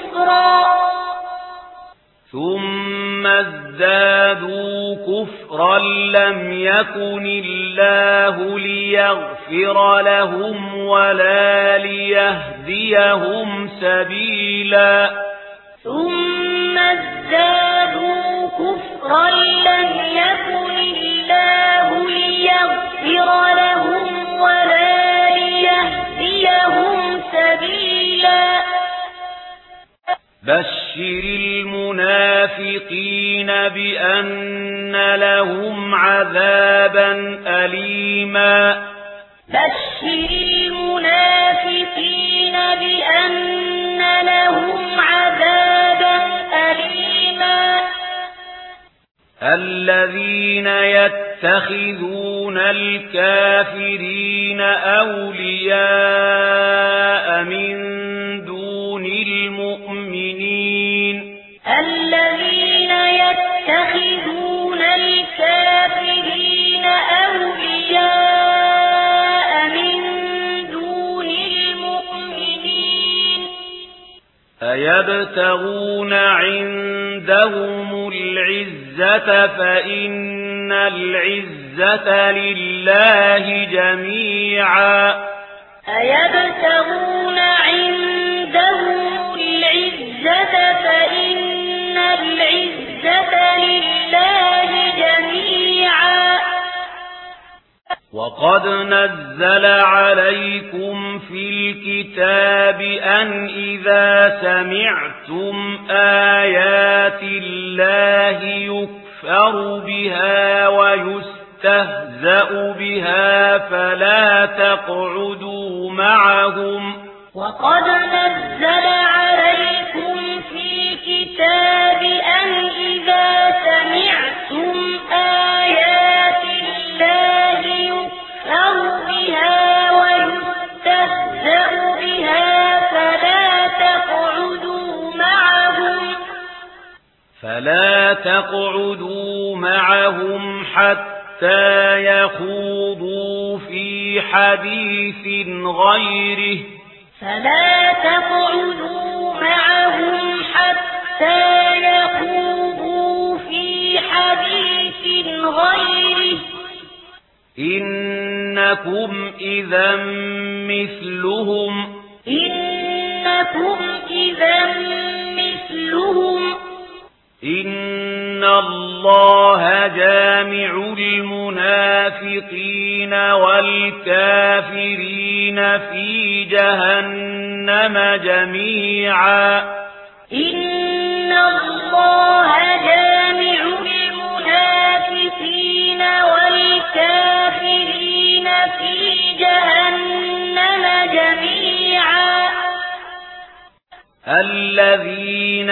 كفرا لم يكن الله ليغفر لهم ولا ليهديهم سبيلا ثم ازدادوا كفرا لم يكن الله ليغفر لهم ولا ليهديهم سبيلا بشر المنافقين بأن لهم عذابا أليما بشر المنافقين بأن لهم عذابا أليما الذين يتخذون الكافرين أولياء من دون المؤمنين الذين يتخذون الكافرين أولياء من دون المؤمنين أيبتغون عندهم العزة فإن العزة لله جميعا أيبتغون عندهم العزة فإن العزة لله جميعا وقد نزل عليكم في الكتاب أن إذا سمعتم آيات الله يكفر بها ويستهزأ بها فلا تقعدوا معهم وقد نزل عليكم في الكتاب أن إذا سمعتم آيات الله يكفر بها ويستهزأ بها فلا تقعدوا معهم حتى يخوضوا في حديث غيره فلا تقعدوا معهم حتى يخوضوا في حديث غيره إنكم إذا مثلهم إن الله جامع المنافقين والكافرين في جهنم جميعا إن الله جامع المنافقين والكافرين في جهنم جميعا الذين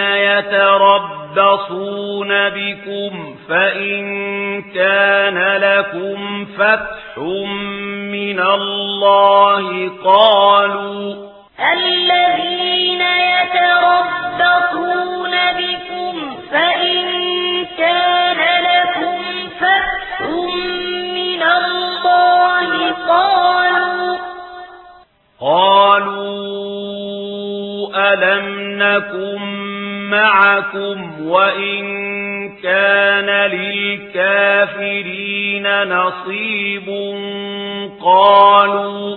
يتربصون بكم فإن كان لكم فتح من الله قالوا الذين يتربصون بكم فإن كان لكم فتح من الله قالوا ألم نكن معكم وإن كان للكافرين نصيب قالوا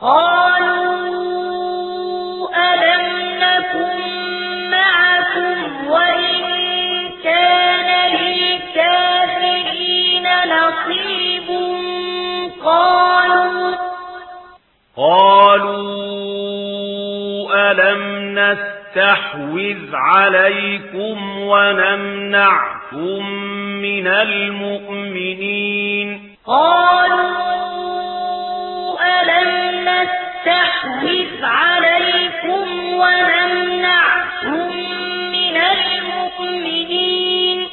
ألم نكن معكم وإن كان للكافرين نصيب قالوا ألم نستحوذ عليكم ونمنعكم من المؤمنين قالوا ألم نستحوذ عليكم ونمنعكم من المؤمنين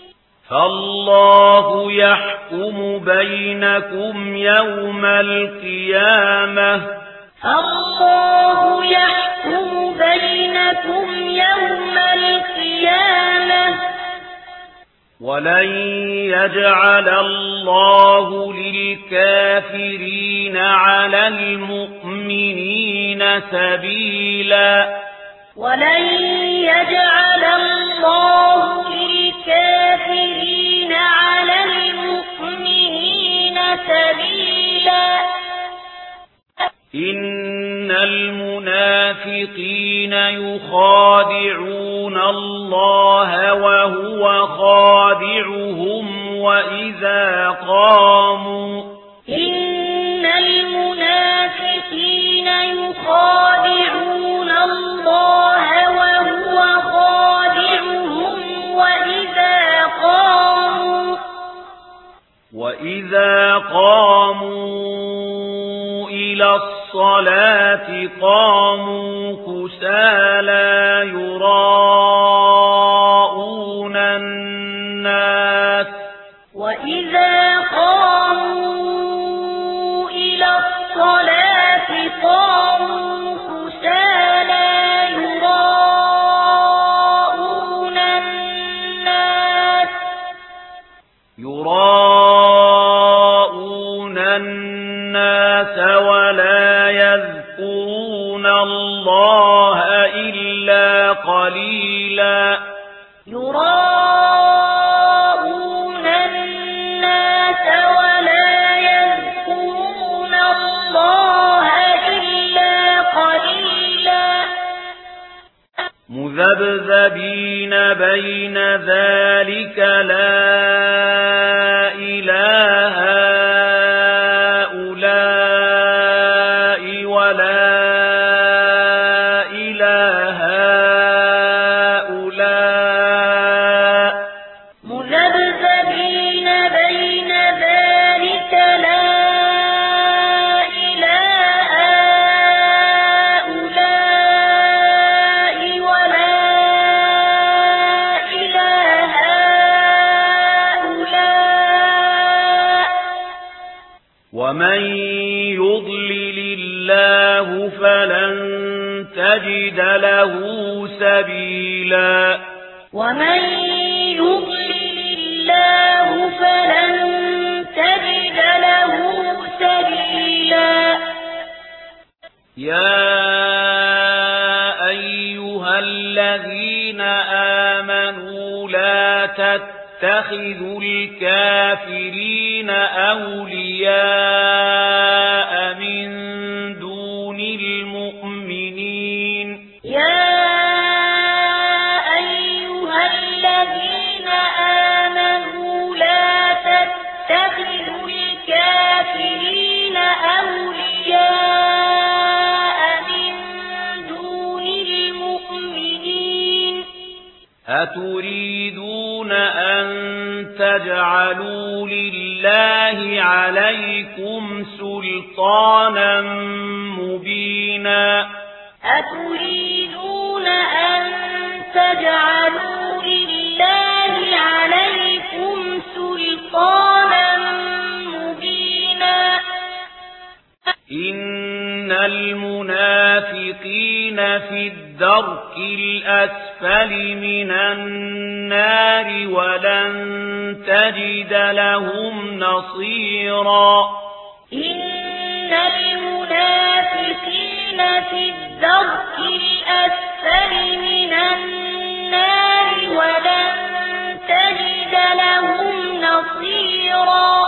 فالله يحكم بينكم يوم القيامة الله يحكم بينكم يوم القيامة ولن يجعل الله للكافرين على المؤمنين سبيلا ولن يجعل الله للكافرين على المؤمنين سبيلا إن المنافقين يخادعون الله وهو خادعهم وإذا قاموا إن المنافقين يخادعون الله وهو خادعهم وإذا قاموا إلى الصلاة قاموا كسالى يراءون الناس وإذا قاموا إلى الصلاة قاموا كسالى يراءون الناس ولا يذكرون الله إلا قليلا يراءون الناس ولا يذكرون الله إلا قليلا مذبذبين بين ذلك لا إله هؤلاء ولا إله هؤلاء مذبذبين بين ذلك لا إله هؤلاء ولا إله هؤلاء ومن يضلل الله فلن تجد له سبيلا ومن يضلل الله فلن تجد له سبيلا يا أيها الذين آمنوا لا تتخذوا الكافرين أولياء من دون المؤمنين يا أيها الذين آمنوا لا تتخذوا الكافرين أولياء من دون المؤمنين أتريدون أن تجعلوا لله عليكم سلطانا مبينا أتريدون أن تجعلوا لله عليكم سلطانا مبينا إن المنافقين في الدرك الأسفل من النار ولن تجد لهم نصيرا إن المنافقين في الدرك الأسفل من النار ولن تجد لهم نصيرا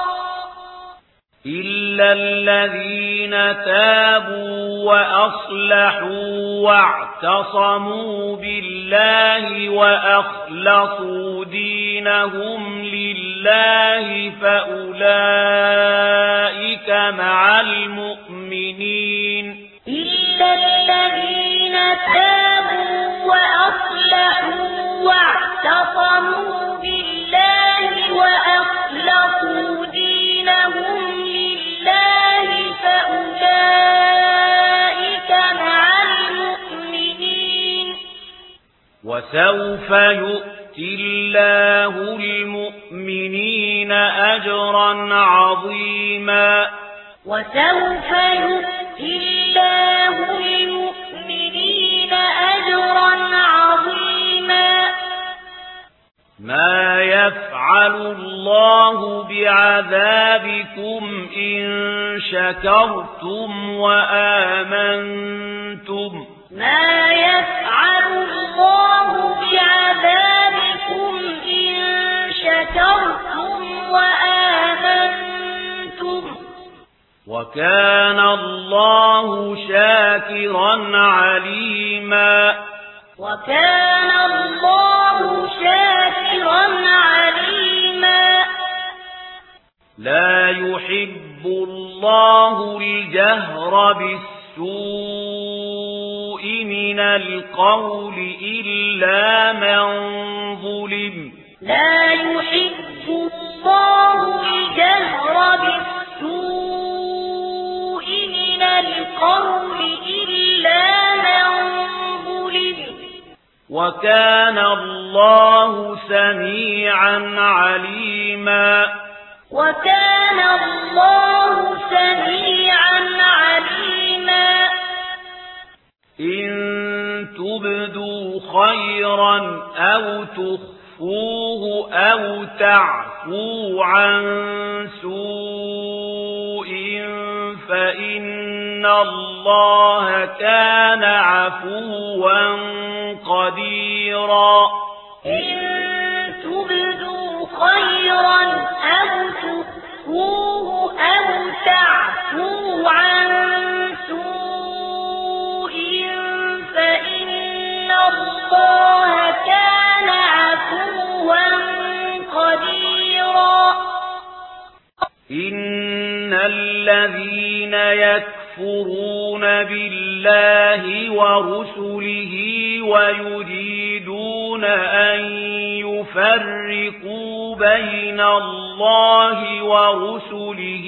إلا الذين تابوا وأصلحوا واعتصموا بالله وأخلصوا دينهم لله فأولئك مع المؤمنين إلا الذين تابوا وأصلحوا واعتصموا بالله وسوف يؤتي الله المؤمنين أجرا عظيما وسوف يؤتي الله المؤمنين أجرا عظيما ما يفعل الله بعذابكم إن شكرتم وآمنتم ما يفعل الله بعذابكم إن شكرتم وآمنتم وكان الله شاكرا عليما وكان الله شاكرا عليما لا يحب الله الجهر بالسوء من القول إلا من ظلم لا يحب الله الجهر بالسوء من القول إلا من ظلم وكان الله سميعا عليما وكان الله سميعا عليما إن تبدوا خيرا أو تخفوه أو تعفوا عن سوء فإن الله كان عفوا قديرا إن تبدوا خيرا أو تخفوه أو تعفوا عن سوء فإن الله كان عفوا قديرا إن الذين يكفرون بالله ورسله ويريدون أن يفرقوا بين الله ورسله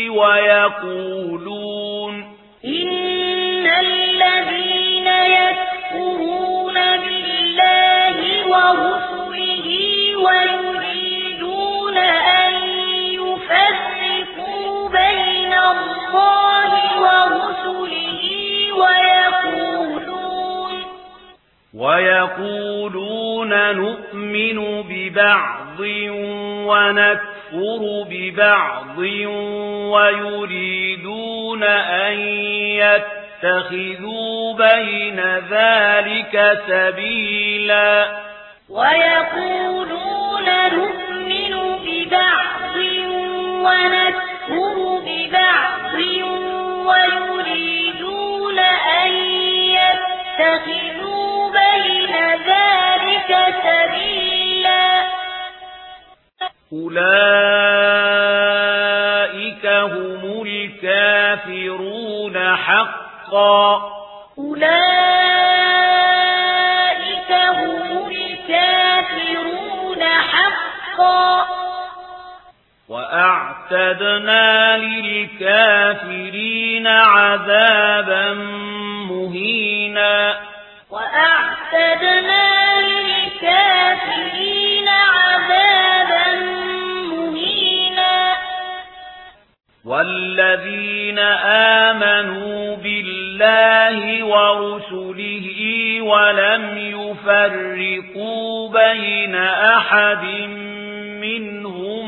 ويقولون إن الذين يكفرون بالله ورسله ويريدون أن يفرقوا بين الله ورسله ويقولون نؤمن ببعض ونكفر ببعض ويريدون أن يتخذوا بين ذلك سبيلا ويقولون نؤمن ببعض ونكفر ببعض ويريدون أن يتخذوا بين ذلك سبيلا أولئك هم الكافرون حقا أولئك هم الكافرون حقا وأعتدنا للكافرين عذابا مهينا وأعتدنا للكافرين عذابا مهينا والذين آمنوا بالله ورسله ولم يفرقوا بين أحد منهم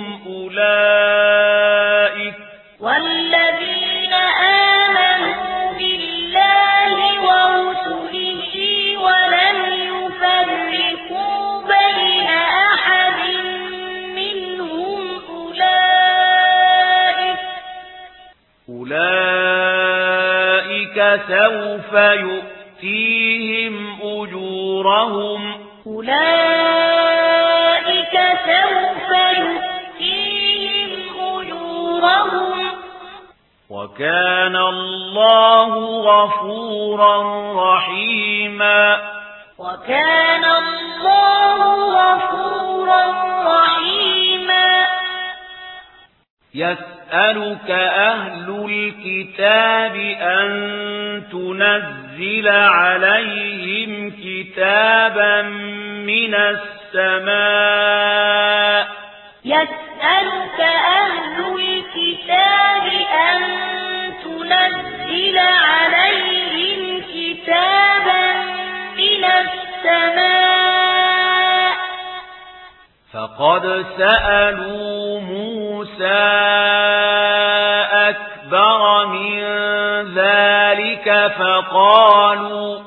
والذين آمنوا بالله ورسله ولم يفرقوا بين أحد منهم أولئك سوف يؤتيهم أجورهم أولئك سوف يؤتيهم أجورهم وكان الله غفورا رحيما وكان الله غفورا رحيما يسألك أهل الكتاب أن تنزل عليهم كتابا من السماء يسألك أهل الكتاب أن تنزل عليهم كتابا من السماء فقد سألوا موسى أكبر من ذلك فقالوا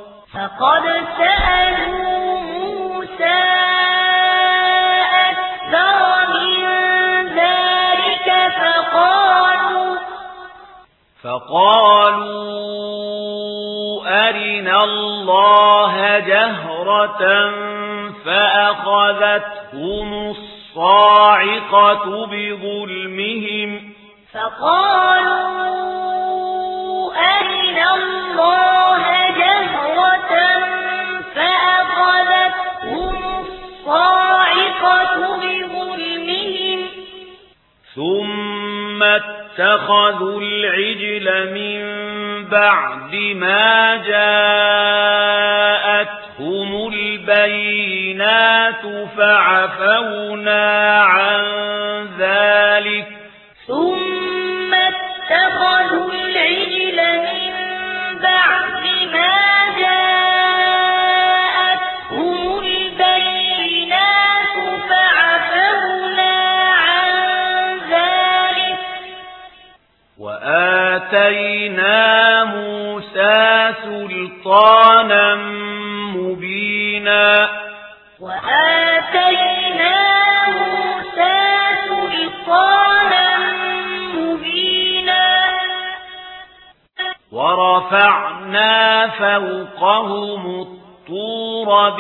أرنا الله جهرة فأخذتهم الصاعقة بظلمهم ثم اتخذوا العجل من بعد ما جاءتهم البينات فعفونا عن ذلك وآتينا موسى سلطانا مبينا ورفعنا فوقهم الطور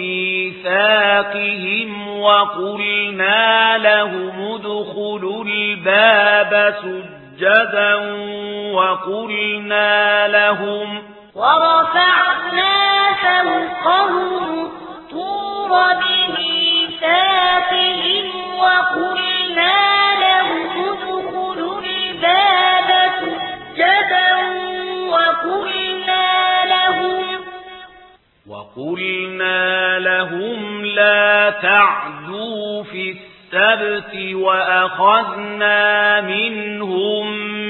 بميثاقهم وقلنا لهم ادخلوا الباب سجدا وقلنا لهم لا تعدوا في السبت وأخذنا منهم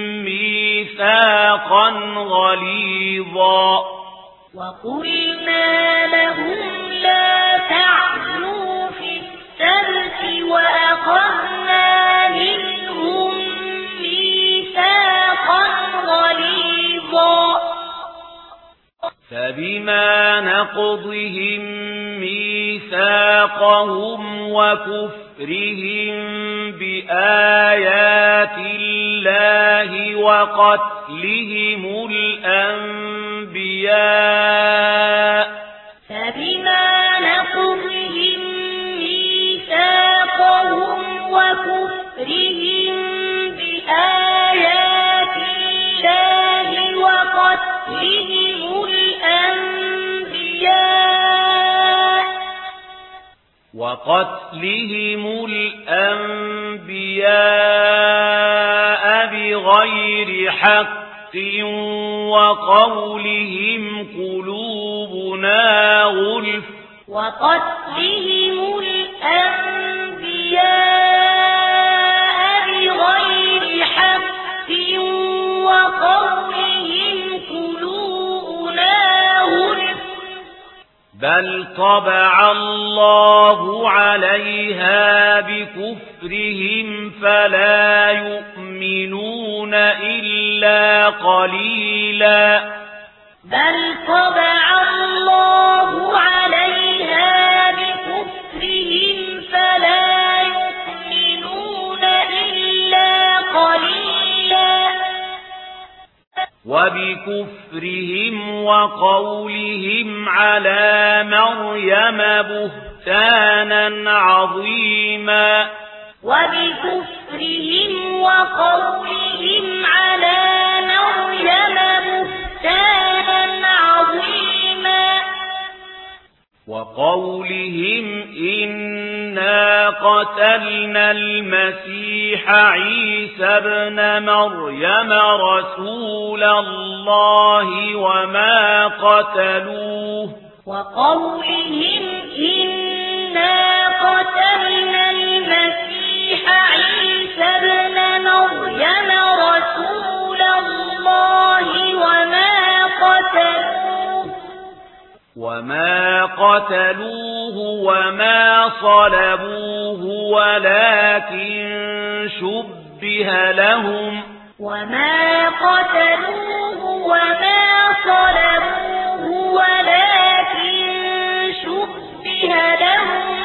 ميثاقا غليظا فبما نقضهم ميثاقهم وكفرهم بآيات الله وقتلهم الأنبياء بغير حق وقولهم قلوبنا غلف بل طبع الله عليها بكفرهم فلا يؤمنون إلا قليلا وبكفرهم وقولهم على مريم بهتانا عظيما وقولهم إنا قتلنا المسيح عيسى ابن مريم رسول الله وما قتلوه وقولهم إنا قتلنا المسيح عيسى ابن مريم رسول الله وما قتلوه وما صلبوه ولكن شبه لهم وما قتلوه وما صلبوه ولكن شبه لهم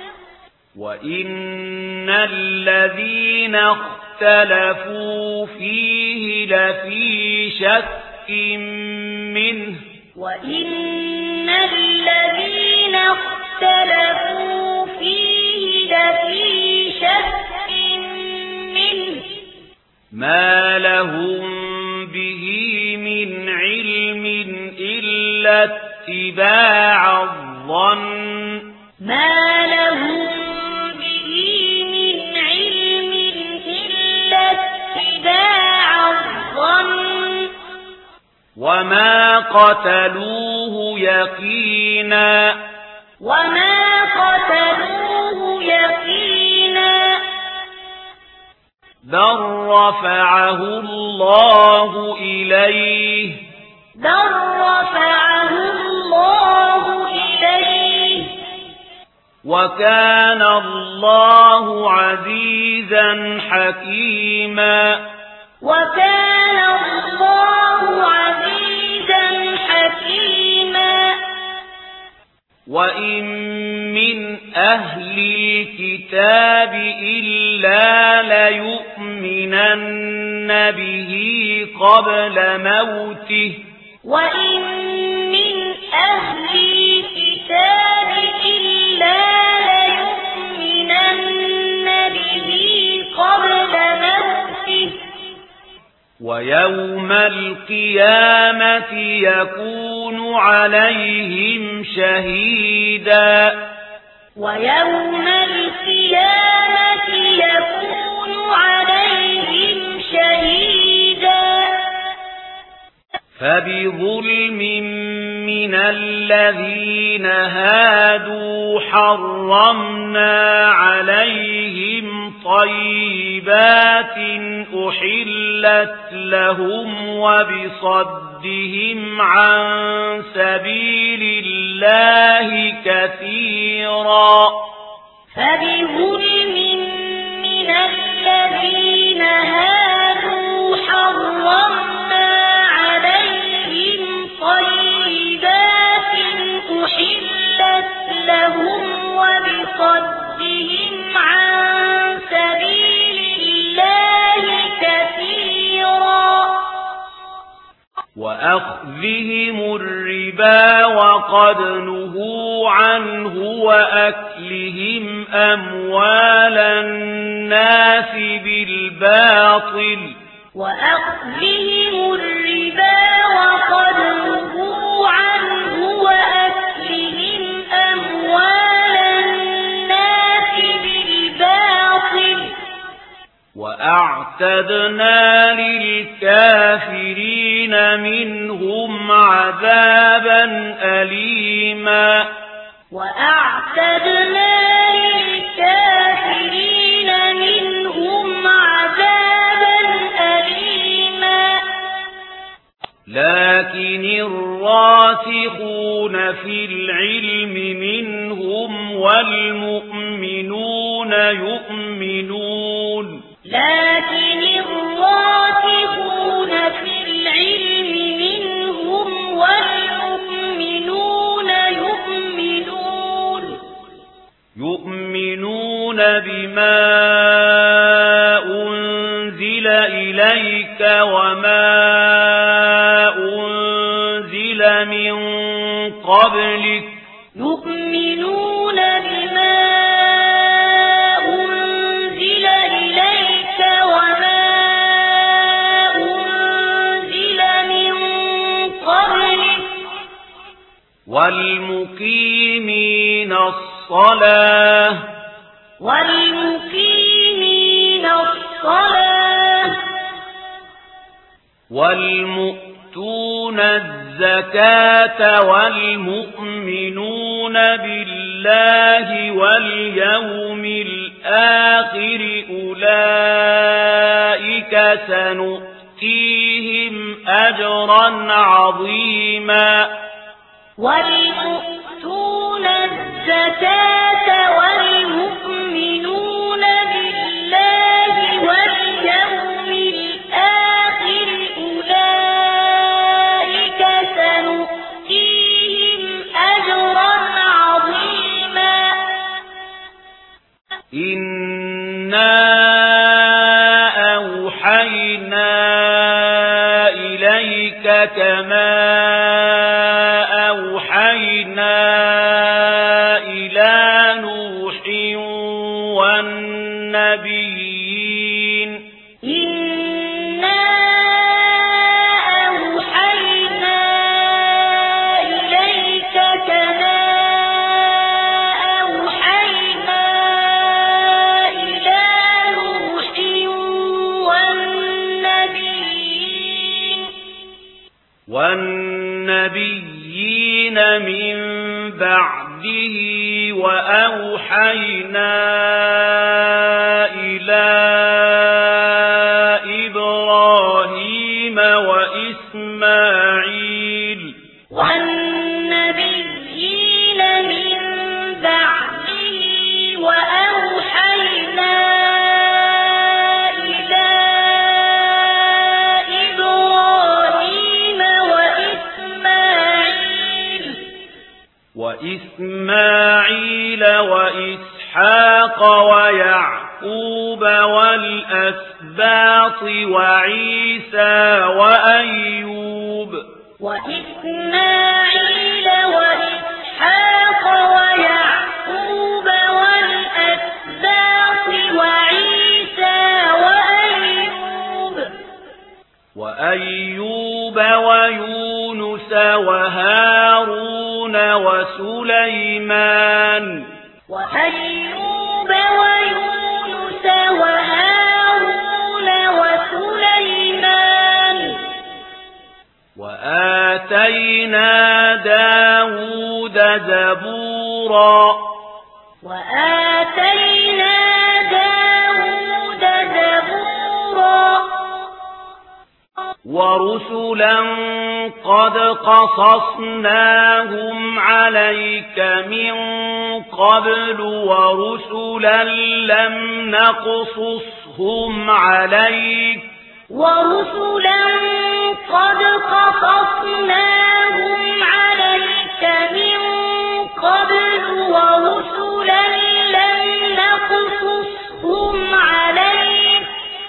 وإن الذين اختلفوا فيه لفي شك منه وإن الذين اختلفوا فيه لفي شك منه ما لهم به من علم إلا اتباع الظن ما لهم به من علم إلا اتباع الظن وما قتلوه يقينا بل رفعه الله إليه وكان الله عزيزا حكيما وإن من أهل الكتاب إلا ليؤمنن به قبل موته وإن من أهل الكتاب إلا ليؤمنن به قبل موته ويوم القيامة يكون عليهم شهيدا ويوم القيامة يكون عليهم شهيدا فبظلم من الذين هادوا حرمنا عليهم طيبات أحلت لهم وبصدهم عن سبيل الله كثيرا فبظلم من الذين هادوا حرمنا عليهم طيبات أحلت لهم وبصدهم عن سبيل الله كثيرا وأخذهم الربا وقد نهوا عنه وأكلهم أموال الناس بالباطل وأخذهم الربا وقد نهوا عنه وأكلهم أموال الناس بالباطل وأعتدنا للكافرين منهم عذابا أليما وأعتدنا للكافرين منهم عذابا أليما لكن الراسخون في العلم منهم والمؤمنون يؤمنون يؤمنون بما أنزل إليك وما أنزل من قبلك يؤمنون بما أنزل إليك وما أنزل من قبلك والمقيمين الصلاة والمقيمين الصلاة والمؤتون الزكاة والمؤمنون بالله واليوم الآخر أولئك سنؤتيهم أجرا عظيما والمؤتون الزكاة والمؤمنون بالله واليوم الآخر أولئك سنؤتيهم أجرا عظيما إنا أوحينا إليك كما أوحينا إلى نوح والنبيين إنا أوحينا إليك كما أوحينا إلى نوح والنبيين من بعده وأوحينا إلى إبراهيم وإسماعيل والنبيين من بعده وأوحينا إلى إبراهيم وإسماعيل وإسحاق ويعقوب والأسباط وعيسى وأيوب وإسماعيل وإسحاق ويعقوب والأسباط وعيسى وأيوب ويونس وهارون وسليمان وأيوب ويونس وهارون وسليمان وآتينا داود زبورا وآتينا داود زبورا ورسلا قد قصصناهم عليك من قبل ورسلا لم نقصصهم عليك ورسلا قد قصصناهم عليك من قبل ورسلا لم نقصصهم عليك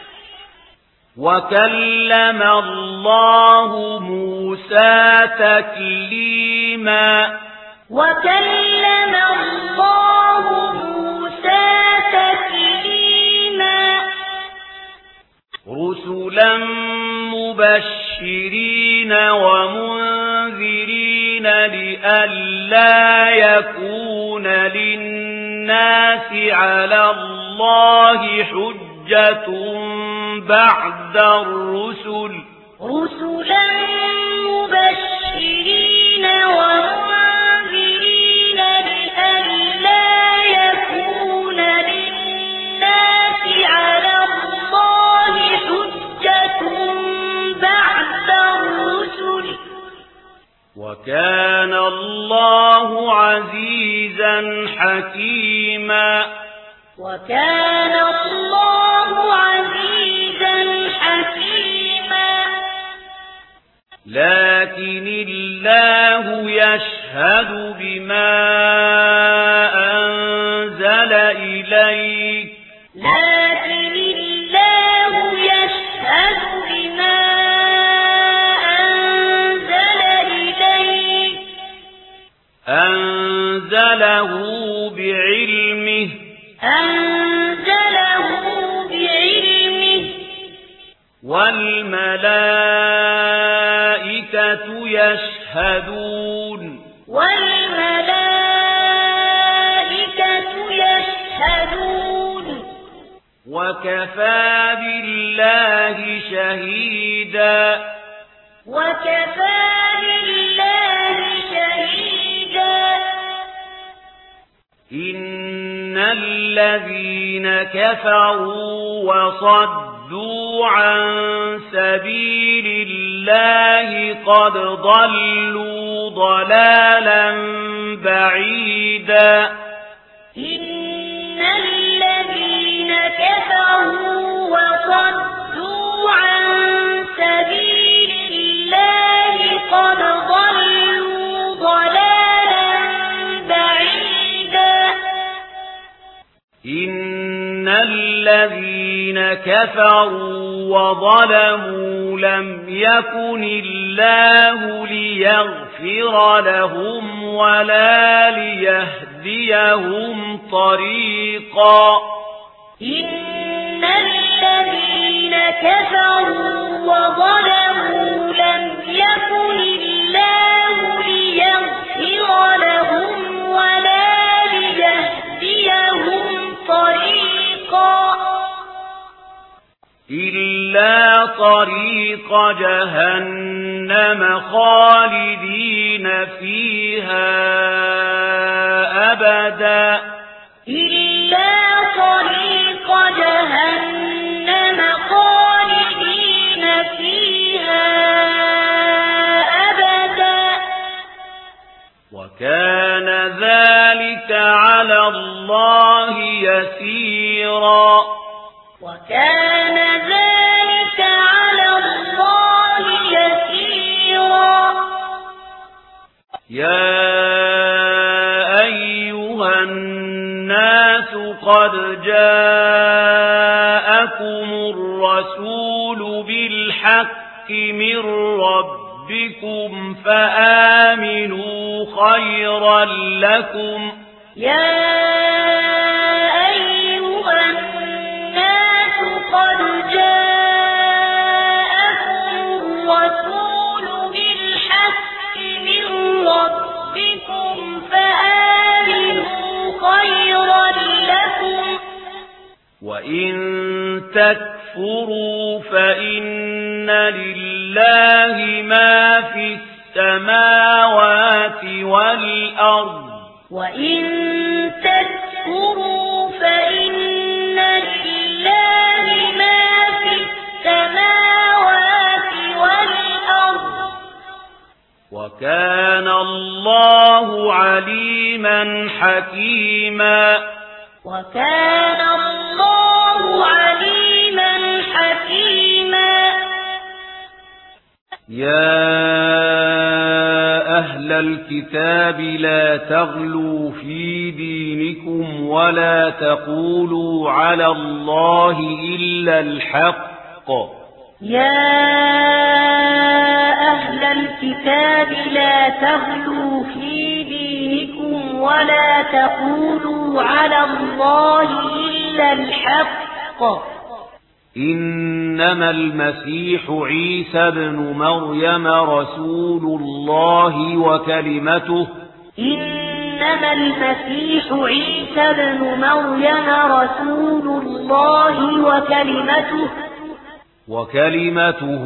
وكلم الله موسى تكليما وكلم الله موسى تكليما رسلا مبشرين ومنذرين لئلا يكون للناس على الله حجة بعد الرسل رسلا مبشرين ومنذرين لئلا يكون للناس على الله حجة بعد الرسل وكان الله عزيزا حكيما وكان الله عزيزا حكيما لكن الله يشهد بما أنزل إليك لكن الله يشهد بما أنزله بعلمه والملائكة يشهدون وكفى بالله شهيدا وكفى بالله شهيدا إن الذين كفروا وصدوا عن سبيل الله قد ضلوا ضلالا بعيدا إن الذين كفروا وصدوا عن سبيل الله قد ضلوا ضلالا بعيدا إن الذين كفروا وظلموا لم يكن الله ليغفر لهم ولا ليهديهم طريقا إن الذين كفروا وظلموا لم يكن الله ليغفر لهم ولا ليهديهم طريقا إلا طريق جهنم خالدين فيها أبدا إلا طريق جهنم خالدين فيها أبدا وكان ذلك على الله يسيرا وكان ذلك على الله يسيرا يا أيها الناس قد جاءكم الرسول بالحق من ربكم فآمنوا خيرا لكم يا أيها الناس قد جاءكم الرسول بالحق من ربكم فآمنوا خيرا لكم وإن تكفروا فإن لله ما في السماوات والأرض وإن تكفروا فإن لله ما في السماوات والأرض وكان الله عليما حكيما وكان الله عليما حكيما يا أهل الكتاب لا تغلوا في دينكم ولا تقولوا على الله إلا الحق يا أهل الكتاب لا تغلوا في دينكم ولا تقولوا على الله إلا الحق إنما المسيح عيسى بن مريم رسول الله وكلمته إنما المسيح عيسى بن مريم رسول الله وكلمته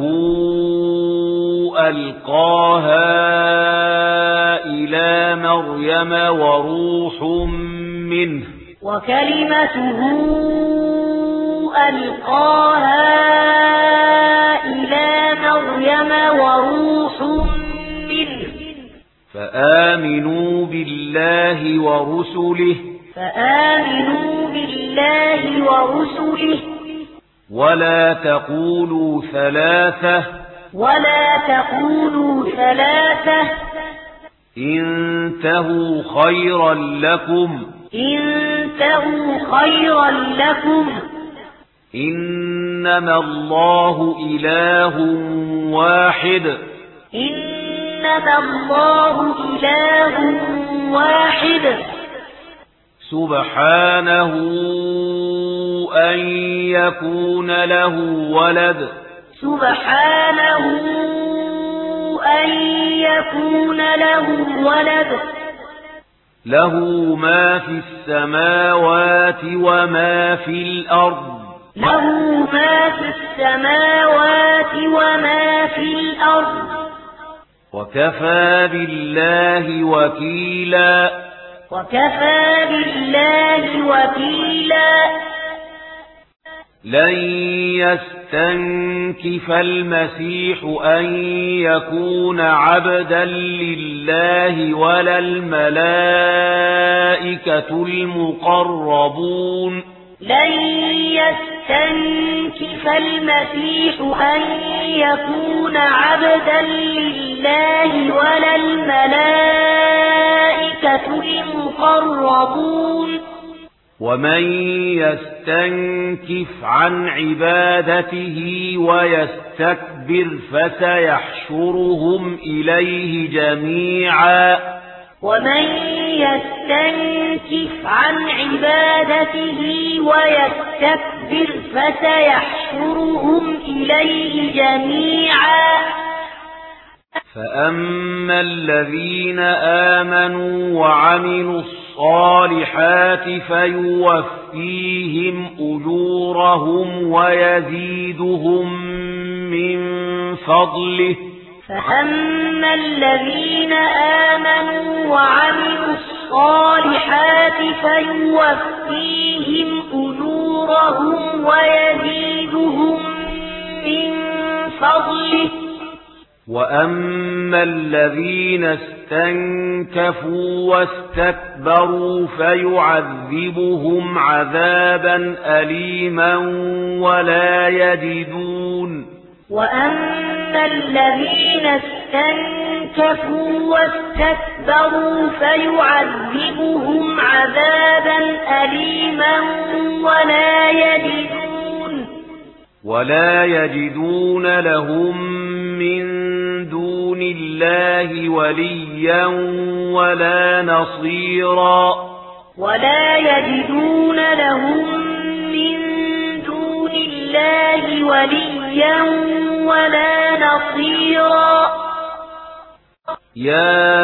ألقاها إلى مريم وروح منه وكلمته ألقاها إلى مريم وروح منه فآمنوا بالله ورسله ولا تقولوا ثلاثة انتهوا خيرا لكم إنما الله إله واحد سبحانه أن يكون له ولد له ما في السماوات وما في الأرض له ما في السماوات وما في الأرض وكفى بالله وكيلا وكفى بالله وكيلا لن يستنكف المسيح أن يكون عبدا لله ولا الملائكة المقربون لن يستنكف المسيح أن يكون عبدا لله ولا الملائكة المقربون ومن يستنكف عن عبادته ويستكبر فسيحشرهم إليه جميعا ومن يستنكف عن عبادته ويستكبر فسيحشرهم إليه جميعا فأما الذين آمنوا وعملوا الصالحات فيوفيهم أجورهم ويزيدهم من فضله فأما الذين آمنوا وعملوا الصالحات فيوفيهم أجورهم ويزيدهم من فضله وأما الذين استنكفوا واستكبروا فيعذبهم عذابا أليما وأما الذين استنكفوا واستكبروا فيعذبهم عذابا أليما ولا يجدون لهم من دون الله وليا ولا نصيرا ولا يجدون لهم من دون الله وليا ولا نصيرا يا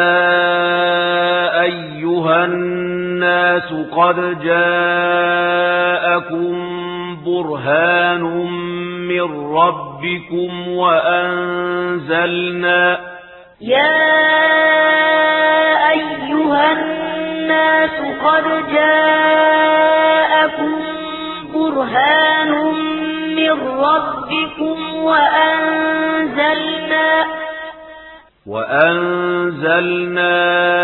أيها الناس قد جاءكم برهان من ربكم وأنزلنا يا أيها الناس قد جاءكم برهان من ربكم وأنزلنا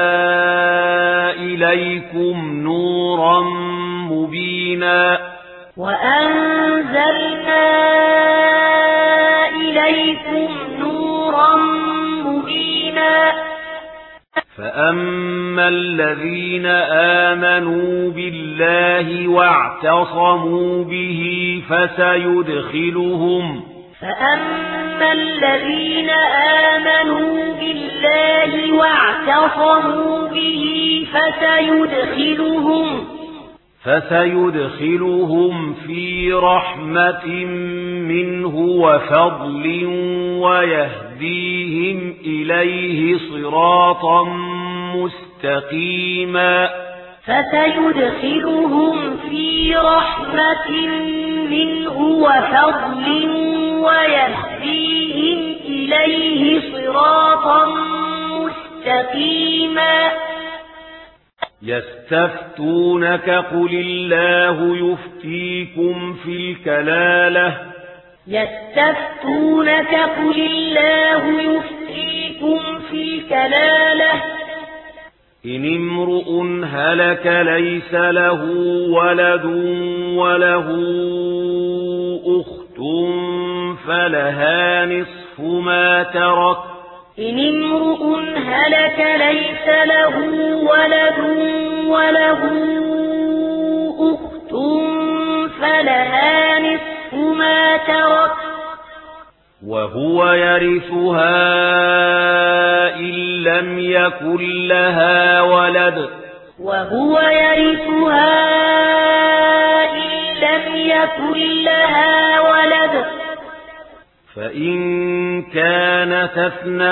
إليكم نورا مبينا وأنزلنا إليكم نورا مبينا فأما الذين آمنوا بالله واعتصموا به فأما الذين آمنوا بالله واعتصموا به فسيدخلهم في رحمة منه وفضل ويهديهم إليه صراطا مستقيما فسيدخلهم في رحمة منه وفضل ويهديهم إليه صراطا مستقيما يستفتونك قل الله يفتيكم في الكلالة إن امرؤ هلك ليس له ولد وله أخت فلها نصف ما ترك إن امرؤ هلك ليس له ولد وله أخت فلها نصف ما ترك وهو يرثها إن لم يكن لها ولد فإن كانت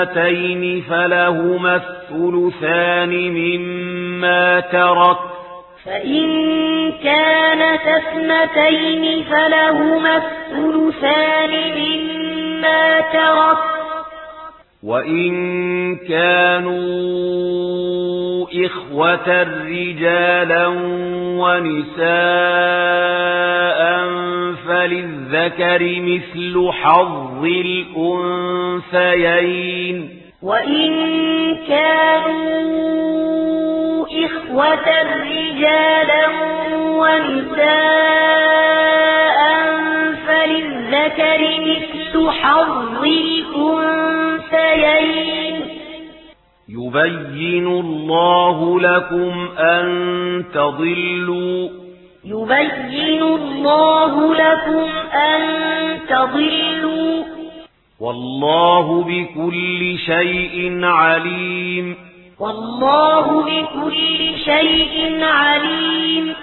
اثنتين فلهما الثلثان مما ترك فإن كانت اثنتين فلهما الثلثان مما ترك وإن كانوا إخوة رجالا ونساء فللذكر مثل حظ الأنثيين وإن كانوا إخوة رجالا ونساء فللذكر مثل حظ الأنثيين يبين الله لكم أن تضلوا يبين الله لكم أن تضلوا والله بكل شيء عليم والله بكل شيء عليم